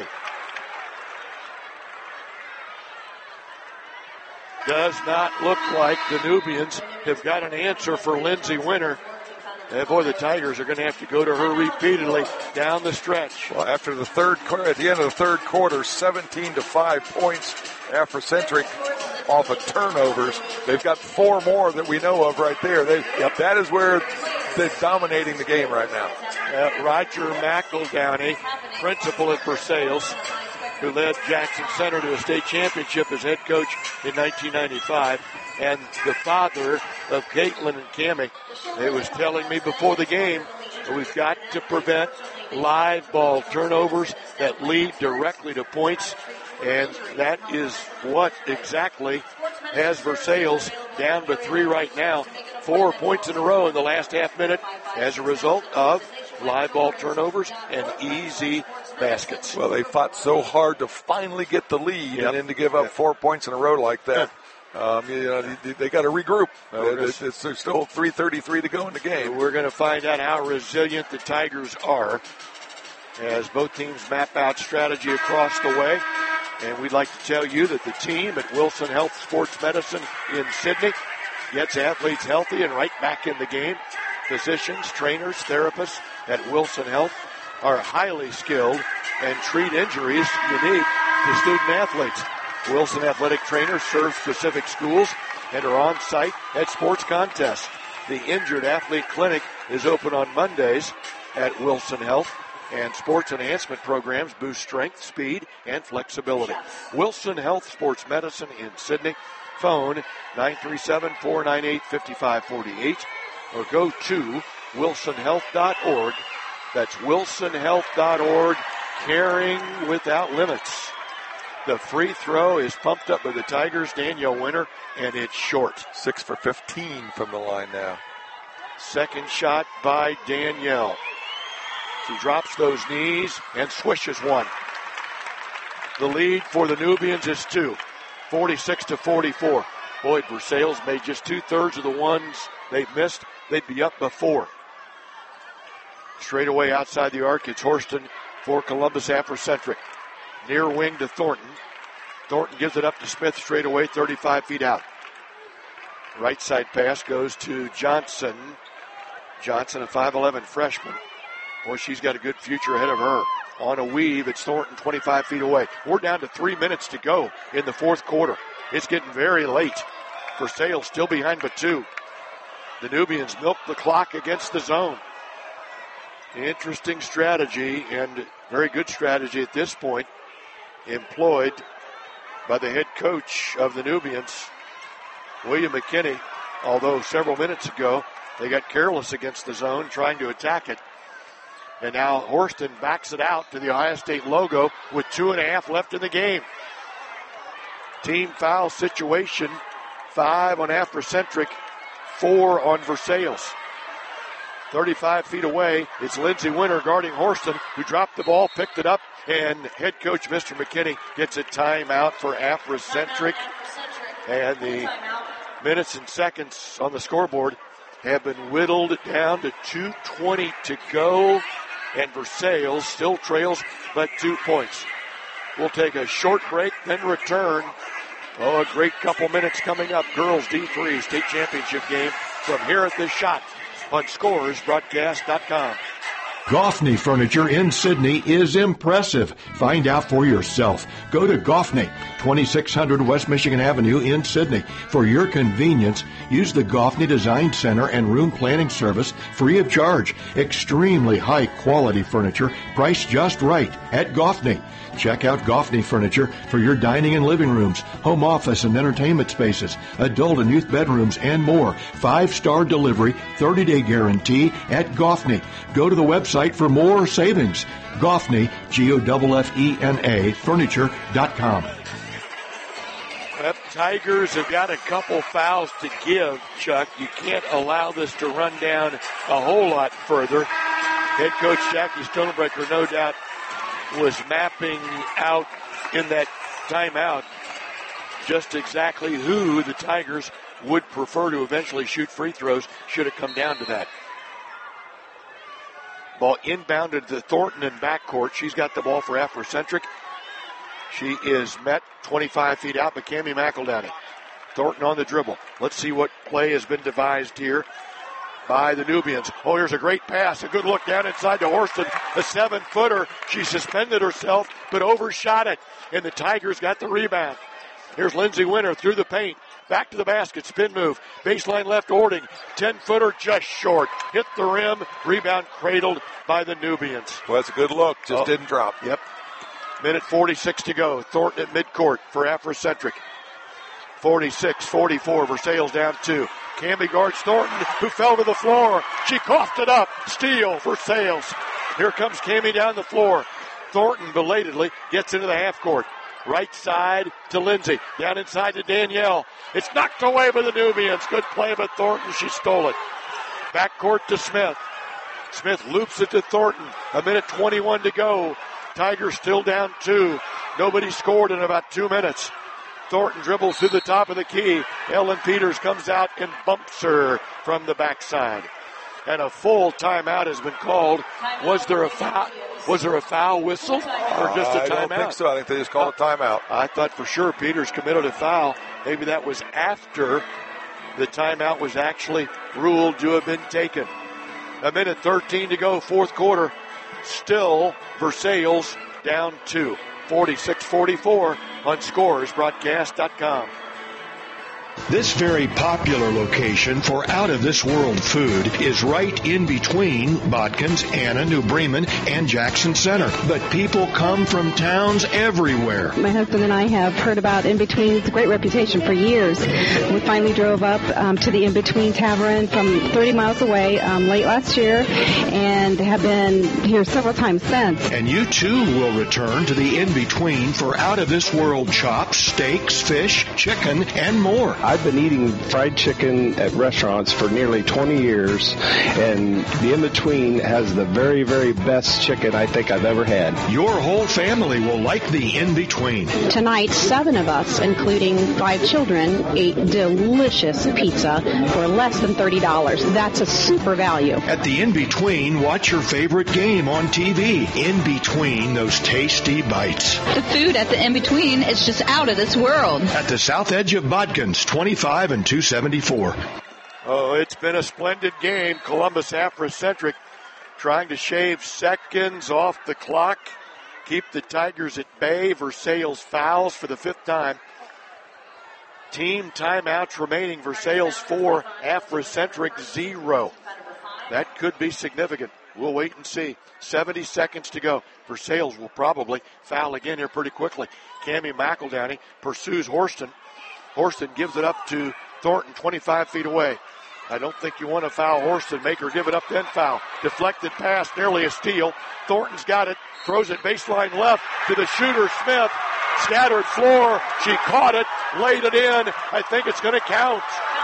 Does not look like the Nubians have got an answer for Lindsay Winter. And boy, the Tigers are going to have to go to her repeatedly down the stretch. Well, after the at the end of the third quarter, 17-5 points. Afrocentric off of turnovers. They've got 4 more that we know of right there. That is where they're dominating the game right now. Roger McEldowney, principal at Versailles, who led Jackson Center to a state championship as head coach in 1995, and the father of Caitlin and Cammie. It was telling me before the game that we've got to prevent live ball turnovers that lead directly to points, and that is what exactly has Versailles down to 3 right now. 4 points in a row in the last half minute as a result of live ball turnovers and easy baskets. Well, they fought so hard to finally get the lead and then to give up 4 points in a row like that. They got to regroup. There's still 3:33 to go in the game. We're going to find out how resilient the Tigers are as both teams map out strategy across the way. And we'd like to tell you that the team at Wilson Health Sports Medicine in Sidney gets athletes healthy and right back in the game. Physicians, trainers, therapists at Wilson Health are highly skilled and treat injuries unique to student athletes. Wilson athletic trainers serve specific schools and are on site at sports contests. The Injured Athlete Clinic is open on Mondays at Wilson Health, and sports enhancement programs boost strength, speed, and flexibility. Wilson Health Sports Medicine in Sidney. Phone 937-498-5548 or go to wilsonhealth.org. That's wilsonhealth.org, caring without limits. The free throw is pumped up by the Tigers, Danielle Winter, and it's short. 6 for 15 from the line now. Second shot by Danielle. She drops those knees and swishes one. The lead for the Nubians is 2, 46-44. Boyd Versailles made just 2/3 of the ones they missed. They'd be up before. Straight away outside the arc, it's Horston for Columbus Africentric. Near wing to Thornton. Thornton gives it up to Smith straight away, 35 feet out. Right side pass goes to Johnson. Johnson, a 5'11 freshman. Boy, she's got a good future ahead of her. On a weave, it's Thornton 25 feet away. We're down to 3 minutes to go in the fourth quarter. It's getting very late. Versailles still behind but 2. The Nubians milk the clock against the zone. Interesting strategy, and very good strategy at this point, employed by the head coach of the Nubians, William McKinney, although several minutes ago they got careless against the zone trying to attack it. And now Horston backs it out to the Ohio State logo with 2.5 left in the game. Team foul situation, 5 on Africentric, 4 on Versailles. 35 feet away, it's Lindsey Winter guarding Horston, who dropped the ball, picked it up, and head coach Mr. McKinney gets a timeout for Africentric. And the minutes and seconds on the scoreboard have been whittled down to 2:20 to go, and Versailles still trails but 2 points. We'll take a short break, then return. Oh, a great couple minutes coming up. Girls D3 state championship game from here at the Shot on ScoresBroadcast.com. Goffney Furniture in Sydney is impressive. Find out for yourself. Go to Goffney, 2600 West Michigan Avenue in Sydney. For your convenience, use the Goffney Design Center and Room Planning Service free of charge. Extremely high quality furniture, priced just right at Goffney. Check out Goffney Furniture for your dining and living rooms, home office and entertainment spaces, adult and youth bedrooms, and more. 5-star delivery, 30-day guarantee at Goffney. Go to the website for more savings. Goffney, Goffena, furniture.com. Well, Tigers have got a couple fouls to give, Chuck. You can't allow this to run down a whole lot further. Head coach Jackie Stonebreaker, no doubt, was mapping out in that timeout just exactly who the Tigers would prefer to eventually shoot free throws should it come down to that. Ball inbounded to Thornton in backcourt. She's got the ball for Africentric. She is met 25 feet out by Cammie McEldowney. Thornton on the dribble. Let's see what play has been devised here by the Nubians. Oh, here's a great pass. A good look down inside to Horston. A 7-footer. She suspended herself, but overshot it. And the Tigers got the rebound. Here's Lindsey Winter through the paint. Back to the basket. Spin move. Baseline left Ording. 10-footer just short. Hit the rim. Rebound cradled by the Nubians. Well, that's a good look. Just didn't drop. Yep. Minute 46 to go. Thornton at midcourt for Africentric. 46-44. Versailles down 2. Cammie guards Thornton, who fell to the floor. She coughed it up. Steal for Versailles. Here comes Cammie down the floor. Thornton belatedly gets into the half court. Right side to Lindsay. Down inside to Danielle. It's knocked away by the Nubians. Good play by Thornton. She stole it. Backcourt to Smith. Smith loops it to Thornton. A minute 21 to go. Tigers still down 2. Nobody scored in about 2 minutes. Thornton dribbles to the top of the key. Ellen Peters comes out and bumps her from the backside. And a full timeout has been called. Was there a foul? Was there a foul whistle or just a timeout? I don't think so. I think they just called a timeout. I thought for sure Peters committed a foul. Maybe that was after the timeout was actually ruled to have been taken. A minute 13 to go, fourth quarter. Still Versailles down 2. 46-44 on ScoresBroadcast.com. This very popular location for out-of-this-world food is right in between Botkins, Anna, New Bremen, and Jackson Center. But people come from towns everywhere. My husband and I have heard about In Between. It's a great reputation for years. We finally drove up to the In Between Tavern from 30 miles away late last year and have been here several times since. And you, too, will return to the In Between for out-of-this-world chops, steaks, fish, chicken, and more. I've been eating fried chicken at restaurants for nearly 20 years, and the in-between has the very, very best chicken I think I've ever had. Your whole family will like the in-between. Tonight, 7 of us, including 5 children, ate delicious pizza for less than $30. That's a super value. At the in-between, watch your favorite game on TV. In between those tasty bites. The food at the in-between is just out of this world. At the south edge of Bodkins, 25 and 274. Oh, it's been a splendid game. Columbus Afrocentric trying to shave seconds off the clock, keep the Tigers at bay. Versailles fouls for the 5th time. Team timeouts remaining. Versailles 4, Afrocentric 0. That could be significant. We'll wait and see. 70 seconds to go. Versailles will probably foul again here pretty quickly. Cammie McEldowney pursues Horston. Horston gives it up to Thornton 25 feet away. I don't think you want to foul Horston. Make her give it up, then foul. Deflected pass, nearly a steal. Thornton's got it. Throws it baseline left to the shooter, Smith. Scattered floor. She caught it, laid it in. I think it's going to count.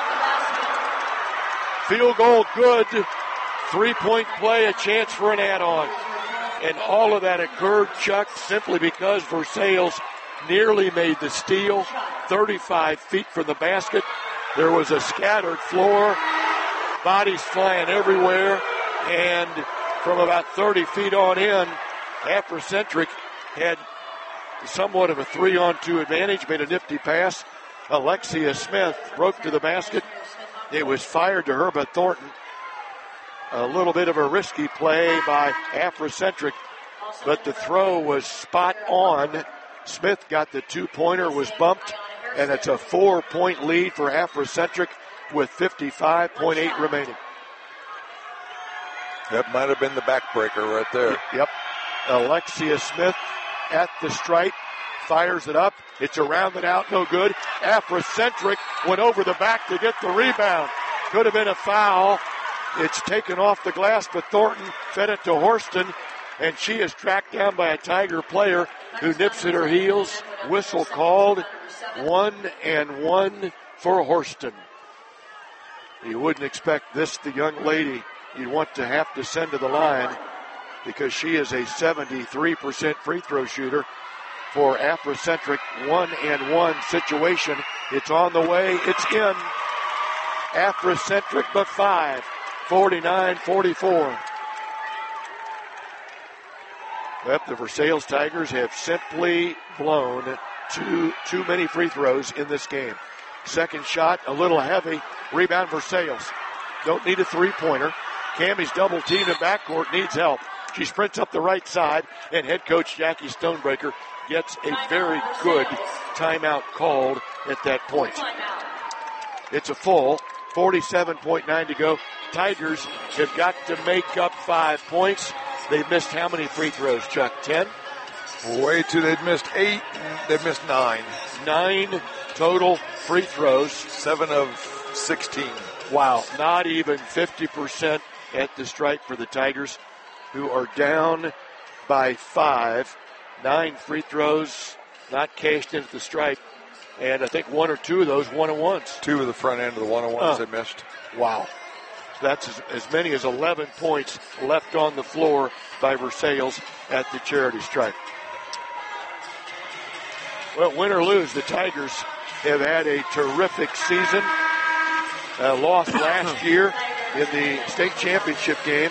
Field goal good. 3-point play, a chance for an add-on. And all of that occurred, Chuck, simply because Versailles nearly made the steal. 35 feet from the basket. There was a scattered floor. Bodies flying everywhere. And from about 30 feet on in, Afrocentric had somewhat of a 3-on-2 advantage, made a nifty pass. Alexia Smith broke to the basket. It was fired to her by Thornton. A little bit of a risky play by Afrocentric, but the throw was spot on. Smith got the 2-pointer, was bumped, and it's a 4-point lead for Afrocentric with 55.8 remaining. That might have been the backbreaker right there. Yep. Alexia Smith at the stripe, fires it up. It's a rounded out, no good. Afrocentric went over the back to get the rebound. Could have been a foul. It's taken off the glass, but Thornton fed it to Horston, and she is tracked down by a Tiger player who nips at her heels. Whistle called. 1-1 for Horston. You wouldn't expect this, the young lady, you'd want to have to send to the line because she is a 73% free throw shooter for Afrocentric. 1-1 situation. It's on the way. It's in. Afrocentric but 5. 49-44. Yep, the Versailles Tigers have simply blown too many free throws in this game. Second shot, a little heavy. Rebound Versailles. Don't need a three-pointer. Cammie's double-teamed in backcourt, needs help. She sprints up the right side, and head coach Jackie Stonebreaker gets a very good timeout called at that point. It's a full 47.9 to go. Tigers have got to make up 5 points. They've missed how many free throws, Chuck? 10? Way too. They've missed 8. They've missed 9. 9 total free throws. 7 of 16. Wow. Not even 50% at the stripe for the Tigers, who are down by 5. 9 free throws not cashed in at the stripe. And I think 1 or 2 of those one-on-ones. 2 of the front end of the one-on-ones they missed. Wow. That's as many as 11 points left on the floor by Versailles at the charity stripe. Well, win or lose, the Tigers have had a terrific season. Lost last year in the state championship game.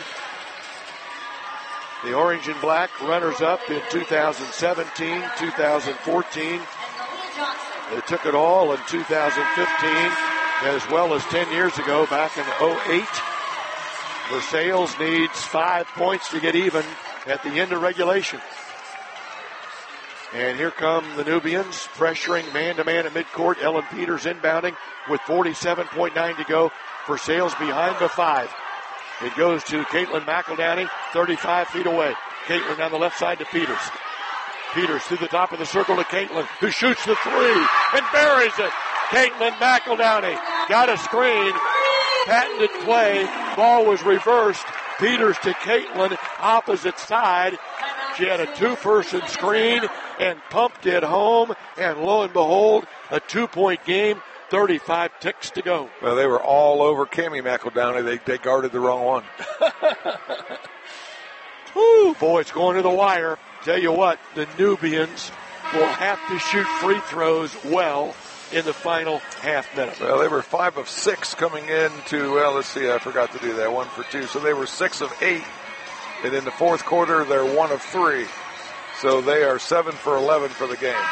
The Orange and Black runners-up in 2017, 2014. They took it all in 2015. As well as 10 years ago, back in 2008. Versailles needs 5 points to get even at the end of regulation. And here come the Nubians, pressuring man-to-man at midcourt. Ellen Peters inbounding with 47.9 to go. Versailles behind by 5. It goes to Caitlin McEldowney, 35 feet away. Caitlin down the left side to Peters. Peters through the top of the circle to Caitlin, who shoots the 3 and buries it. Caitlin McEldowney got a screen, patented play, ball was reversed. Peters to Caitlin, opposite side. She had a 2-person screen and pumped it home, and lo and behold, a 2-point game 35 ticks to go. Well, they were all over Cammie McEldowney. They guarded the wrong one. Woo! Boy, it's going to the wire. Tell you what, the Nubians will have to shoot free throws well in the final half minute. Well, they were 5 of 6 coming into, let's see, I forgot to do that, 1 for 2. So they were 6 of 8. And in the fourth quarter, they're 1 of 3. So they are 7 for 11 for the game.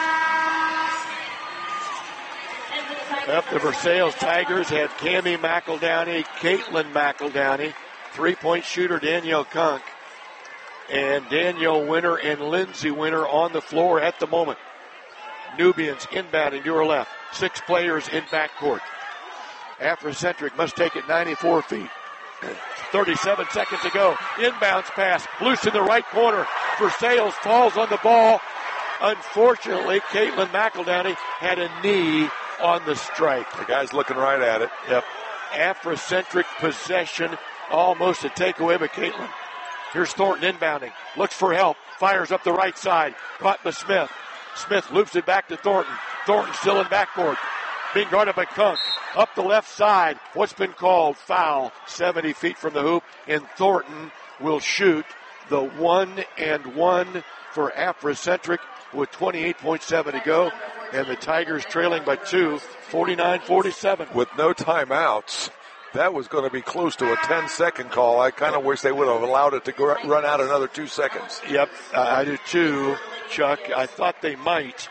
Up the Versailles Tigers had Cammie McEldowney, Caitlin McEldowney, three-point shooter Danielle Kunk, and Danielle Winter and Lindsay Winter on the floor at the moment. Nubians inbounding to her left. 6 players in backcourt. Afrocentric must take it 94 feet. 37 seconds to go. Inbounds pass. Loose in the right corner. Versailles falls on the ball. Unfortunately, Caitlin McEldowney had a knee on the strike. The guy's looking right at it. Yep. Afrocentric possession. Almost a takeaway by Caitlin. Here's Thornton inbounding. Looks for help. Fires up the right side. Caught by Smith. Smith loops it back to Thornton. Thornton still in backcourt. Being guarded by Kunk. Up the left side. What's been called? Foul. 70 feet from the hoop. And Thornton will shoot the 1-and-1 for Afrocentric with 28.7 to go. And the Tigers trailing by 2, 49-47. With no timeouts. That was going to be close to a 10-second call. I kind of wish they would have allowed it to run out another 2 seconds. Yep, I do too, Chuck. I thought they might.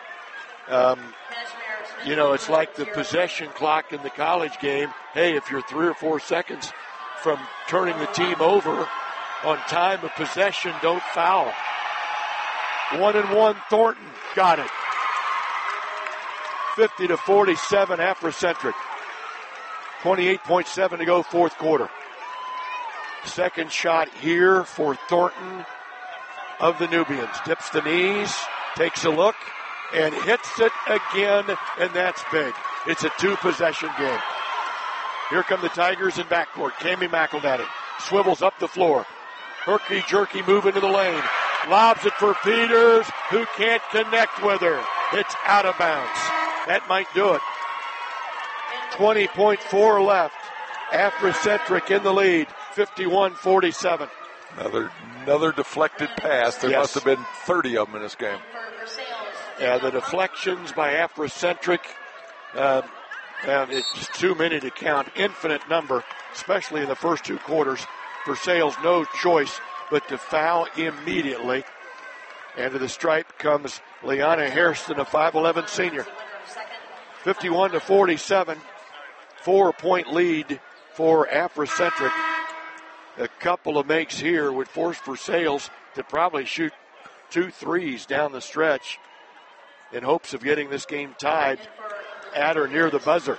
It's like the possession clock in the college game. Hey, if you're 3 or 4 seconds from turning the team over on time of possession, don't foul. 1-and-1, Thornton got it. 50-47, Afrocentric. 28.7 to go, fourth quarter. Second shot here for Thornton of the Nubians. Dips the knees, takes a look, and hits it again, and that's big. It's a 2-possession game. Here come the Tigers in backcourt. Cammie McEldowney swivels up the floor. Herky-jerky move into the lane. Lobs it for Peters, who can't connect with her. It's out of bounds. That might do it. 20.4 left. Afrocentric in the lead, 51-47. Another deflected pass. There must have been 30 of them in this game. Yeah, the deflections by Afrocentric, it's too many to count. Infinite number, especially in the first 2 quarters. Versailles no choice but to foul immediately. And to the stripe comes Liana Hairston, a 5'11 senior. 51-47. 4-point lead for Afrocentric. A couple of makes here would force Versailles to probably shoot 2 threes down the stretch in hopes of getting this game tied at or near the buzzer.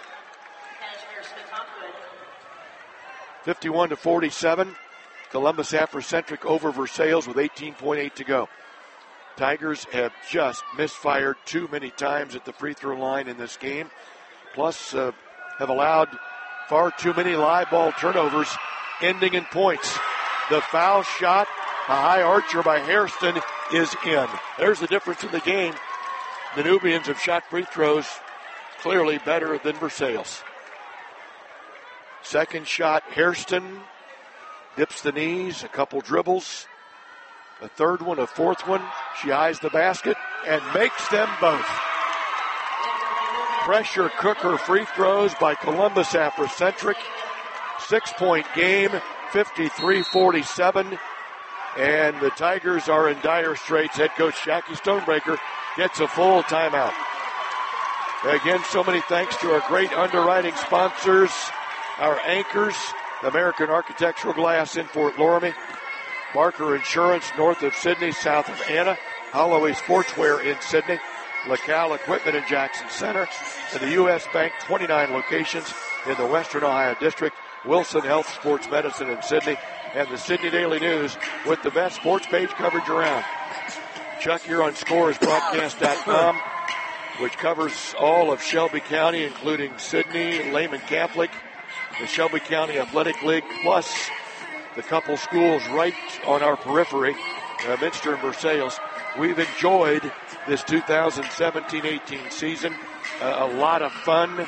51-47. Columbus Afrocentric over Versailles with 18.8 to go. Tigers have just misfired too many times at the free throw line in this game. Plus, have allowed far too many live ball turnovers, ending in points. The foul shot, a high archer by Hairston, is in. There's the difference in the game. The Nubians have shot free throws clearly better than Versailles. Second shot, Hairston dips the knees, a couple dribbles. A third one, a fourth one. She eyes the basket and makes them both. Pressure cooker free throws by Columbus Afrocentric. 6-point game, 53-47. And the Tigers are in dire straits. Head coach Jackie Stonebreaker gets a full timeout. Again, so many thanks to our great underwriting sponsors, our anchors, American Architectural Glass in Fort Loramie, Barker Insurance north of Sydney, south of Anna, Holloway Sportswear in Sydney, LaCal Equipment in Jackson Center, and the U.S. Bank 29 locations in the Western Ohio District, Wilson Health Sports Medicine in Sydney, and the Sydney Daily News with the best sports page coverage around. Chuck here on ScoresBroadcast.com, which covers all of Shelby County, including Sydney, Lehman Catholic, the Shelby County Athletic League, plus the couple schools right on our periphery, Minster and Versailles. we've enjoyed this 2017-18 season. A lot of fun.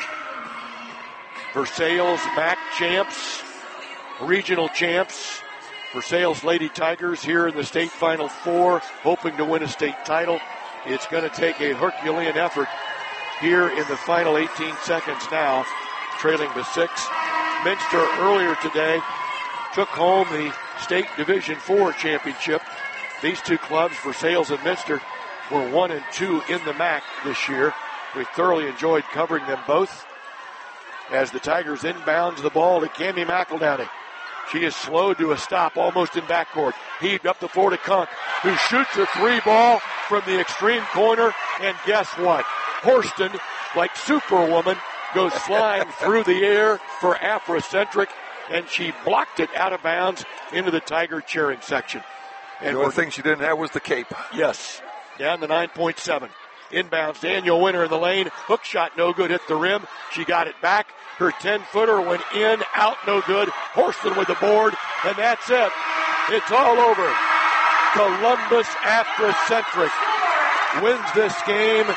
Versailles MAC champs, regional champs. Versailles Lady Tigers here in the state Final Four, hoping to win a state title. It's going to take a Herculean effort here in the final 18 seconds now, trailing to 6. Minster earlier today took home the state Division IV championship. These two clubs, Versailles and Minster, were 1 and 2 in the MAC this year. We thoroughly enjoyed covering them both. As the Tigers inbounds the ball to Cammie McEldowney. She is slowed to a stop almost in backcourt. Heaved up the floor to Kunk, who shoots a 3 ball from the extreme corner. And guess what? Horston, like Superwoman, goes flying through the air for Afrocentric, and she blocked it out of bounds into the Tiger cheering section. And the only thing she didn't have was the cape. Yes, down to 9.7. Inbounds, Daniel Winter in the lane. Hook shot, no good, hit the rim. She got it back. Her 10-footer went in, out, no good. Horston with the board, and that's it. It's all over. Columbus Afrocentric wins this game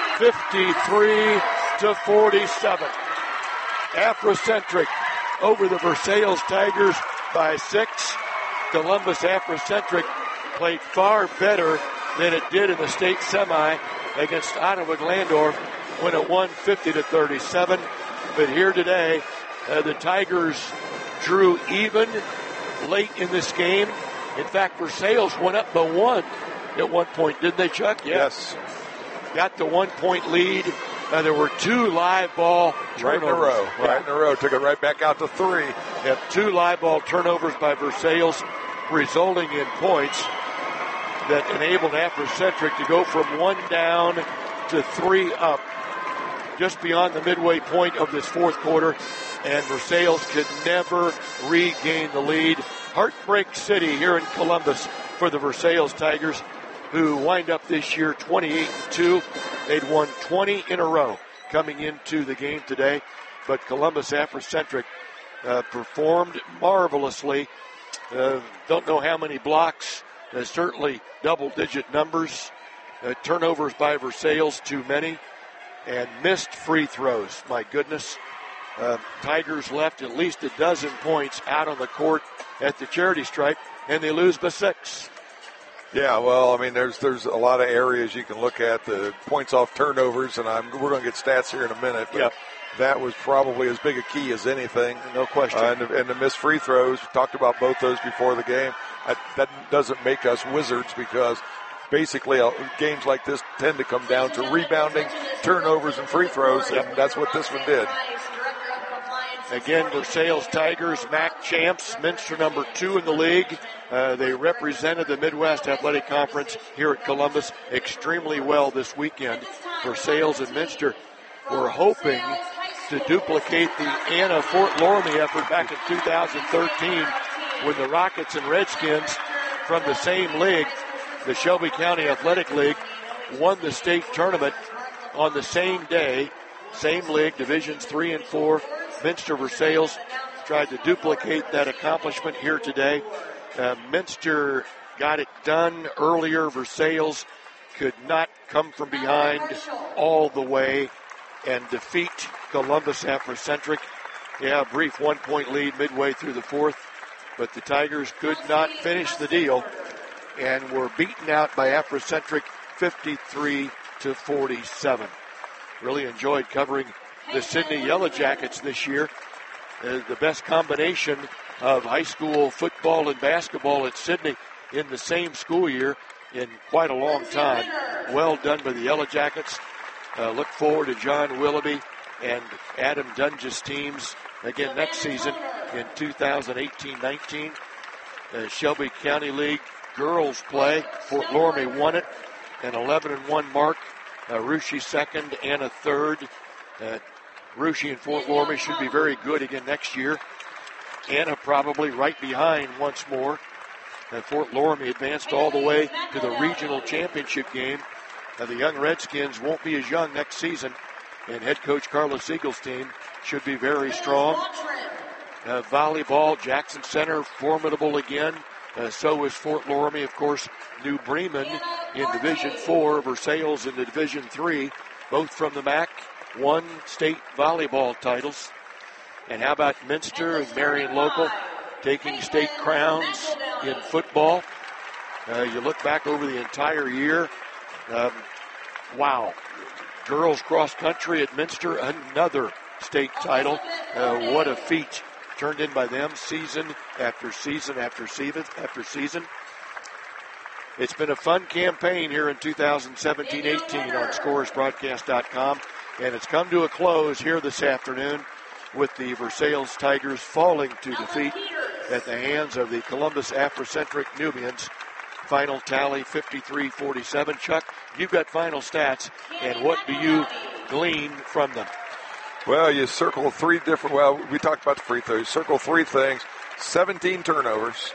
53-47. Afrocentric over the Versailles Tigers by 6. Columbus Afrocentric played far better than it did in the state semi against Ottawa Glandorf when it won 50-37. But here today, the Tigers drew even late in this game. In fact, Versailles went up by 1 at one point, didn't they, Chuck? Yes. Got the 1-point lead. There were 2 live ball turnovers. Right in a row. Took it right back out to 3. Yep, 2 live ball turnovers by Versailles, resulting in points that enabled Afrocentric to go from 1 down to 3 up, just beyond the midway point of this fourth quarter, and Versailles could never regain the lead. Heartbreak City here in Columbus for the Versailles Tigers, who wind up this year 28-2. They'd won 20 in a row coming into the game today, but Columbus Afrocentric performed marvelously. Don't know how many blocks, certainly double-digit numbers. Turnovers by Versailles, too many, and missed free throws. My goodness. Tigers left at least a dozen points out on the court at the charity stripe, and they lose by 6. Yeah, well, I mean, there's a lot of areas you can look at. The points off turnovers, and we're going to get stats here in a minute. But that was probably as big a key as anything. No question. And the missed free throws, we talked about both those before the game. That doesn't make us wizards, because basically games like this tend to come down to rebounding, turnovers, and free throws, and that's what this one did. Again, Versailles Tigers, MAC champs, Minster number 2 in the league. They represented the Midwest Athletic Conference here at Columbus extremely well this weekend. Versailles and Minster were hoping to duplicate the Anna Fort Loramie effort back in 2013 when the Rockets and Redskins from the same league, the Shelby County Athletic League, won the state tournament on the same day. Same league, Divisions 3 and 4. Minster Versailles tried to duplicate that accomplishment here today. Minster got it done earlier. Versailles could not come from behind all the way and defeat Columbus Afrocentric. Yeah, a brief 1-point lead midway through the fourth, but the Tigers could not finish the deal and were beaten out by Afrocentric 53-47. Really enjoyed covering the Sidney Yellow Jackets this year. The best combination of high school football and basketball at Sidney in the same school year in quite a long time. Well done by the Yellow Jackets. Look forward to John Willoughby and Adam Dunge's teams again next season in 2018-19. Shelby County League girls play. Fort Loramie won it, an 11-1 mark. Russia second, Anna third. Russia and Fort Loramie should be very good again next year. Anna probably right behind once more. Fort Loramie advanced all the way to the regional championship game. The young Redskins won't be as young next season, and head coach Carlos Siegel's team should be very strong. Volleyball, Jackson Center, formidable again. So is Fort Loramie, of course. New Bremen in Division 4, Versailles in the Division 3, both from the MAC, won state volleyball titles. And how about Minster and Marion Local taking state crowns in football? You look back over the entire year, wow. Girls cross country at Minster, another state title. What a feat turned in by them season after season after season after season. It's been a fun campaign here in 2017-18 on ScoresBroadcast.com, and it's come to a close here this afternoon with the Versailles Tigers falling to defeat at the hands of the Columbus Afrocentric Nubians. Final tally 53-47. Chuck, you've got final stats, and what do you glean from them? Well, you circle we talked about the free throws. Circle three things: 17 turnovers,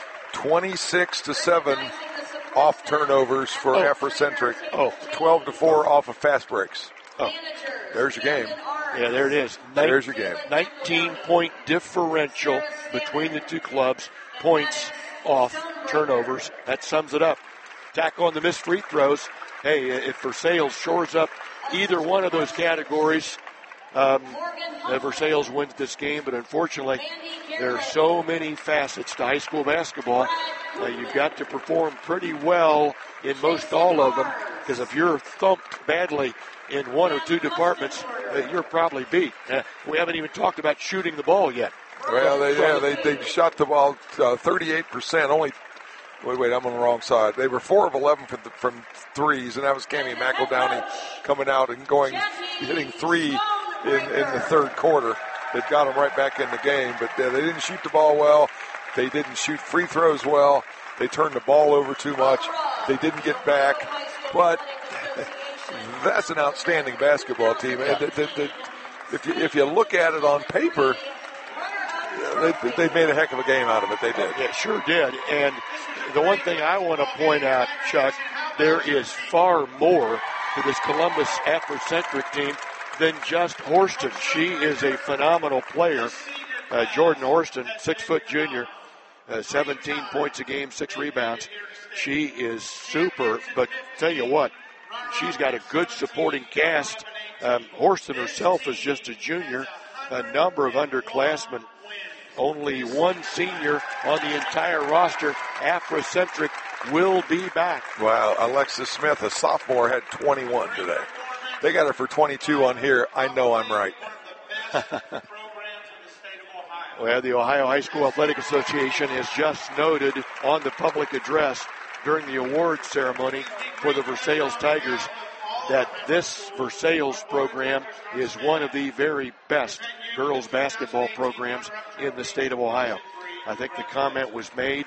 26-7 off turnovers for Afrocentric, 12-4 off of fast breaks. Oh, there's your game. Yeah, there it is. There's your game. 19-point differential between the two clubs. Points off turnovers. That sums it up. Tack on the missed free throws. Hey, if Versailles shores up either one of those categories, Versailles wins this game. But unfortunately, there are so many facets to high school basketball. You've got to perform pretty well in most all of them, because if you're thumped badly in one or two departments, you're probably beat. We haven't even talked about shooting the ball yet. Well, they shot the ball 38%. Only, wait, I'm on the wrong side. They were 4 of 11 from threes, and that was Cammie McEldowney coming out and hitting three in the third quarter. That got them right back in the game. But they didn't shoot the ball well. They didn't shoot free throws well. They turned the ball over too much. They didn't get back. But that's an outstanding basketball team. And if you look at it on paper, they made a heck of a game out of it. They did. Yeah, sure did. And the one thing I want to point out, Chuck, there is far more to this Columbus Afrocentric team than just Horston. She is a phenomenal player. Jordan Horston, 6-foot junior, 17 points a game, 6 rebounds. She is super, but tell you what, she's got a good supporting cast. Horston herself is just a junior, a number of underclassmen. Only one senior on the entire roster. Afrocentric will be back. Wow, Alexis Smith, a sophomore, had 21 today. They got her for 22 on here. I know I'm right. Well, the Ohio High School Athletic Association has just noted on the public address during the awards ceremony for the Versailles Tigers that this Versailles program is one of the very best girls basketball programs in the state of Ohio. I think the comment was made,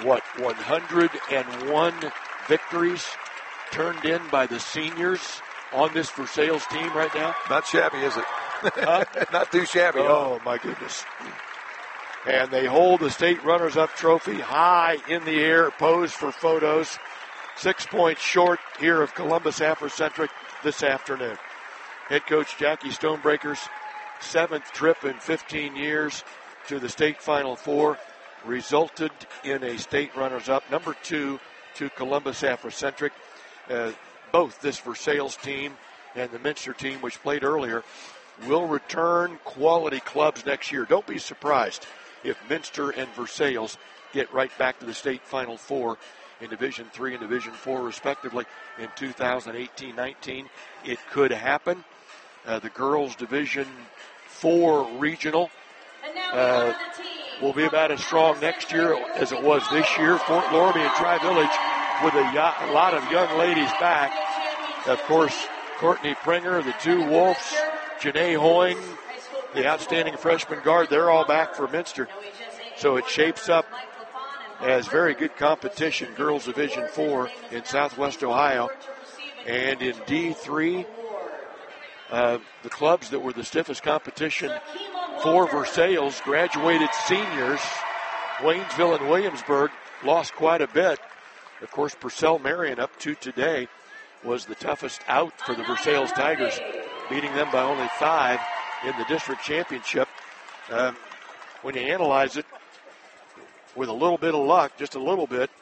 101 victories turned in by the seniors on this Versailles team right now? Not shabby, is it? Not too shabby. Oh, my goodness. And they hold the state runners-up trophy high in the air, posed for photos. 6 points short here of Columbus Afrocentric this afternoon. Head coach Jackie Stonebreaker's 7th trip in 15 years to the state Final Four resulted in a state runners-up, number 2 to Columbus Afrocentric. Both this Versailles team and the Minster team, which played earlier, will return quality clubs next year. Don't be surprised if Minster and Versailles get right back to the state Final Four in Division 3 and Division 4, respectively, in 2018-19. It could happen. The girls' Division 4 regional will be about as strong next year as it was this year. Fort Loramie and Tri-Village with a lot of young ladies back. Of course, Courtney Pringer, the 2 Wolves, Janae Hoying, the outstanding freshman guard, they're all back for Minster. So it shapes up as very good competition, girls Division 4 in Southwest Ohio. And in D3, the clubs that were the stiffest competition for Versailles, graduated seniors, Waynesville and Williamsburg, lost quite a bit. Of course, Purcell Marion, up to today, was the toughest out for the Versailles Tigers, beating them by only 5 in the district championship. When you analyze it, with a little bit of luck, just a little bit,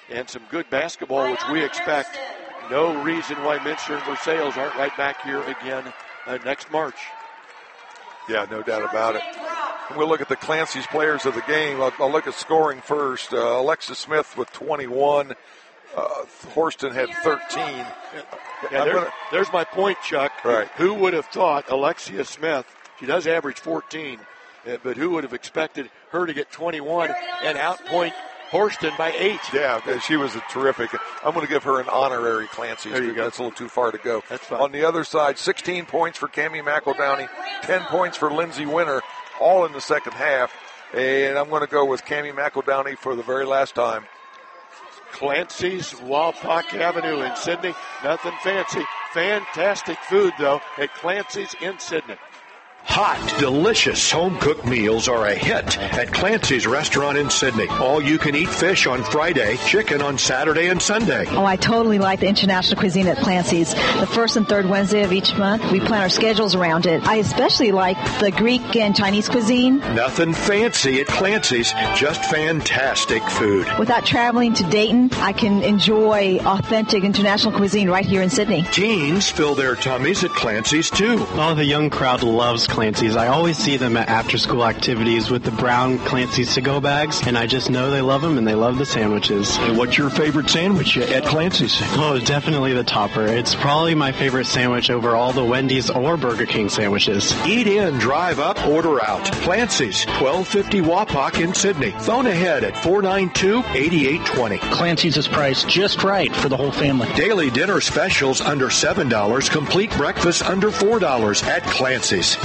and some good basketball, which we expect. No reason why Minster and Versailles aren't right back here again next March. Yeah, no doubt about it. We'll look at the Clancy's players of the game. I'll look at scoring first. Alexis Smith with 21. Horston had 13. Yeah, there's my point, Chuck. Right. Who would have thought Alexia Smith, she does average 14, but who would have expected her to get 21 and outpoint Horston by 8? Yeah, she was a terrific. I'm going to give her an honorary Clancy's. There you go. That's a little too far to go. That's fine. On the other side, 16 points for Cammie McEldowney, 10 points for Lindsay Winter, all in the second half. And I'm going to go with Cammie McEldowney for the very last time. Clancy's, Walpock Avenue in Sydney. Nothing fancy. Fantastic food, though, at Clancy's in Sydney. Hot, delicious home-cooked meals are a hit at Clancy's Restaurant in Sydney. All-you-can-eat fish on Friday, chicken on Saturday and Sunday. Oh, I totally like the international cuisine at Clancy's. The first and third Wednesday of each month, we plan our schedules around it. I especially like the Greek and Chinese cuisine. Nothing fancy at Clancy's, just fantastic food. Without traveling to Dayton, I can enjoy authentic international cuisine right here in Sydney. Teens fill their tummies at Clancy's, too. Oh, the young crowd loves Clancy's. I always see them at after-school activities with the brown Clancy's to-go bags, and I just know they love them and they love the sandwiches. And what's your favorite sandwich at Clancy's? Oh, definitely the topper. It's probably my favorite sandwich over all the Wendy's or Burger King sandwiches. Eat in, drive up, order out. Clancy's, 1250 Wapak in Sydney. Phone ahead at 492-8820. Clancy's is priced just right for the whole family. Daily dinner specials under $7. Complete breakfast under $4 at Clancy's.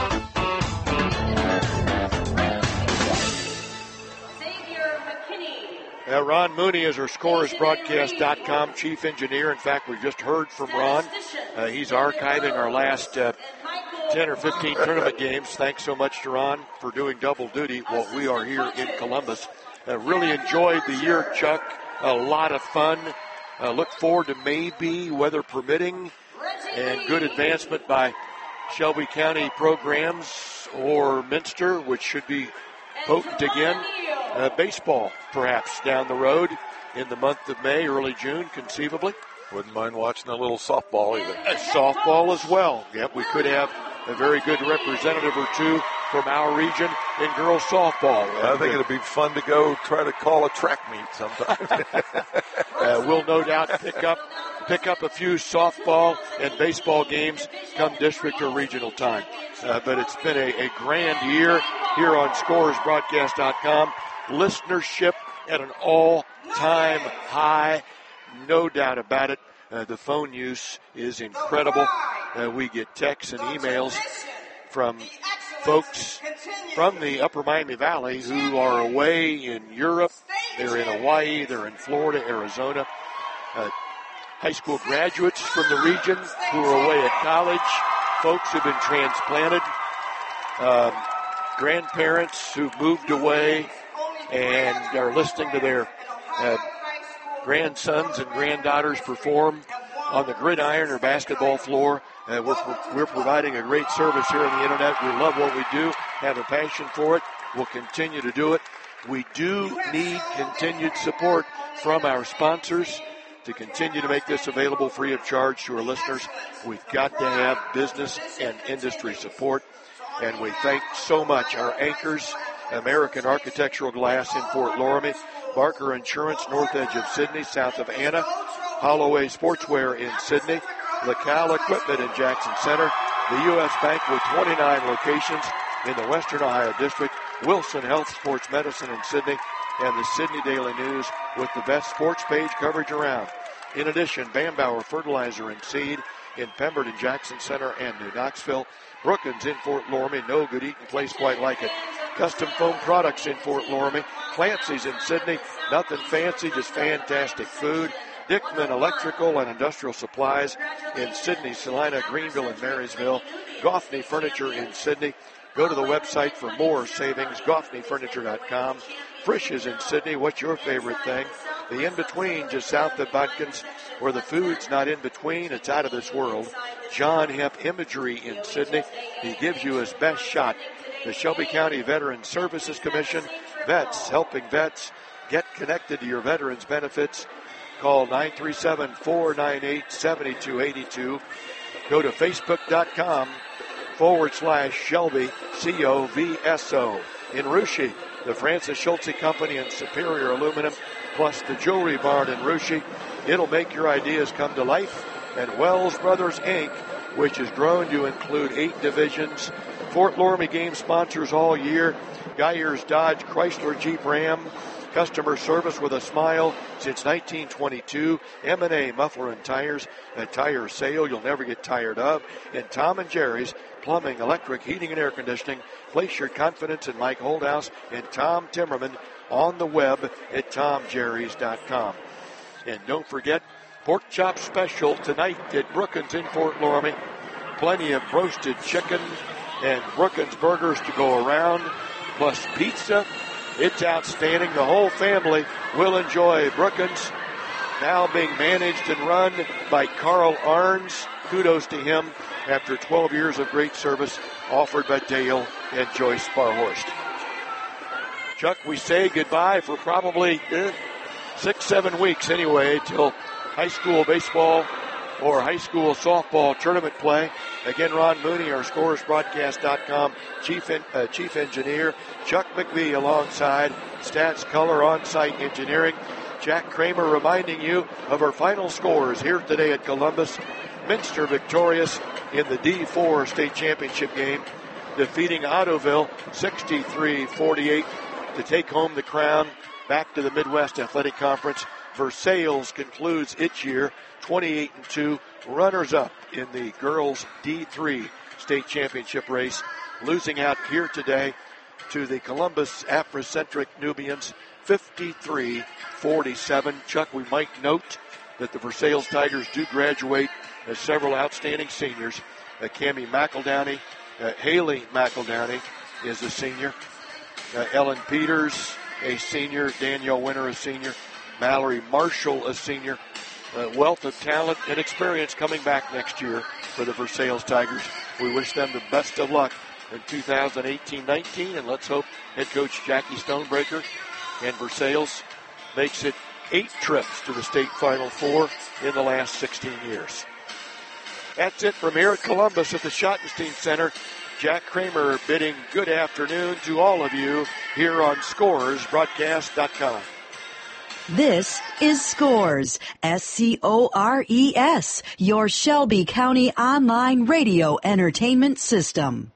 Ron Mooney is our scoresbroadcast.com chief engineer. In fact, we just heard from Ron. He's archiving our last 10 or 15 tournament games. Thanks so much to Ron for doing double duty while we are here in Columbus. Really enjoyed the year, Chuck. A lot of fun. Look forward to maybe, weather permitting, and good advancement by Shelby County programs or Minster, which should be potent again. Baseball, perhaps, down the road in the month of May, early June, conceivably. Wouldn't mind watching a little softball either. Softball as well. Yep, we could have a very good representative or two from our region in girls softball. I think it'll be fun to go try to call a track meet sometime. We'll no doubt pick up a few softball and baseball games come district or regional time. But it's been a grand year here on scoresbroadcast.com. Listenership at an all-time high, no doubt about it. The phone use is incredible. We get texts and emails from folks from the Upper Miami Valley who are away in Europe. They're in Hawaii, they're in Florida, Arizona. High school graduates from the region who are away at college. Folks who've been transplanted. Grandparents who've moved away and are listening to their grandsons and granddaughters perform on the gridiron or basketball floor. We're providing a great service here on the internet. We love what we do, have a passion for it. We'll continue to do it. We do need continued support from our sponsors to continue to make this available free of charge to our listeners. We've got to have business and industry support. And we thank so much our anchors, American Architectural Glass in Fort Loramie, Barker Insurance, north edge of Sydney, south of Anna, Holloway Sportswear in Sydney, LaCal Equipment in Jackson Center, the U.S. Bank with 29 locations in the Western Ohio District, Wilson Health Sports Medicine in Sydney, and the Sydney Daily News with the best sports page coverage around. In addition, Bambauer Fertilizer and Seed in Pemberton, Jackson Center, and New Knoxville, Brookins in Fort Loramie, no good eating place quite like it. Custom Foam Products in Fort Loramie, Clancy's in Sydney, nothing fancy, just fantastic food. Dickman Electrical and Industrial Supplies in Sydney, Salina, Greenville, and Marysville. Goffney Furniture in Sydney. Go to the website for more savings, goffneyfurniture.com. Frisch's in Sydney, what's your favorite thing? The in-between just south of Butkins, where the food's not in between, it's out of this world. John Hemp Imagery in Sydney. He gives you his best shot. The Shelby County Veteran Services Commission, vets helping vets get connected to your veterans benefits. Call 937-498-7282. Go to facebook.com/Shelby, COVSO. In Russia, the Francis Schultze Company and Superior Aluminum, plus the Jewelry Barn in Russia. It'll make your ideas come to life. And Wells Brothers, Inc., which has grown to include 8 divisions. Fort Loramie game sponsors all year. Geyers Dodge, Chrysler, Jeep, Ram. Customer service with a smile since 1922. M&A Muffler and Tires, a tire sale you'll never get tired of. And Tom and Jerry's Plumbing, Electric, Heating, and Air Conditioning. Place your confidence in Mike Holdhouse and Tom Timmerman on the web at tomjerrys.com. And don't forget, pork chop special tonight at Brookins in Fort Loramie. Plenty of roasted chicken and Brookins burgers to go around, plus pizza. It's outstanding. The whole family will enjoy Brookins, now being managed and run by Carl Arns. Kudos to him after 12 years of great service offered by Dale and Joyce Barhorst. Chuck, we say goodbye for probably 6-7 weeks anyway till high school baseball or high school softball tournament play. Again, Ron Mooney, our scoresbroadcast.com chief engineer. Chuck McVie alongside Stats Color On-Site Engineering. Jack Kramer reminding you of our final scores here today at Columbus. Minster victorious in the D4 state championship game, defeating Ottoville 63-48 to take home the crown back to the Midwest Athletic Conference. Versailles concludes its year 28-2, runners-up in the girls D3 state championship race, losing out here today to the Columbus Afrocentric Nubians 53-47. Chuck, we might note that the Versailles Tigers do graduate as several outstanding seniors. Cammie McEldowney, Haley McEldowney is a senior. Ellen Peters, a senior. Danielle Winter, a senior. Mallory Marshall, a senior. Wealth of talent and experience coming back next year for the Versailles Tigers. We wish them the best of luck in 2018-19, and let's hope head coach Jackie Stonebreaker and Versailles makes it 8 trips to the state Final Four in the last 16 years. That's it from here at Columbus at the Schottenstein Center. Jack Kramer bidding good afternoon to all of you here on ScoresBroadcast.com. This is Scores, SCORES, your Shelby County online radio entertainment system.